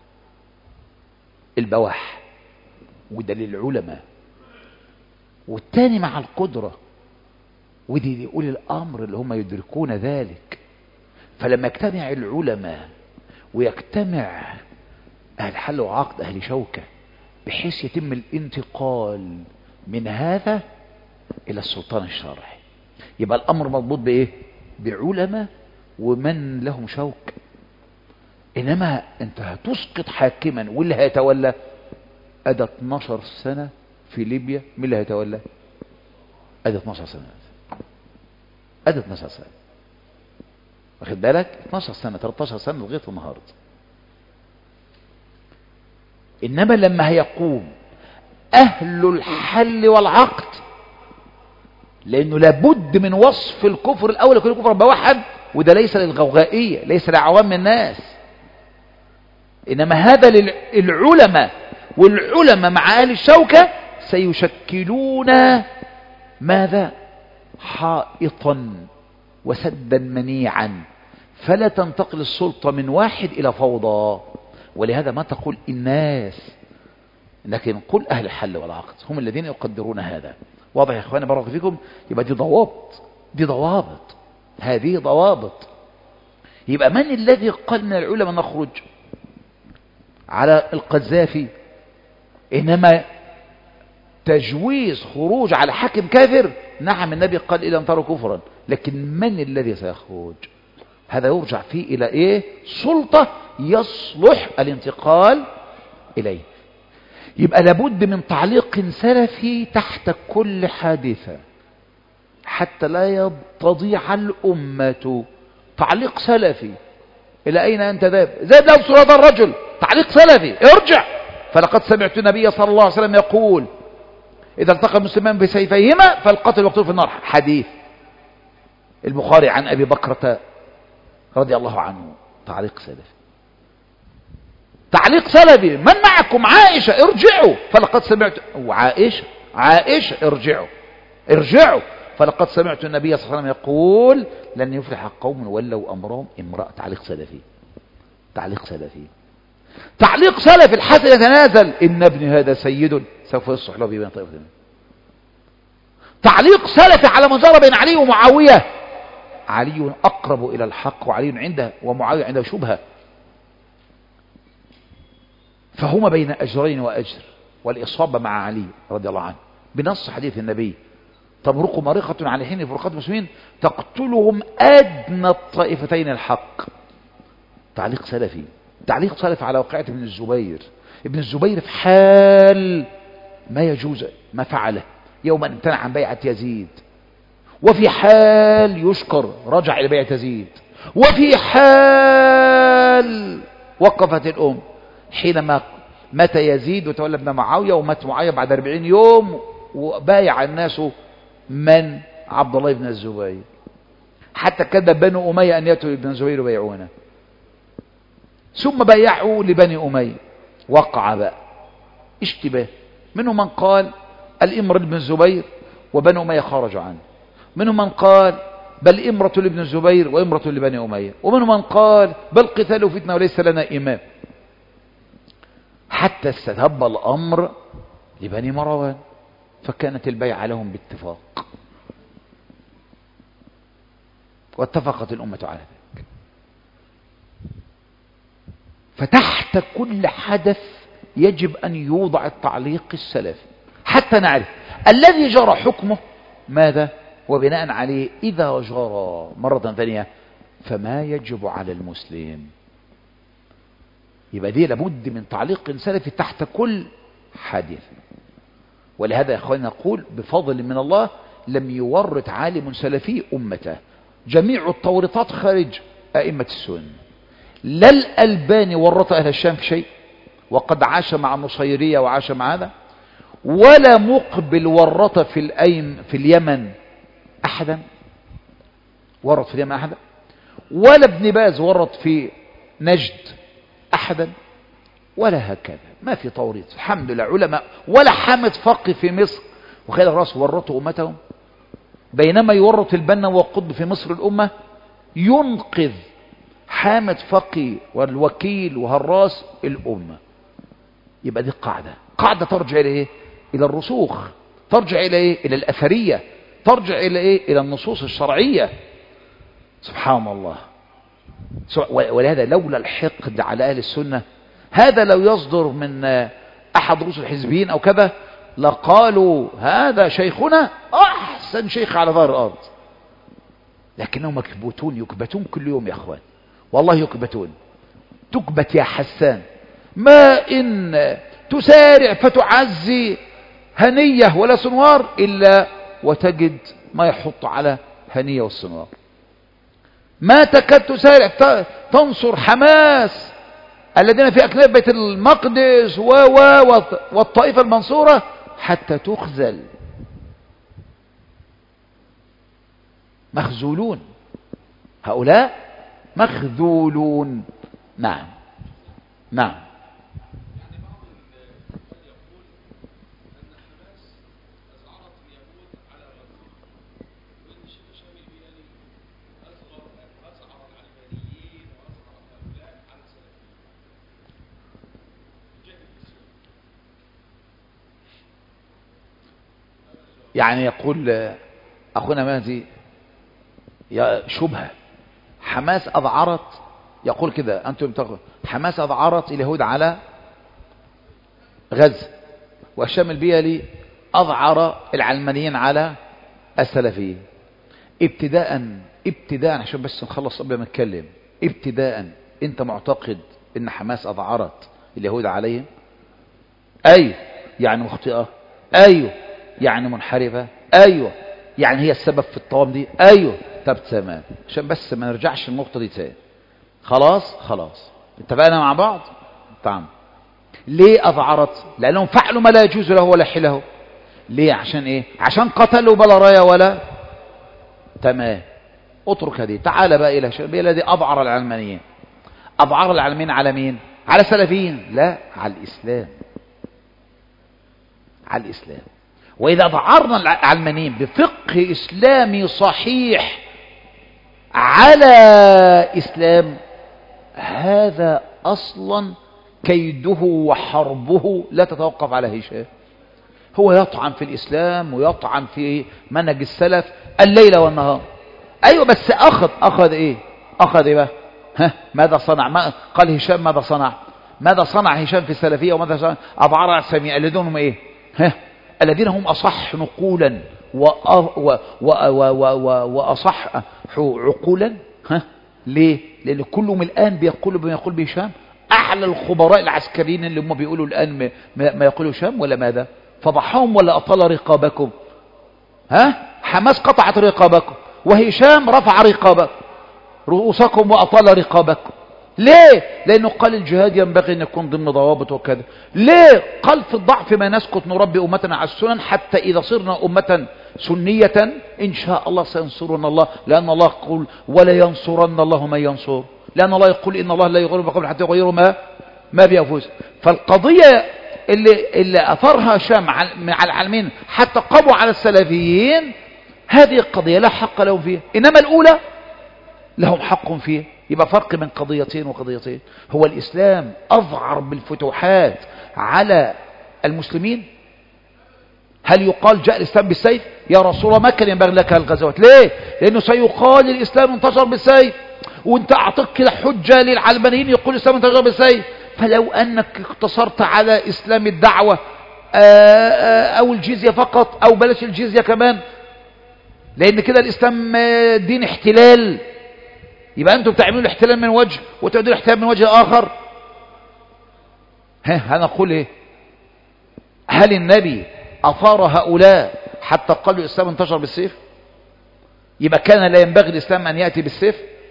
البواح وده للعلماء، والتاني مع القدرة ودي يقول الامر اللي هم يدركون ذلك. فلما يجتمع العلماء ويجتمع اهل حل وعقد اهل شوكة بحيث يتم الانتقال من هذا الى السلطان الشرعي، يبقى الامر مربوط بايه؟ بعلماء ومن لهم شوك. انما انت هتسقط حاكما واللي هيتولى ادى اتناشر سنة في ليبيا، مين اللي هيتولى؟ ادى اتناشر سنة، ادى اتناشر سنة، واخد بالك؟ اتناشر سنة تلتاشر سنة لغاية النهارده. انما لما هيقوم اهل الحل والعقد، لانه لابد من وصف الكفر الاول، يكون الكفر بواحد، وده ليس للغوغائية، ليس لعوام الناس، انما هذا للعلماء، والعلماء مع اهل الشوكة سيشكلون ماذا؟ حائطا وسدا منيعا، فلا تنتقل السلطة من واحد الى فوضى. ولهذا ما تقول الناس، لكن قل اهل الحل والعقد هم الذين يقدرون هذا. واضح يا اخواني بارك فيكم؟ يبقى دي ضوابط، دي ضوابط، هذه ضوابط. يبقى من الذي قال من العلماء نخرج على القذافي؟ انما تجويز خروج على حاكم كافر، نعم النبي قال إلى أن تروا كفرا، لكن من الذي سيخرج؟ هذا يرجع فيه إلى إيه؟ سلطة يصلح الانتقال إليه. يبقى لابد من تعليق سلفي تحت كل حادثة حتى لا تضيع الأمة. تعليق سلفي. إلى أين أنت ذاهب؟ ذهب لو هذا الرجل، تعليق سلفي، ارجع. فلقد سمعت النبي صلى الله عليه وسلم يقول إذا التقى المسلمان بسيفيهما فالقتل المقتول في النار. حديث البخاري عن أبي بكرة رضي الله عنه. تعليق سلفي، تعليق سلفي. من معكم؟ عائشة، ارجعوا. فلقد سمعت عائشة عائشة ارجعوا ارجعوا فلقد سمعت النبي صلى الله عليه وسلم يقول لن يفلح قوم ولوا أمرهم امرأة. تعليق سلفي، تعليق سلفي، تعليق سلفي. الحسن يتنازل إن ابني هذا سيد سوف يصلح له بين طائفتين. تعليق سلفي على ما جرى بين علي ومعاوية. علي أقرب إلى الحق وعلي عنده ومعاوية عنده شبهة، فهما بين أجرين وأجر، والإصابة مع علي رضي الله عنه بنص حديث النبي. تبرق مرقة على حين فرقات المسلمين تقتلهم أدنى الطائفتين الحق. تعليق سلفي، تعليق سلفي على واقعة ابن الزبير. ابن الزبير في حال ما يجوز ما فعله يوم أن امتنع عن بيعة يزيد، وفي حال يشكر رجع إلى بيعة يزيد، وفي حال وقفت الأم حينما مات يزيد وتولى ابن معاوية، ومات معاوية بعد أربعين يوم، وبايع الناس من عبد الله بن الزبير، حتى كذب بنو أمية أن يأتوا ابن الزبير ويبايعونه، ثم بايعوا لبني أمية. وقع بقى اشتباه، منهم من قال الإمر لابن الزبير وبنو أمية خرجوا عنه، منهم من قال بل إمرة لابن الزبير وإمرة لبني أمية، ومنهم من قال بل قتال فتنة وليس لنا إمام، حتى استتب الأمر لبني مروان، فكانت البيعة لهم باتفاق، واتفقت الأمة على ذلك. فتحت كل حدث يجب أن يوضع التعليق السلفي حتى نعرف الذي جرى حكمه ماذا، وبناء عليه إذا جرى مرة ثانية فما يجب على المسلم. يبقى دي لابد من تعليق سلفي تحت كل حادث. ولهذا يا أخواني نقول بفضل من الله لم يورط عالم سلفي أمته، جميع التورطات خارج أئمة السنة. لا الألباني ورط أهل الشام في شيء وقد عاش مع النصيرية وعاش مع هذا، ولا مقبل ورط في الأيم في اليمن أحدا، ورط في اليمن أحدا، ولا ابن باز ورط في نجد أحدا، ولا هكذا، ما في توريط الحمد لله علماء. ولا حامد فقي في مصر وخير الراس ورطوا أمتهم، بينما يورط البنا والقطب في مصر الأمة ينقذ حامد فقي والوكيل وهراس الأمة. يبقى دي قاعدة، قاعدة ترجع إلى إيه؟ إلى الرسوخ، ترجع إلى إيه؟ إلى الأثرية، ترجع إلى إيه؟ إلى النصوص الشرعية. سبحان الله. ولهذا لولا الحقد على أهل السنة، هذا لو يصدر من أحد رؤوس الحزبيين أو كذا لقالوا هذا شيخنا أحسن شيخ على ظهر الأرض، لكنهم يكبتون يكبتون كل يوم يا أخوان، والله يكبتون. تكبت يا حسان، ما إن تسارع فتعزي هنية ولا سنوار إلا وتجد ما يحط على هنية والسنوار. ما تكاد تسارع تنصر حماس الذين في أكناف بيت المقدس و و والطائفة المنصورة حتى تخزل. مخزولون، هؤلاء مخذولون. نعم نعم. يعني يقول أخونا مهدي يا شبهة، حماس أذعرت، يقول كده أنتم تقول حماس أذعرت اليهود على غزة، وهشام البيلي أذعر العلمانيين على السلفيين. ابتداء ابتداء عشان بس نخلص قبل ما نتكلم، ابتداء أنت معتقد أن حماس أذعرت اليهود عليهم؟ أيوه يعني مخطئة، أيوه يعني منحرفة، أيوه يعني هي السبب في الطوام دي، أيوه. طب تمام، عشان بس ما نرجعش النقطة دي تاني. خلاص خلاص اتفقنا مع بعض. طعم ليه أذعرت؟ لأنهم فعلوا ما لا يجوز له ولا حله. ليه؟ عشان إيه؟ عشان قتلوا بلا راية ولا تمام. اترك هذه، تعال بقى إلى شيء الذي أذعر العلمانيين. أذعر العلمانيين على مين؟ على سلفيين؟ لا، على الإسلام، على الإسلام. وإذا ذعرنا العلمانيين بفقه إسلامي صحيح على إسلام، هذا أصلا كيده وحربه لا تتوقف على هشام. هو يطعن في الإسلام ويطعن في منهج السلف الليل والنهار. أيوة بس أخذ أخذ إيه؟ أخذ إيه بقى؟ ها ماذا صنع؟ ما قال هشام ماذا صنع؟ ماذا صنع هشام في السلفية؟ وماذا صنع أضعار السامية الذين هم إيه؟ ها الذين هم أصح نقولا وأصح عقولا. ها ليه؟ لأن كلهم الآن بيقولوا بما يقول به هشام، أعلى الخبراء العسكريين اللي هم بيقولوا الآن ما يقولوا هشام، ولا ماذا؟ فضحهم ولا أطال رقابكم؟ ها حماس قطعت رقابكم وهشام رفع رقابكم رؤوسكم وأطال رقابكم. ليه؟ لأنه قال الجهاد ينبغي أن يكون ضمن ضوابط وكذا. ليه؟ قال في الضعف ما نسكت نربي أمتنا على السنن حتى إذا صرنا أمة سنية إن شاء الله سينصرنا الله، لأن الله يقول ولا ينصرن الله من ينصر، لأن الله يقول إن الله لا يغير بقوم حتى يغيروا ما ما بأنفسهم. فالقضية اللي, اللي أثرها هشام مع العالمين حتى قاموا على السلفيين، هذه القضية لا حق لهم فيها، إنما الأولى لهم حق فيها. يبقى فرق بين قضيتين وقضيتين. هو الإسلام أذعر بالفتوحات على المسلمين؟ هل يقال جاء الإسلام بالسيف؟ يا رسول الله ما كان ينبغي لك الغزوات. ليه؟ لأنه سيقال الإسلام انتشر بالسيف، وانت أعطيك كده حجة للعلمانيين يقول الإسلام انتشر بالسيف. فلو أنك اقتصرت على إسلام الدعوة أو الجزية فقط، أو بلاش الجزية كمان، لأن كده الإسلام دين احتلال، يبقى أنتم بتعملوا الاحتلال من وجه وتعملوا الاحتلال من وجه آخر. ها هنقول إيه؟ هل النبي أثار هؤلاء حتى قالوا الإسلام انتشر بالسيف؟ يبقى كان لا ينبغي الإسلام أن يأتي بالسيف؟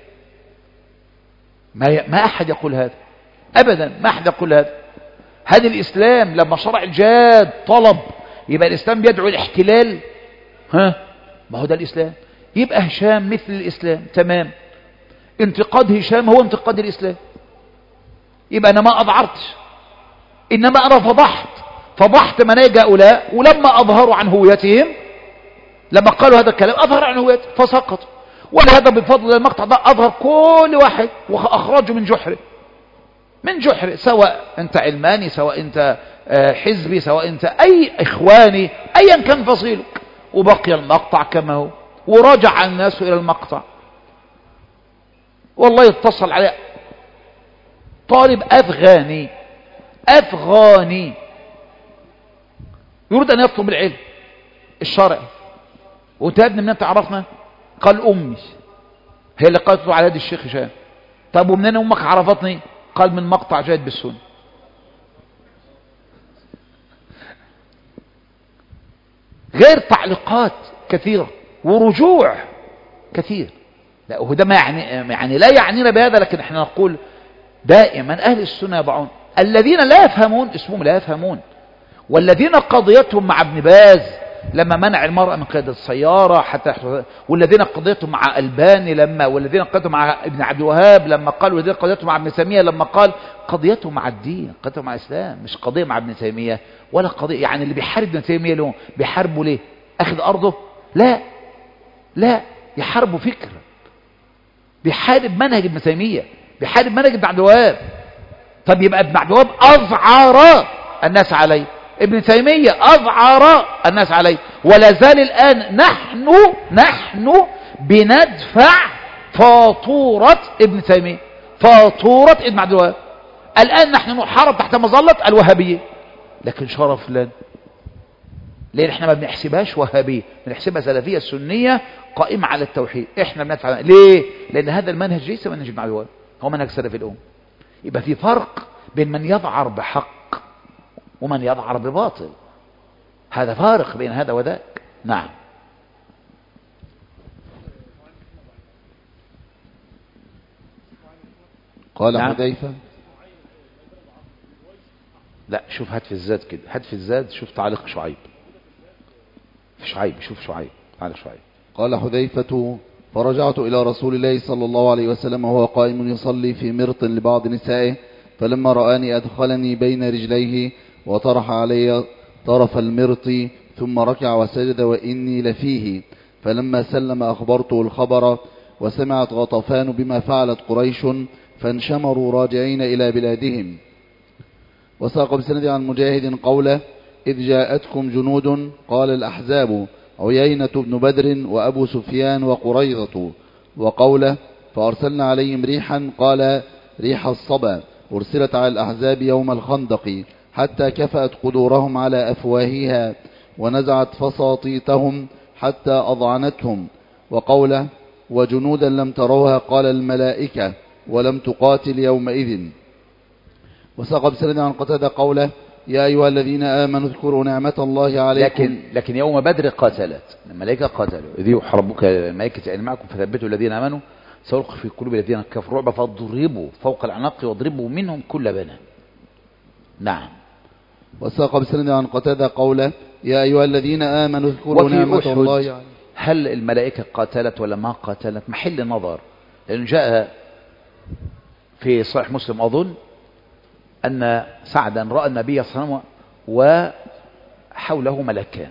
ما, ي... ما أحد يقول هذا أبدا، ما أحد يقول هذا. هل الإسلام لما شرع الجهاد طلب يبقى الإسلام بيدعو الاحتلال؟ ها ما هو ده الإسلام. يبقى هشام مثل الإسلام تمام، انتقاد هشام هو انتقاد الإسلام. يبقى أنا ما أضعرتش، إنما أنا فضحت فضحت مناهج هؤلاء، ولما أظهروا عن هويتهم، لما قالوا هذا الكلام أظهر عن هويتهم فسقطوا. ولهذا بفضل المقطع ده أظهر كل واحد وأخرجه من جحره من جحر، سواء أنت علماني، سواء أنت حزبي، سواء أنت أي إخواني، أيا كان فصيلك، وبقي المقطع كما هو، وراجع الناس إلى المقطع. والله يتصل عليه طالب أفغاني أفغاني يريد أن يطلب العلم الشرعي، وانت يا ابني من انت عرفنا؟ قال أمي هي اللي قالت له على يد الشيخ هشام. طب ومنين أمك عرفتني؟ قال من مقطع جيد بالسنة. غير تعليقات كثيرة ورجوع كثير. لا وده ما يعني يعني لا يعنينا بهذا، لكن احنا نقول دائما أهل السنة يضعون الذين لا يفهمون اسمهم لا يفهمون، والذين قضيتهم مع ابن باز لما منع المرأة من قيادة السيارة حتى، والذين قضيتهم مع ألباني لما، والذين قضيتهم مع ابن عبد الوهاب لما قال، والذين قضيتهم مع ابن تيمية لما قال، قضيتهم مع الدين، قضيتهم مع الإسلام، مش قضية مع ابن تيمية ولا قضية. يعني اللي بيحارب ابن تيمية له بيحاربه ليه؟ أخذ أرضه؟ لا لا، يحاربه فكر، بيحارب منهج ابن تيمية، بيحارب منهج ابن عبد الوهاب. طب يبقى ابن عبد الوهاب أذعر الناس عليه، ابن تيمية أذعر الناس عليه، ولا زال الآن نحن نحن بندفع فاتورة ابن تيمية، فاتورة ابن عبد الوهاب. الآن نحن نحارب تحت مظلة الوهابية، لكن شرف لنا، لأن احنا ما بنحسبهاش وهابية، بنحسبها سلفية سنية قائمة على التوحيد. احنا بندفع ليه؟ لأن هذا المنهج ليس منهج ابن عبد الوهاب، هو منهج سلف الأمة. يبقى في فرق بين من يذعر بحق ومن يذعر بباطل، هذا فارق بين هذا وذاك. نعم. قال نعم. حذيفة لا شوف هات في الزاد كده، هات في الزاد شوف تعليق شعيب في شعيب، شوف شعيب تعليق شعيب. قال حذيفة فرجعت إلى رسول الله صلى الله عليه وسلم وهو قائم يصلي في مرط لبعض نسائه، فلما رآني أدخلني بين رجليه وطرح علي طرف المرط ثم ركع وسجد وإني لفيه. فلما سلم أخبرته الخبر، وسمعت غطفان بما فعلت قريش فانشمروا راجعين إلى بلادهم. وساق بسند عن مجاهد قوله إذ جاءتكم جنود قال الأحزاب عيينة بن بدر وأبو سفيان وقريظة، وقوله فأرسلنا عليهم ريحا قال ريح الصبا أرسلت على الأحزاب يوم الخندق حتى كفأت قدورهم على أفواهها ونزعت فساطيتهم حتى أضعنتهم. وقوله وجنودا لم تروها قال الملائكة ولم تقاتل يومئذ. وساق بسند عن قتادة قوله يا أيها الذين آمنوا اذكروا نعمة الله عليكم. لكن, لكن يوم بدر قاتلت الملائكة، قاتلوا إذ يوحى ربك الملائكة أن معكم فثبتوا الذين آمنوا سألقي في قلوب الذين كفروا رعبا فاضربوا فوق الأعناق واضربوا منهم كل بنان. نعم. وساق بسند عن قتادة قوله يا أيها الذين آمنوا اذكروا نعمة الله عليكم. هل الملائكة قاتلت ولا ما قاتلت؟ محل نظر، لأنه جاء في صحيح مسلم أظن أن سعدا رأى النبي صلى الله عليه وسلم وحوله ملكان،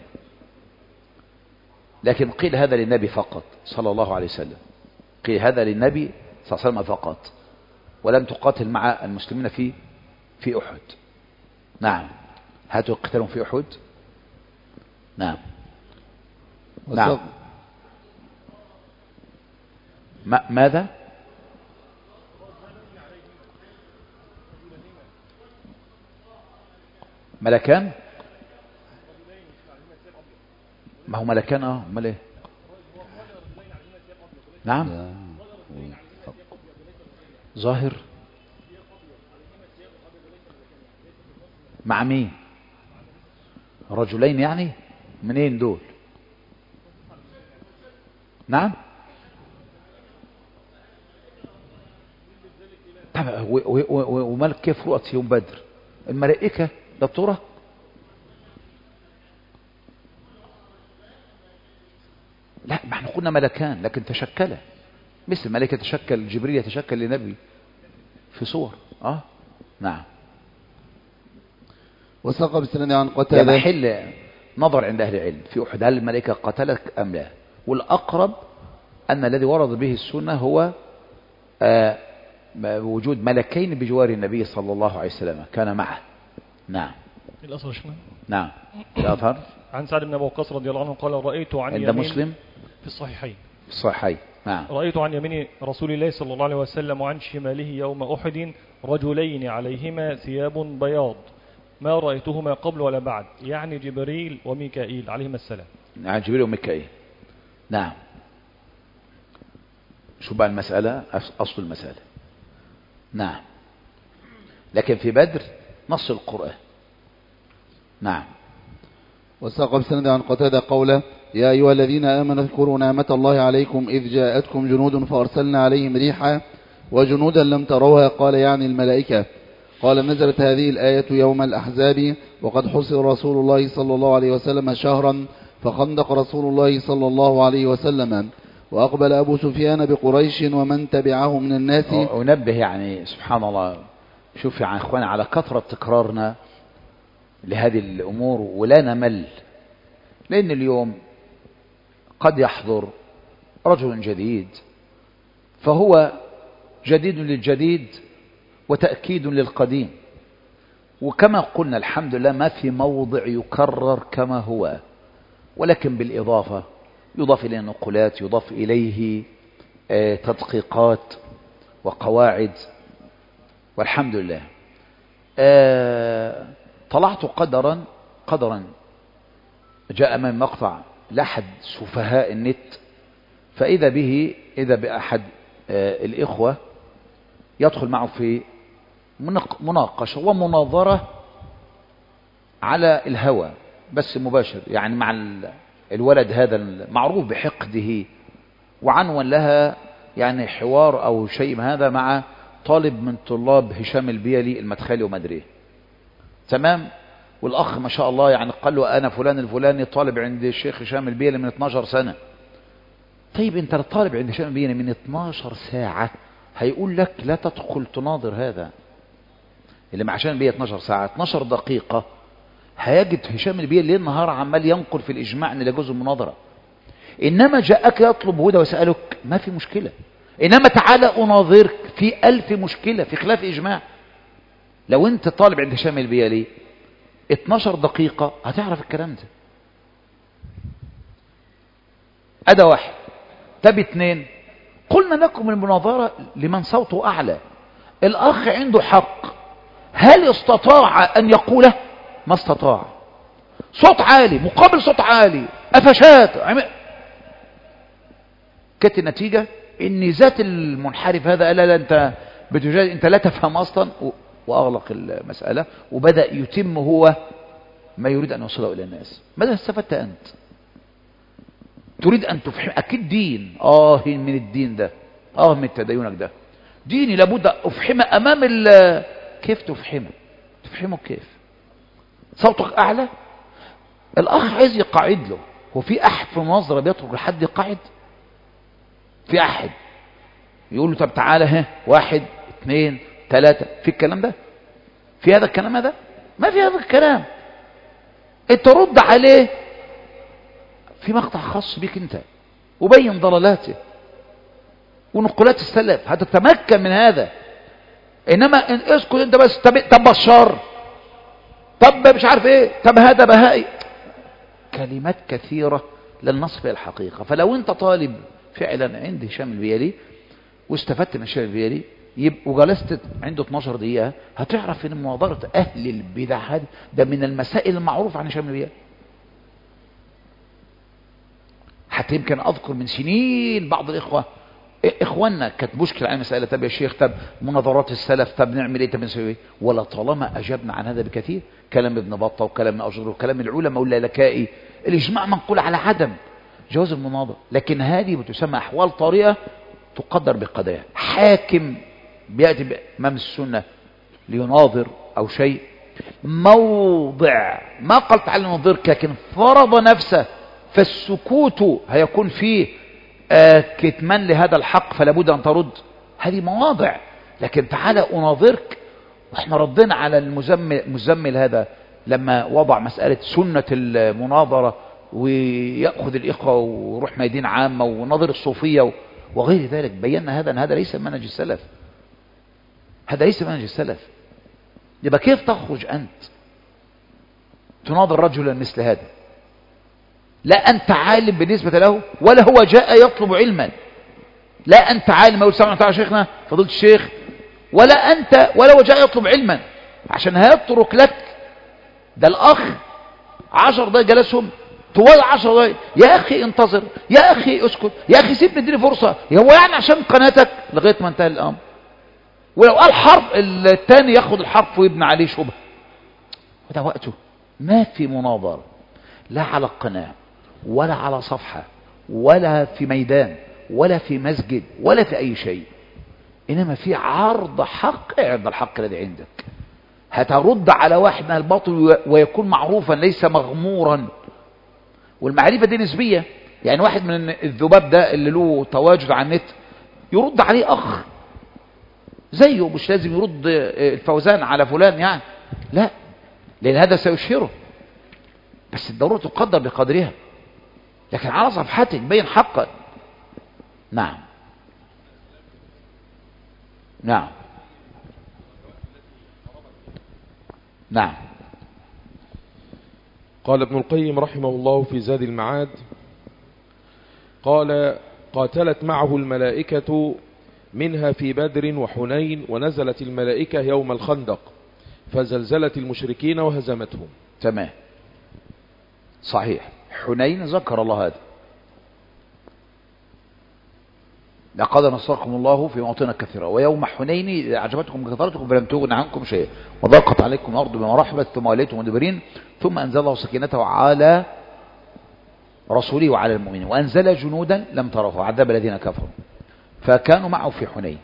لكن قيل هذا للنبي فقط صلى الله عليه وسلم، قيل هذا للنبي صلى الله عليه وسلم فقط، ولم تقاتل مع المسلمين في في أحد. نعم. هاتوا قتالهم في أحد. نعم. نعم. ما ماذا؟ ملكان؟ ما هو ملكان اه امال ايه؟ نعم. ظاهر مع مين؟ رجلين يعني؟ منين دول؟ نعم. طبعا ومالك كيف رؤت يوم بدر الملائكة دكتورة؟ لا، ما احنا قلنا ملكان لكن تشكل، مثل الملائكة تشكل، جبريل يتشكل لنبي في صور. اه نعم. وساق بسند عن قتادة محل نظر عند أهل العلم في أحد، هل الملائكة قتلت أم لا؟ والأقرب أن الذي ورد به السنة هو آه وجود ملكين بجوار النبي صلى الله عليه وسلم كان معه. نعم. الأثر شنو؟ نعم. الأثر عن سعد بن أبي وقاص رضي الله عنه قال رأيت عن عند يمين مسلم في الصحيحين في الصحيحين. نعم. رأيت عن يمين رسول الله صلى الله عليه وسلم وعن شماله يوم أحد رجلين عليهما ثياب بياض ما رأيتهما قبل ولا بعد، يعني جبريل وميكائيل عليهما السلام. نعم جبريل وميكائيل. نعم. شو بقى المسألة؟ أصل المسألة. نعم. لكن في بدر نص القرآن. نعم. وساق بسند عن قتادة قوله يا أيها الذين آمنوا اذكروا نعمة الله عليكم إذ جاءتكم جنود فأرسلنا عليهم ريحا وجنودا لم تروها قال يعني الملائكة. قال نزلت هذه الآية يوم الأحزاب وقد حصر رسول الله صلى الله عليه وسلم شهرا فخندق رسول الله صلى الله عليه وسلم وأقبل أبو سفيان بقريش ومن تبعه من الناس. أنبه يعني سبحان الله، شوف يا أخوانا على كثرة تكرارنا لهذه الأمور ولا نمل، لأن اليوم قد يحضر رجل جديد فهو جديد للجديد وتأكيد للقديم، وكما قلنا الحمد لله ما في موضع يكرر كما هو، ولكن بالإضافة يضاف إليه نقولات، يضاف إليه تدقيقات وقواعد، والحمد لله. طلعت قدرا قدرا جاء من مقطع لأحد سفهاء النت، فإذا به إذا بأحد الإخوة يدخل معه في مناقشة ومناظرة على الهوى بس مباشر، يعني مع الولد هذا المعروف بحقده، وعنوان لها يعني حوار أو شيء هذا مع طالب من طلاب هشام البيلي المدخلي ومدريه. تمام. والأخ ما شاء الله يعني قال له أنا فلان الفلاني طالب عند الشيخ هشام البيلي من اتناشر سنة. طيب أنت الطالب عند هشام البيلي من اتناشر ساعة هيقول لك لا تدخل تناظر هذا اللي مع هشام البيلي اتناشر ساعة اتناشر دقيقة، هيجد هشام البيلي ليل نهار عمال ينقل في الإجماع أن لا يجوز المناظرة. إنما جاءك يطلب هدى وسألك ما في مشكلة، إنما تعالى أناظرك في ألف مشكلة في خلاف إجماع. لو أنت طالب عند هشام البيلي اتناشر دقيقة هتعرف الكلام ده. أدا واحد. تبي اتنين، قلنا لكم المناظرة لمن صوته أعلى. الأخ عنده حق، هل استطاع أن يقوله؟ ما استطاع. صوت عالي مقابل صوت عالي، قفشات، عم... كانت النتيجة ان ذات المنحرف هذا قال لا انت بتجادل، انت لا تفهم اصلا، واغلق المسألة وبدأ يتم هو ما يريد ان يوصله الى الناس. ماذا استفدت انت؟ تريد ان تفهم اكيد دين، اه من الدين ده، اه من تدينك ده ديني لابد افحمه امام ال كيف تفحمه؟ تفحمه كيف؟ صوتك اعلى؟ الاخ عايز يقعد له، هو في احد في المناظره بيترك لحد يقعد؟ في احد يقول له طب تعالى ها واحد اثنين ثلاثة، في الكلام ده؟ في هذا الكلام ده؟ ما في هذا الكلام. انت رد عليه في مقطع خاص بك انت وبين ضلالاته ونقولات السلف، هتتمكن من هذا. انما ان اسكت انت بس، طب طب بشار، طب مش عارف ايه، طب هذا بهائي، كلمات كثيرة لن نصف الحقيقة. فلو انت طالب فعلا عند هشام البيالي واستفدت من هشام البيالي وجلست عنده اثناشر دقيقة، هتعرف ان مناظرة اهل البدع هذه ده من المسائل المعروفة عن هشام البيالي. حتى يمكن اذكر من سنين بعض الاخوة اخواننا كانت مشكلة عن مسألة طب يا شيخ طب مناظرات السلف طب نعمل ايه طب نسوي ايه، ولا طالما اجبنا عن هذا بكثير. كلام ابن بطة وكلام اشجر وكلام العلماء واللالكائي، الاجماع منقول على عدم جواز المناظرة، لكن هذه بتسمى احوال طارئة تقدر بقضايا. حاكم بيأتي بامام السنة ليناظر او شيء، موضع ما قال تعالى نناظرك لكن فرض نفسه، فالسكوت هيكون فيه آه كتمان لهذا الحق فلا بد ان ترد. هذه مواضع، لكن تعالى اناظرك. واحنا ردنا على المزمل, المزمل هذا لما وضع مسألة سنة المناظرة ويأخذ الإخوة ويروح ميادين عامة ونظر الصوفية وغير ذلك. بينا هذا أن هذا ليس منهج السلف، هذا ليس منهج السلف. يبقى كيف تخرج أنت تناظر رجلا مثل هذا؟ لا أنت عالم بالنسبة له ولا هو جاء يطلب علما. لا أنت عالم أقول سمعنا تعالى شيخنا فضلت الشيخ، ولا أنت ولا هو جاء يطلب علما عشان هيترك لك. ده الأخ عشر دقايق جلسهم طوال عشر دقايق، يا أخي انتظر، يا أخي اسكت، يا أخي سيبني اديني فرصة. هو يعني عشان قناتك لغاية ما انتهى الأمر. ولو قال حرف الثاني ياخد الحرف ويبنى عليه شبه، وده وقته. ما في مناظرة لا على القناة ولا على صفحة ولا في ميدان ولا في مسجد ولا في أي شيء، إنما في عرض حق. اعرض الحق الذي عندك، هترد على واحد من الباطل ويكون معروفا ليس مغمورا. والمعرفة دي نسبية، يعني واحد من الذباب ده اللي له تواجد على النت يرد عليه أخ زيه، مش لازم يرد الفوزان على فلان يعني، لا، لأن هذا سيشهره، بس الضرورة تقدر بقدرها. لكن على صفحتك بين حقا. نعم نعم نعم. قال ابن القيم رحمه الله في زاد المعاد، قال قاتلت معه الملائكة منها في بدر وحنين، ونزلت الملائكة يوم الخندق فزلزلت المشركين وهزمتهم. تمام صحيح. حنين ذكر الله هذا، لقد نصركم الله في مواطن كثيرة ويوم حنين أعجبتكم كثرتكم فلم تغن عنكم شيئا وضاقت عليكم الأرض بما رحبت ثم وليتم مدبرين ثم أنزل الله سكينته على رسوله وعلى المؤمنين وأنزل جنودا لم تروها وعذب الذين كفروا. فكانوا معه في حنين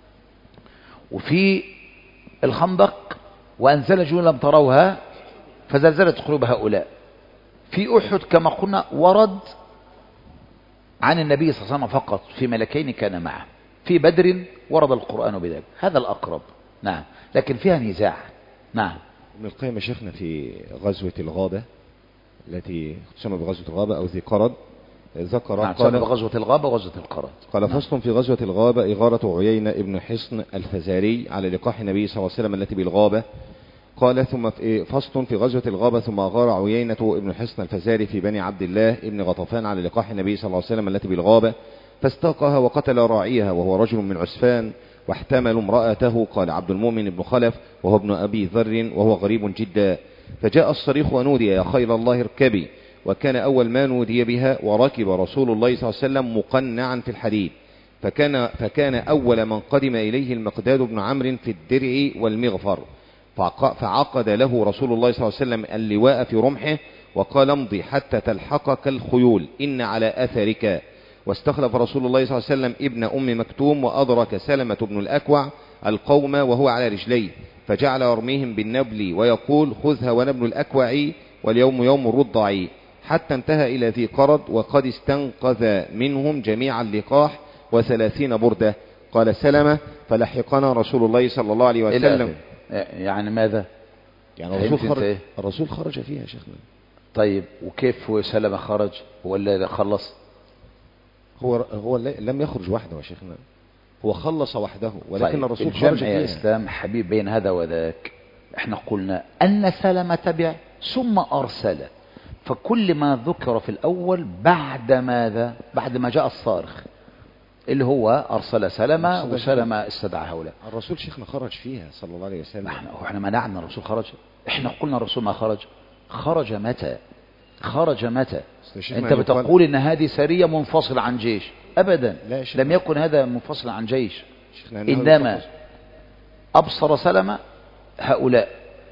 وفي الخندق وأنزل جنودا لم تروها فزلزلت قلوب هؤلاء. في أحد كما قلنا ورد عن النبي صلى الله عليه وسلم فقط في ملكين كان معه. في بدر ورد القرآن بذلك، هذا الأقرب. نعم، لكن فيها نزاع. نعم. ابن القيم شيخنا في غزوة الغابة التي تسمى بغزوة الغابة أو ذي قرد ذكر نعم، قال بغزوة الغابة وغزوة القرد. قال فصل نعم. في غزوة الغابة إغارة عيينة ابن حصن الفزاري على لقاح النبي صلى الله عليه وسلم التي بالغابة. قال ثم فصل في غزوة الغابة ثم أغار عيينة ابن حصن الفزاري في بني عبد الله ابن غطفان على لقاح النبي صلى الله عليه وسلم التي بالغابة فاستاقها وقتل راعيها وهو رجل من عسفان واحتمل امرأته. قال عبد المؤمن بن خلف وهو ابن أبي ذر وهو غريب جدا فجاء الصريخ ونودي يا خيل الله اركبي، وكان أول ما نودي بها وركب رسول الله صلى الله عليه وسلم مقنعا في الحديد، فكان, فكان أول من قدم إليه المقداد بن عمرو في الدرع والمغفر، فعقد له رسول الله صلى الله عليه وسلم اللواء في رمحه وقال امضي حتى تلحقك الخيول إن على أثرك. واستخلف رسول الله صلى الله عليه وسلم ابن أم مكتوم، وأدرك سلمة بن الأكوع القوم وهو على رجليه، فجعل يرميهم بالنبل ويقول خذها ونبل الأكوع واليوم يوم الرضع، حتى انتهى إلى ذي قرد وقد استنقذ منهم جميع اللقاح وثلاثين بردة. قال سلمة فلحقنا رسول الله صلى الله عليه وسلم. يعني ماذا؟ يعني الرسول خرج, الرسول خرج فيها يا شيخنا. طيب وكيف سلمة خرج ولا خلص؟ هو هو لم يخرج وحده يا شيخنا، هو خلص وحده، ولكن طيب الرسول خرج فيها. يا إسلام حبيب بين هذا وذاك، احنا قلنا أن سلمة تبع ثم أرسل، فكل ما ذكر في الأول بعد ماذا؟ بعد ما جاء الصارخ اللي هو أرسل سلمة وسلمة استدعى هؤلاء. الرسول شيخنا خرج فيها صلى الله عليه وسلم. احنا احنا منعنا الرسول خرج؟ احنا قلنا الرسول ما خرج. خرج متى؟ خرج متى؟ انت بتقول ان هذه سرية منفصلة عن جيش، ابدا لم يكن هذا منفصل عن جيش، انما ابصر سلمة هؤلاء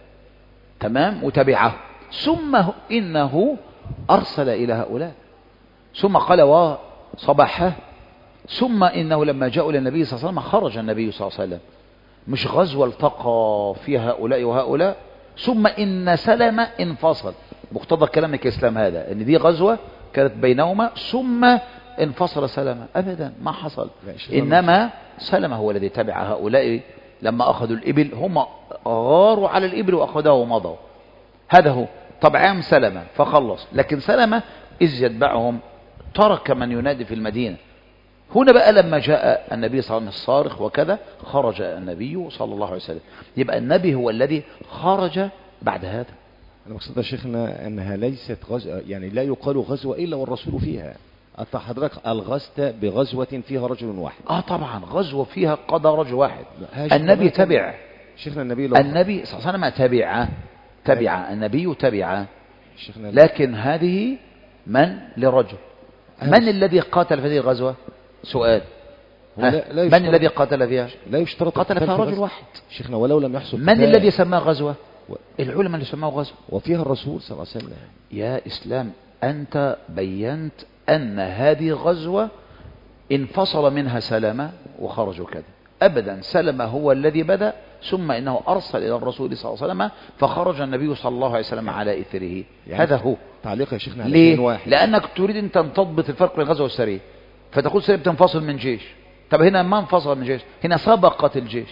تمام وتبعه، ثم انه ارسل الى هؤلاء، ثم قال وصباحه، ثم انه لما جاءوا الى النبي صلى الله عليه وسلم خرج النبي صلى الله عليه وسلم، مش غزوة التقى فيها هؤلاء وهؤلاء ثم ان سلمة انفصل. مقتضى كلامك يا اسلام هذا ان دي غزوة كانت بينهما ثم انفصل سلمة؟ ابدا ما حصل، انما سلمة هو الذي تبع هؤلاء لما اخذوا الابل، هم غاروا على الابل واخذوه ومضوا، هذا هو طبعهم سلمة فخلص. لكن سلمة اذ يتبعهم ترك من ينادي في المدينة. هنا بقى لما جاء النبي صلى الله عليه وسلم الصارخ وكذا خرج النبي صلى الله عليه وسلم، يبقى النبي هو الذي خرج بعد هذا. أنا مقصد يا شيخنا أنها ليست غزوة، يعني لا يقال غزوة إلا والرسول فيها. أنت حضرتك الغزت بغزوة فيها رجل واحد. آه طبعا غزوة فيها قضى رجل واحد. النبي تبع شيخنا النبي لو النبي صلى الله عليه وسلم تبع تبع النبي تبع، لكن هذه من لرجل. من الذي قاتل في هذه الغزوة؟ سؤال. لا لا من الذي قاتل فيها؟ لا يشترط قاتل فيها رجل واحد شيخنا ولو لم يحصل. من الذي سماه غزوة؟ العلماء اللي سماه غزوة، وفيها الرسول صلى الله عليه وسلم. يا إسلام أنت بينت أن هذه غزوة انفصل منها سلمة وخرجوا كذا، أبدا سلمة هو الذي بدأ، ثم إنه أرسل إلى الرسول صلى الله عليه وسلم فخرج النبي صلى الله عليه وسلم على إثره. يعني هذا هو تعليق يا شيخنا. ليه؟ لأنك تريد أن تضبط الفرق بين الغزوة والسرية، فتقول سرية بتنفصل من جيش. طب هنا ما انفصل من جيش، هنا سبقت الجيش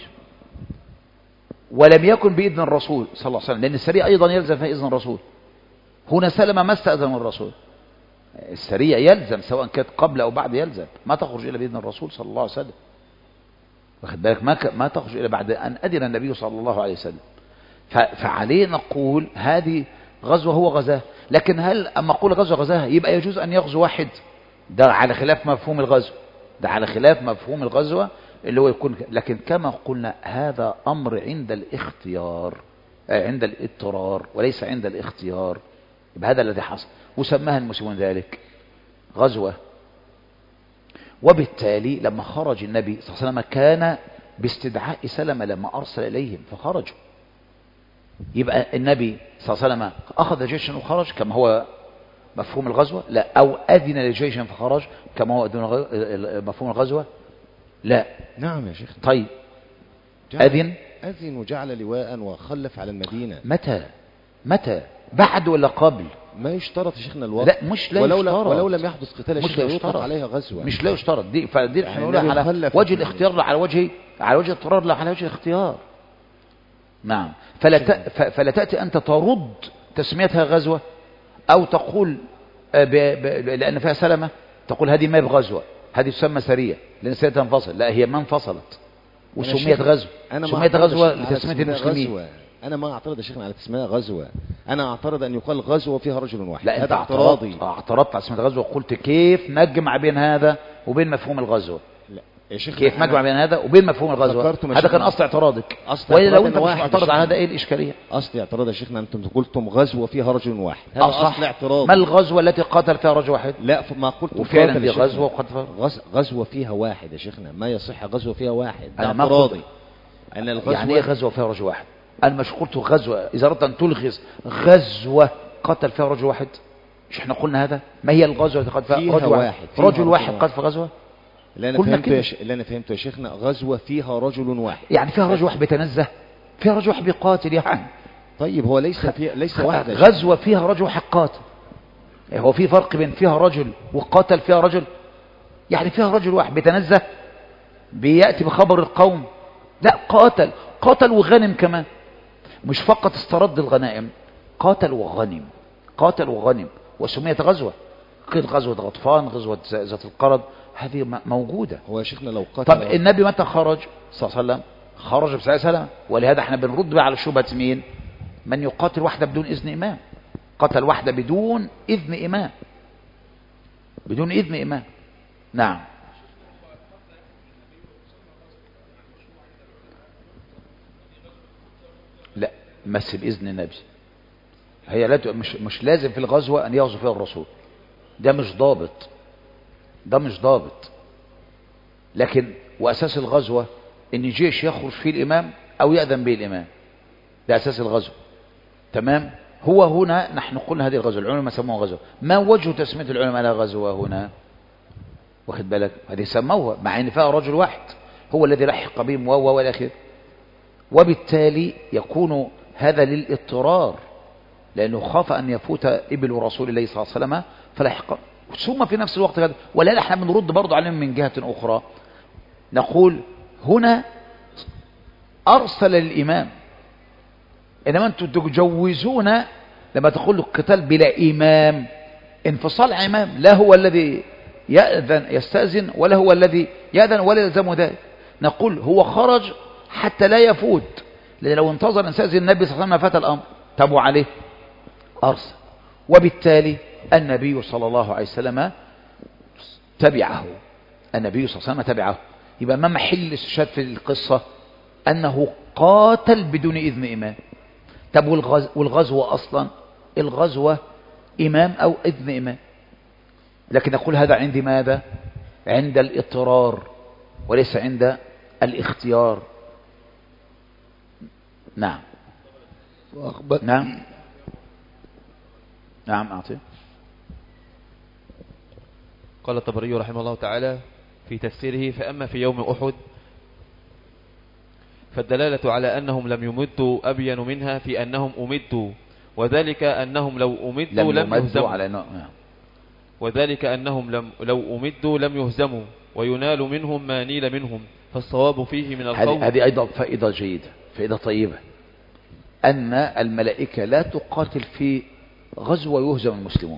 ولم يكن بإذن الرسول صلى الله عليه وسلم، لأن السرية أيضا يلزم فيها إذن الرسول. هنا سلمة ما استأذن الرسول، السرية يلزم سواء كانت قبل أو بعد يلزم، ما تخرج إلا بإذن الرسول صلى الله عليه وسلم، واخد بالك؟ ما ما تخرج إلا بعد أن أذن النبي صلى الله عليه وسلم. فعليه نقول هذه غزوة هو غزاه. لكن هل أما أقول غزوة غزاها يبقى يجوز أن يغزو واحد؟ ده على خلاف مفهوم الغزو، ده على خلاف مفهوم الغزوة اللي هو يكون. لكن كما قلنا هذا أمر عند الاختيار، عند الاضطرار وليس عند الاختيار. يبقى هذا الذي حصل وسماها المسلمون ذلك غزوة. وبالتالي لما خرج النبي صلى الله عليه وسلم كان باستدعاء سلمة لما أرسل إليهم فخرجوا. يبقى النبي صلى الله عليه وسلم أخذ جيشا وخرج كما هو مفهوم الغزوة؟ لا. أو أذن لجيش فخرج كما هو مفهوم الغزوة؟ لا. نعم يا شيخ. طيب أذن أذن وجعل لواء وخلف على المدينة. متى متى بعد ولا قبل؟ ما يشترط يا شيخنا الوقت. لا مش لا ولو يشترط. ولو لم يحدث قتال مش لا يشترط عليها غزوة. مش لا يشترط دي، فدي احنا نقول على وجه الاختيار لا على وجه على وجه الاضطرار لا على وجه الاختيار. نعم. فلا ت... فلا تأتي أنت ترد تسميتها غزوة أو تقول ب... ب... لأن فيها سلمة تقول هذه ما بغزوة، هذه تسمى سرية لأن سرية تنفصل. لا هي ما انفصلت وسميت غزوة. سميت غزوة لتسمية المسلمين. أنا ما أعترض يا شيخنا على تسمية غزوة، أنا أعترض أن يقال غزوة فيها رجل واحد. لا أنت اعترضت اعترضت على تسمية غزوة وقلت كيف نجمع بين هذا وبين مفهوم الغزوة. لا يا شيخ كيف مجمع بين هذا وبين مفهوم الغزوة؟ هذا كان أصل اعتراضك، وإلا لو أنت مش معترض على هذا إيه الإشكالية؟ أصل اعتراض يا شيخنا أنتم قلتم غزوة فيها رجل واحد، هذا أصح. أصل اعتراض. ما الغزوة التي قاتل فيها رجل واحد؟ لا ما قلت وفعلا في غزوة وقد غز... غزوة فيها واحد يا شيخنا، ما يصح غزوة فيها واحد، ده أنا اعتراضي. أن الغزوة يعني إيه غزوة فيها رجل واحد؟ أنا مش قلت غزوة، إذا أردت أن تلغز غزوة قاتل فيها رجل واحد، مش إحنا قلنا هذا؟ ما هي الغزوة التي قاتل فيها رجل واحد؟ رجل واحد قاتل في غزوة؟ اللي أنا فهمته يا ش... اللي أنا فهمته يا شيخنا غزوة فيها رجل واحد، يعني فيها رجل واحد بيتنزه، فيها رجل واحد بيقاتل يعني. طيب هو ليس فيها ليس واحد غزوة فيها رجل واحد قاتل، هو في فرق بين فيها رجل وقاتل فيها رجل؟ يعني فيها رجل واحد بيتنزه بيأتي بخبر القوم، لا قاتل قاتل وغنم كمان، مش فقط استرد الغنائم، قاتل وغنم، قاتل وغنم، وسميت غزوة. قيل غزوة غطفان، غزوة ذات القرد، هذه موجودة. هو يا شيخنا لو قاتل طب النبي متى خرج صلى الله عليه وسلم؟ خرج بصلى الله عليه وسلم، ولهذا احنا بنرد بقى على شبهة مين؟ من يقاتل واحدة بدون إذن إمام، قتل واحدة بدون إذن إمام، بدون إذن إمام. نعم. لا بس بإذن النبي، هي لا مش مش لازم في الغزوة أن يغزو فيها الرسول، ده مش ضابط، ده مش ضابط. لكن وأساس الغزوة إن جيش يخرج فيه الإمام أو يأذن به الإمام، ده أساس الغزوة. تمام. هو هنا نحن قلنا هذه الغزوة العلماء سموها غزوة، ما وجه تسمية العلماء لها غزوة هنا؟ واخد بالك؟ هذه سموها مع ان فيها رجل واحد هو الذي لحق بهم و والى اخره، وبالتالي يكون هذا للاضطرار، لانه خاف ان يفوت ابل رسول الله صلى الله عليه وسلم فلحق. ثم في نفس الوقت هذا، ولا احنا بنرد برضه عليهم من جهة اخرى، نقول هنا ارسل للامام، انما انتم تجوزون لما تقول القتال بلا امام انفصال امام، لا هو الذي يأذن يستأذن ولا هو الذي يأذن ولا يلزمه ذلك. نقول هو خرج حتى لا يفوت، لأن لو انتظر أن يستأذن النبي صلى الله عليه وسلم فات الأمر، تابوا عليه أرسل، وبالتالي النبي صلى الله عليه وسلم تبعه، النبي صلى الله عليه وسلم تبعه. يبقى ما محل الاستشهاد في القصة؟ أنه قاتل بدون إذن إمام. طب والغز... والغزوة أصلا الغزوة إمام أو إذن إمام، لكن نقول هذا عند ماذا؟ عند الاضطرار وليس عند الاختيار. نعم. نعم نعم أعطي. قال الطبري رحمه الله تعالى في تفسيره: فأما في يوم أحد فالدلالة على أنهم لم يمدوا أبين منها في أنهم أمدوا، وذلك أنهم لو أمدوا لم, لم يهزموا على نوع. وذلك أنهم لم لو أمدوا لم يهزموا وينال منهم ما نيل منهم، فالصواب فيه من القول. هذه أيضا فائدة جيدة، فائدة طيبة، أن الملائكة لا تقاتل في غزوة يهزم المسلمون،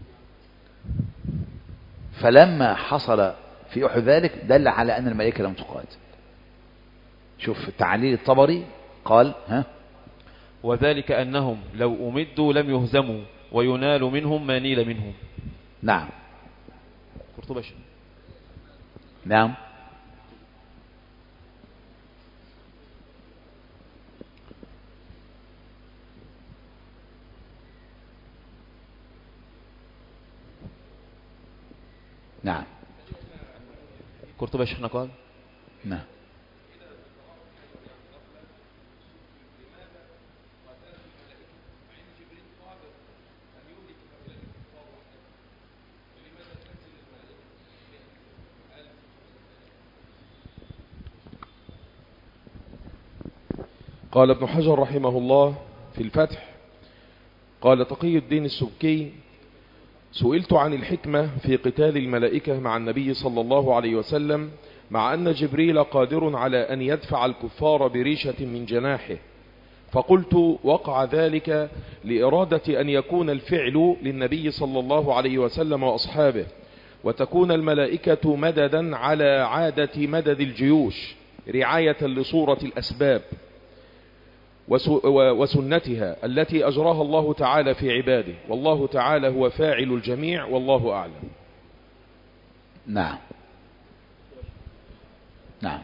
فلما حصل في أحد ذلك دل على أن الملائكة لم تقاتل. شوف تعليل الطبري قال ها وذلك أنهم لو أمدوا لم يهزموا وينال منهم ما نيل منهم. نعم. قرطبش. نعم. نعم. قرطبش احنا قال نعم. قال ابن حجر رحمه الله في الفتح، قال تقي الدين السبكي: سئلت عن الحكمة في قتال الملائكة مع النبي صلى الله عليه وسلم، مع أن جبريل قادر على أن يدفع الكفار بريشة من جناحه، فقلت: وقع ذلك لإرادة أن يكون الفعل للنبي صلى الله عليه وسلم وأصحابه، وتكون الملائكة مددا على عادة مدد الجيوش، رعاية لصورة الأسباب وسنتها التي أجراها الله تعالى في عباده، والله تعالى هو فاعل الجميع والله أعلم. نعم. نعم.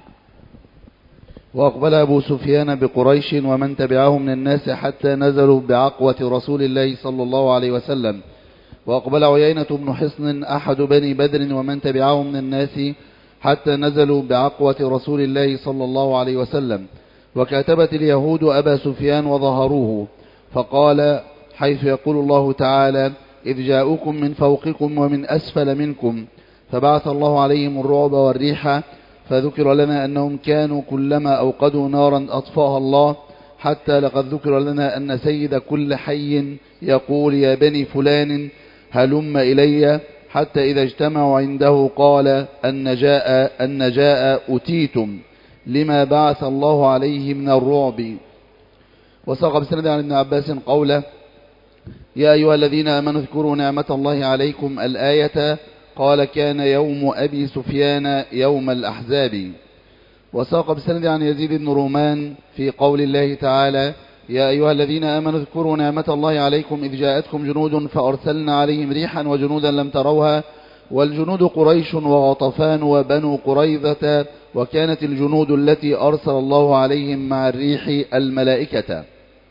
وأقبل أبو سفيان بقريش ومن تبعه من الناس حتى نزلوا بعقوة رسول الله صلى الله عليه وسلم. وأقبل عيينة بن حصن أحد بني بدر ومن تبعه من الناس حتى نزلوا بعقوة رسول الله صلى الله عليه وسلم. وكاتبت اليهود أبا سفيان وظهروه، فقال حيث يقول الله تعالى إذ جاءوكم من فوقكم ومن أسفل منكم فبعث الله عليهم الرعب والريح، فذكر لنا أنهم كانوا كلما أوقدوا نارا أطفاها الله، حتى لقد ذكر لنا أن سيد كل حي يقول يا بني فلان هلم إلي، حتى إذا اجتمعوا عنده قال أن جاء, أن جاء أتيتم لما بعث الله عليه من الرعب. وساق بسند عن ابن عباس قوله يا أيها الذين آمنوا اذكروا نعمة الله عليكم الآية، قال كان يوم أبي سفيان يوم الأحزاب. وساق بسند عن يزيد بن رومان في قول الله تعالى يا أيها الذين آمنوا اذكروا نعمة الله عليكم إذ جاءتكم جنود فأرسلنا عليهم ريحا وجنودا لم تروها، والجنود قريش وغطفان وبنو قريظة، وكانت الجنود التي أرسل الله عليهم مع الريح الملائكة.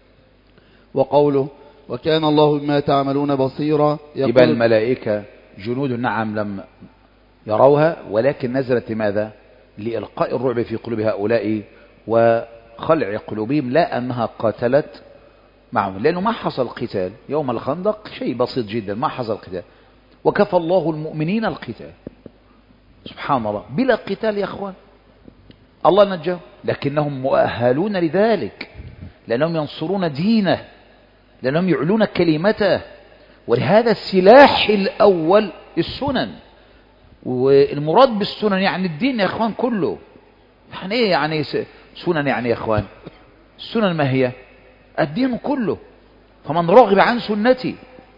وقوله وكان الله بما تعملون بصيرا، يبقى الملائكة جنود نعم لم يروها، ولكن نزلت لماذا؟ لإلقاء الرعب في قلوب هؤلاء وخلع قلوبهم، لا أنها قاتلت معهم، لأنه ما حصل قتال يوم الخندق، شيء بسيط جدا، ما حصل قتال، وكفى الله المؤمنين القتال. سبحان الله، بلا قتال يا أخوان الله نجاهم، لكنهم مؤهلون لذلك، لأنهم ينصرون دينه، لأنهم يعلون كلمته. ولهذا السلاح الأول السنن، والمراد بالسنن يعني الدين يا أخوان كله. يعني إيه يعني سنن يعني يا أخوان؟ السنن ما هي؟ الدين كله. فمن رغب عن سنتي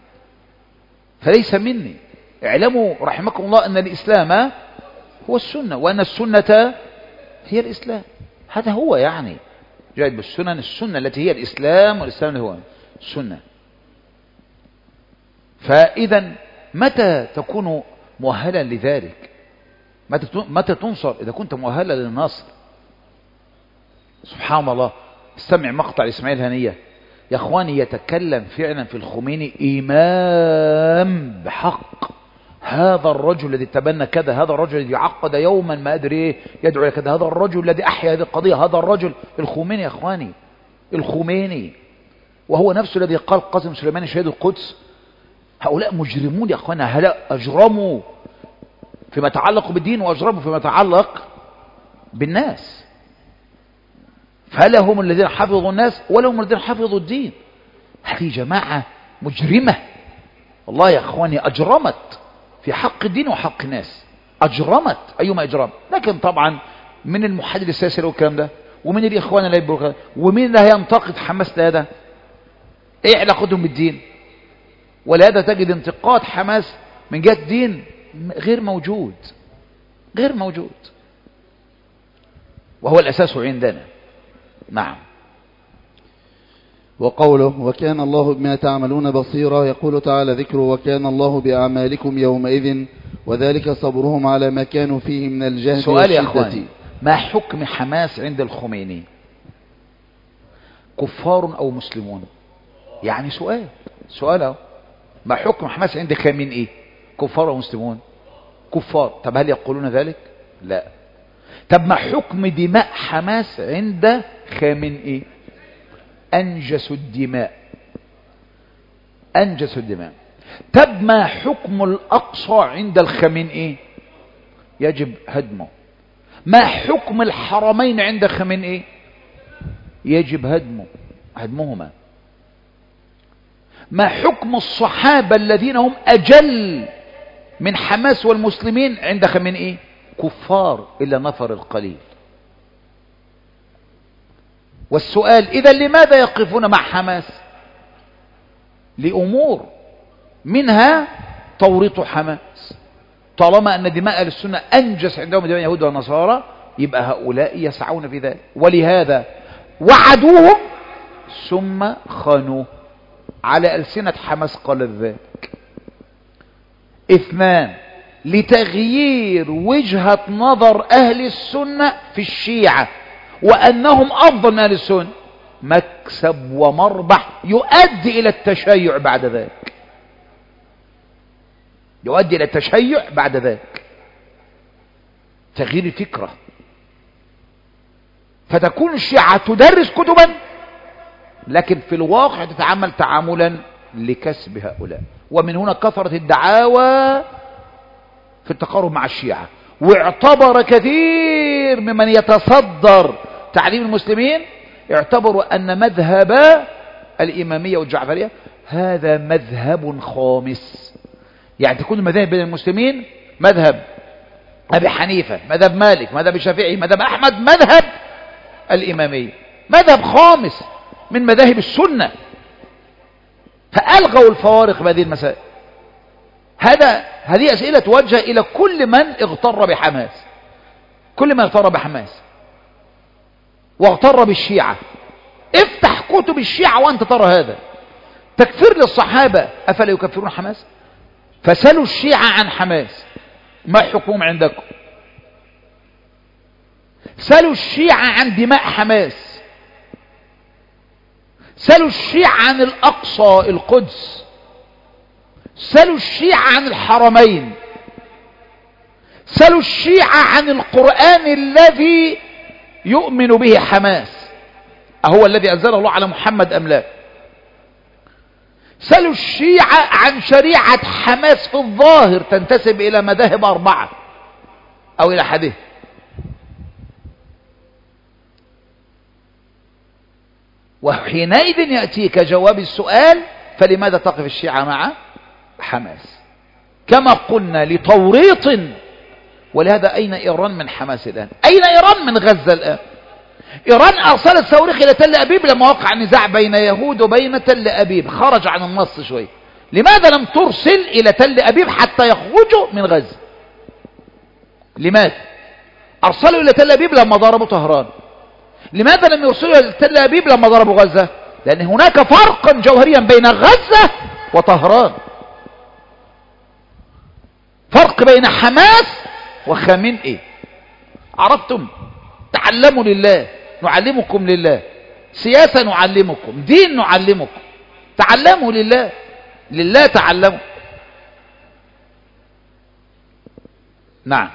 فليس مني. اعلموا رحمكم الله أن الإسلام هو السنة، وأن السنة هي الإسلام. هذا هو يعني جاءت بالسنن، السنة التي هي الإسلام، والإسلام هو السنة. فإذا متى تكون مؤهلا لذلك؟ متى تنصر؟ إذا كنت مؤهلا للنصر. سبحان الله، استمع مقطع إسماعيل هنية يا أخواني، يتكلم فعلا في الخميني إمام بحق. هذا الرجل الذي تبنى كذا، هذا الرجل الذي عقد يوما ما أدري إيه يدعو إلى كذا، هذا الرجل الذي أحيا هذه القضية، هذا الرجل الخميني يا أخواني، الخميني، وهو نفسه الذي قال قاسم سليماني شهيد القدس. هؤلاء مجرمون يا أخوانا، هؤلاء أجرموا فيما يتعلق بالدين وأجرموا فيما يتعلق بالناس. فلا هم الذين حفظوا الناس ولا هم الذين حفظوا الدين. هذه جماعة مجرمة والله يا أخواني، أجرمت في حق الدين وحق الناس، أجرمت أيما إجرام. لكن طبعا من المحدد السياسي له الكلام ده، ومن الإخوان اللي يبقوا، ومن اللي هينتقد حماس لهذا؟ إيه علاقتهم بالدين؟ ولهذا تجد انتقاد حماس من جهة الدين غير موجود، غير موجود، وهو الأساس عندنا. نعم. وقوله وكان الله بما تعملون بصيرا، يقول تعالى ذكره وكان الله بأعمالكم يومئذ وذلك صبرهم على ما كانوا فيه من الجهد. سؤال يا أخواني، ما حكم حماس عند الخميني؟ كفار أو مسلمون؟ يعني سؤال سؤال ما حكم حماس عند خامنئي؟ كفار أو مسلمون؟ كفار. طب هل يقولون ذلك؟ لا. طب ما حكم دماء حماس عند خامنئي؟ أنجس الدماء، أنجس الدماء. طب ما حكم الأقصى عند الخامنئي؟ يجب هدمه. ما حكم الحرمين عند خامنئي؟ يجب هدمه هدمهما. ما حكم الصحابة الذين هم أجل من حماس والمسلمين عند خامنئي؟ كفار إلا نفر القليل. والسؤال إذا لماذا يقفون مع حماس؟ لأمور منها توريط حماس. طالما أن دماء أهل السنة أنجس عندهم دماء اليهود والنصارى، يبقى هؤلاء يسعون في ذلك. ولهذا وعدوهم ثم خانوه على ألسنة حماس. قال ذلك اثنان لتغيير وجهة نظر أهل السنة في الشيعة وأنهم أفضل من أهل السنة، مكسب ومربح يؤدي إلى التشيع بعد ذلك، يؤدي إلى التشيع بعد ذلك، تغيير الفكرة. فتكون الشيعة تدرس كتبا لكن في الواقع تتعامل تعاملا لكسب هؤلاء. ومن هنا كثرت الدعاوى في التقارب مع الشيعة، واعتبر كثير ممن يتصدر تعليم المسلمين اعتبروا أن مذهب الإمامية والجعفرية هذا مذهب خامس، يعني تكون المذاهب بين المسلمين مذهب أبي حنيفة، مذهب مالك، مذهب الشافعي، مذهب أحمد، مذهب الإمامية، مذهب خامس من مذاهب السنة. فألغوا الفوارق بهذه المسائل. هذا هذه أسئلة توجه إلى كل من اغتر بحماس، كل من اغتر بحماس واغتر بالشيعة. افتح كتب الشيعة وأنت ترى هذا. تكفير للصحابة، أفلا يكفرون حماس؟ فسألوا الشيعة عن حماس، ما حكمهم عندكم؟ سألوا الشيعة عن دماء حماس، سألوا الشيعة عن الأقصى القدس، سألوا الشيعة عن الحرمين، سألوا الشيعة عن القرآن الذي يؤمن به حماس أهو الذي أنزله الله على محمد أم لا؟ سألوا الشيعة عن شريعة حماس في الظاهر تنتسب إلى مذاهب أربعة أو إلى حديث. وحينئذ يأتيك جواب السؤال: فلماذا تقف الشيعة مع حماس؟ كما قلنا لتوريط. ولهذا أين إيران من حماس الآن؟ أين إيران من غزة الآن؟ إيران أرسلت صواريخ إلى تل أبيب لما وقع النزاع بين يهود وبين تل أبيب، خرج عن النص شوي. لماذا لم ترسل إلى تل أبيب حتى يخرجوا من غزة؟ لماذا؟ أرسلوا إلى تل أبيب لما ضربوا طهران. لماذا لم يرسلوا إلى تل أبيب لما ضربوا غزة؟ لأن هناك فرقا جوهريا بين غزة وطهران، فرق بين حماس وخامنئي. عرفتم؟ تعلموا لله، نعلمكم لله، سياسة نعلمكم، دين نعلمكم، تعلموا لله، لله تعلموا. نعم.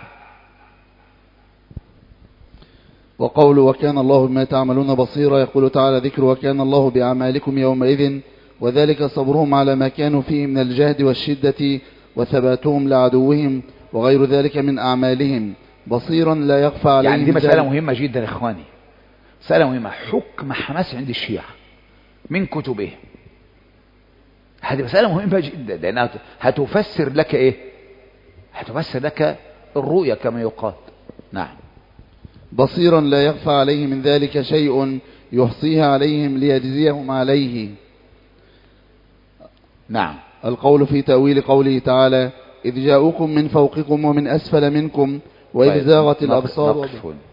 وقول وكان الله بما تعملون بصيرا، يقول تعالى ذكر وكان الله بأعمالكم يومئذ، وذلك صبرهم على ما كانوا فيه من الجهد والشدة وثباتهم لعدوهم وغير ذلك من أعمالهم، بصيرا لا يخفى عليهم. يعني دي مسألة مهمة جدا يا إخواني، مسألة مهمة. حكم حماس عند الشيعة من كتبهم، هذه مسألة مهمة جدا، لأنها هتفسر لك إيه؟ هتفسر لك الرؤية كما يقال. نعم. بصيرا لا يخفى عليه من ذلك شيء يحصيها عليهم ليجزيهم عليه. نعم. القول في تأويل قوله تعالى: إذ جاءوكم من فوقكم ومن أسفل منكم وإذ زاغت الأبصار.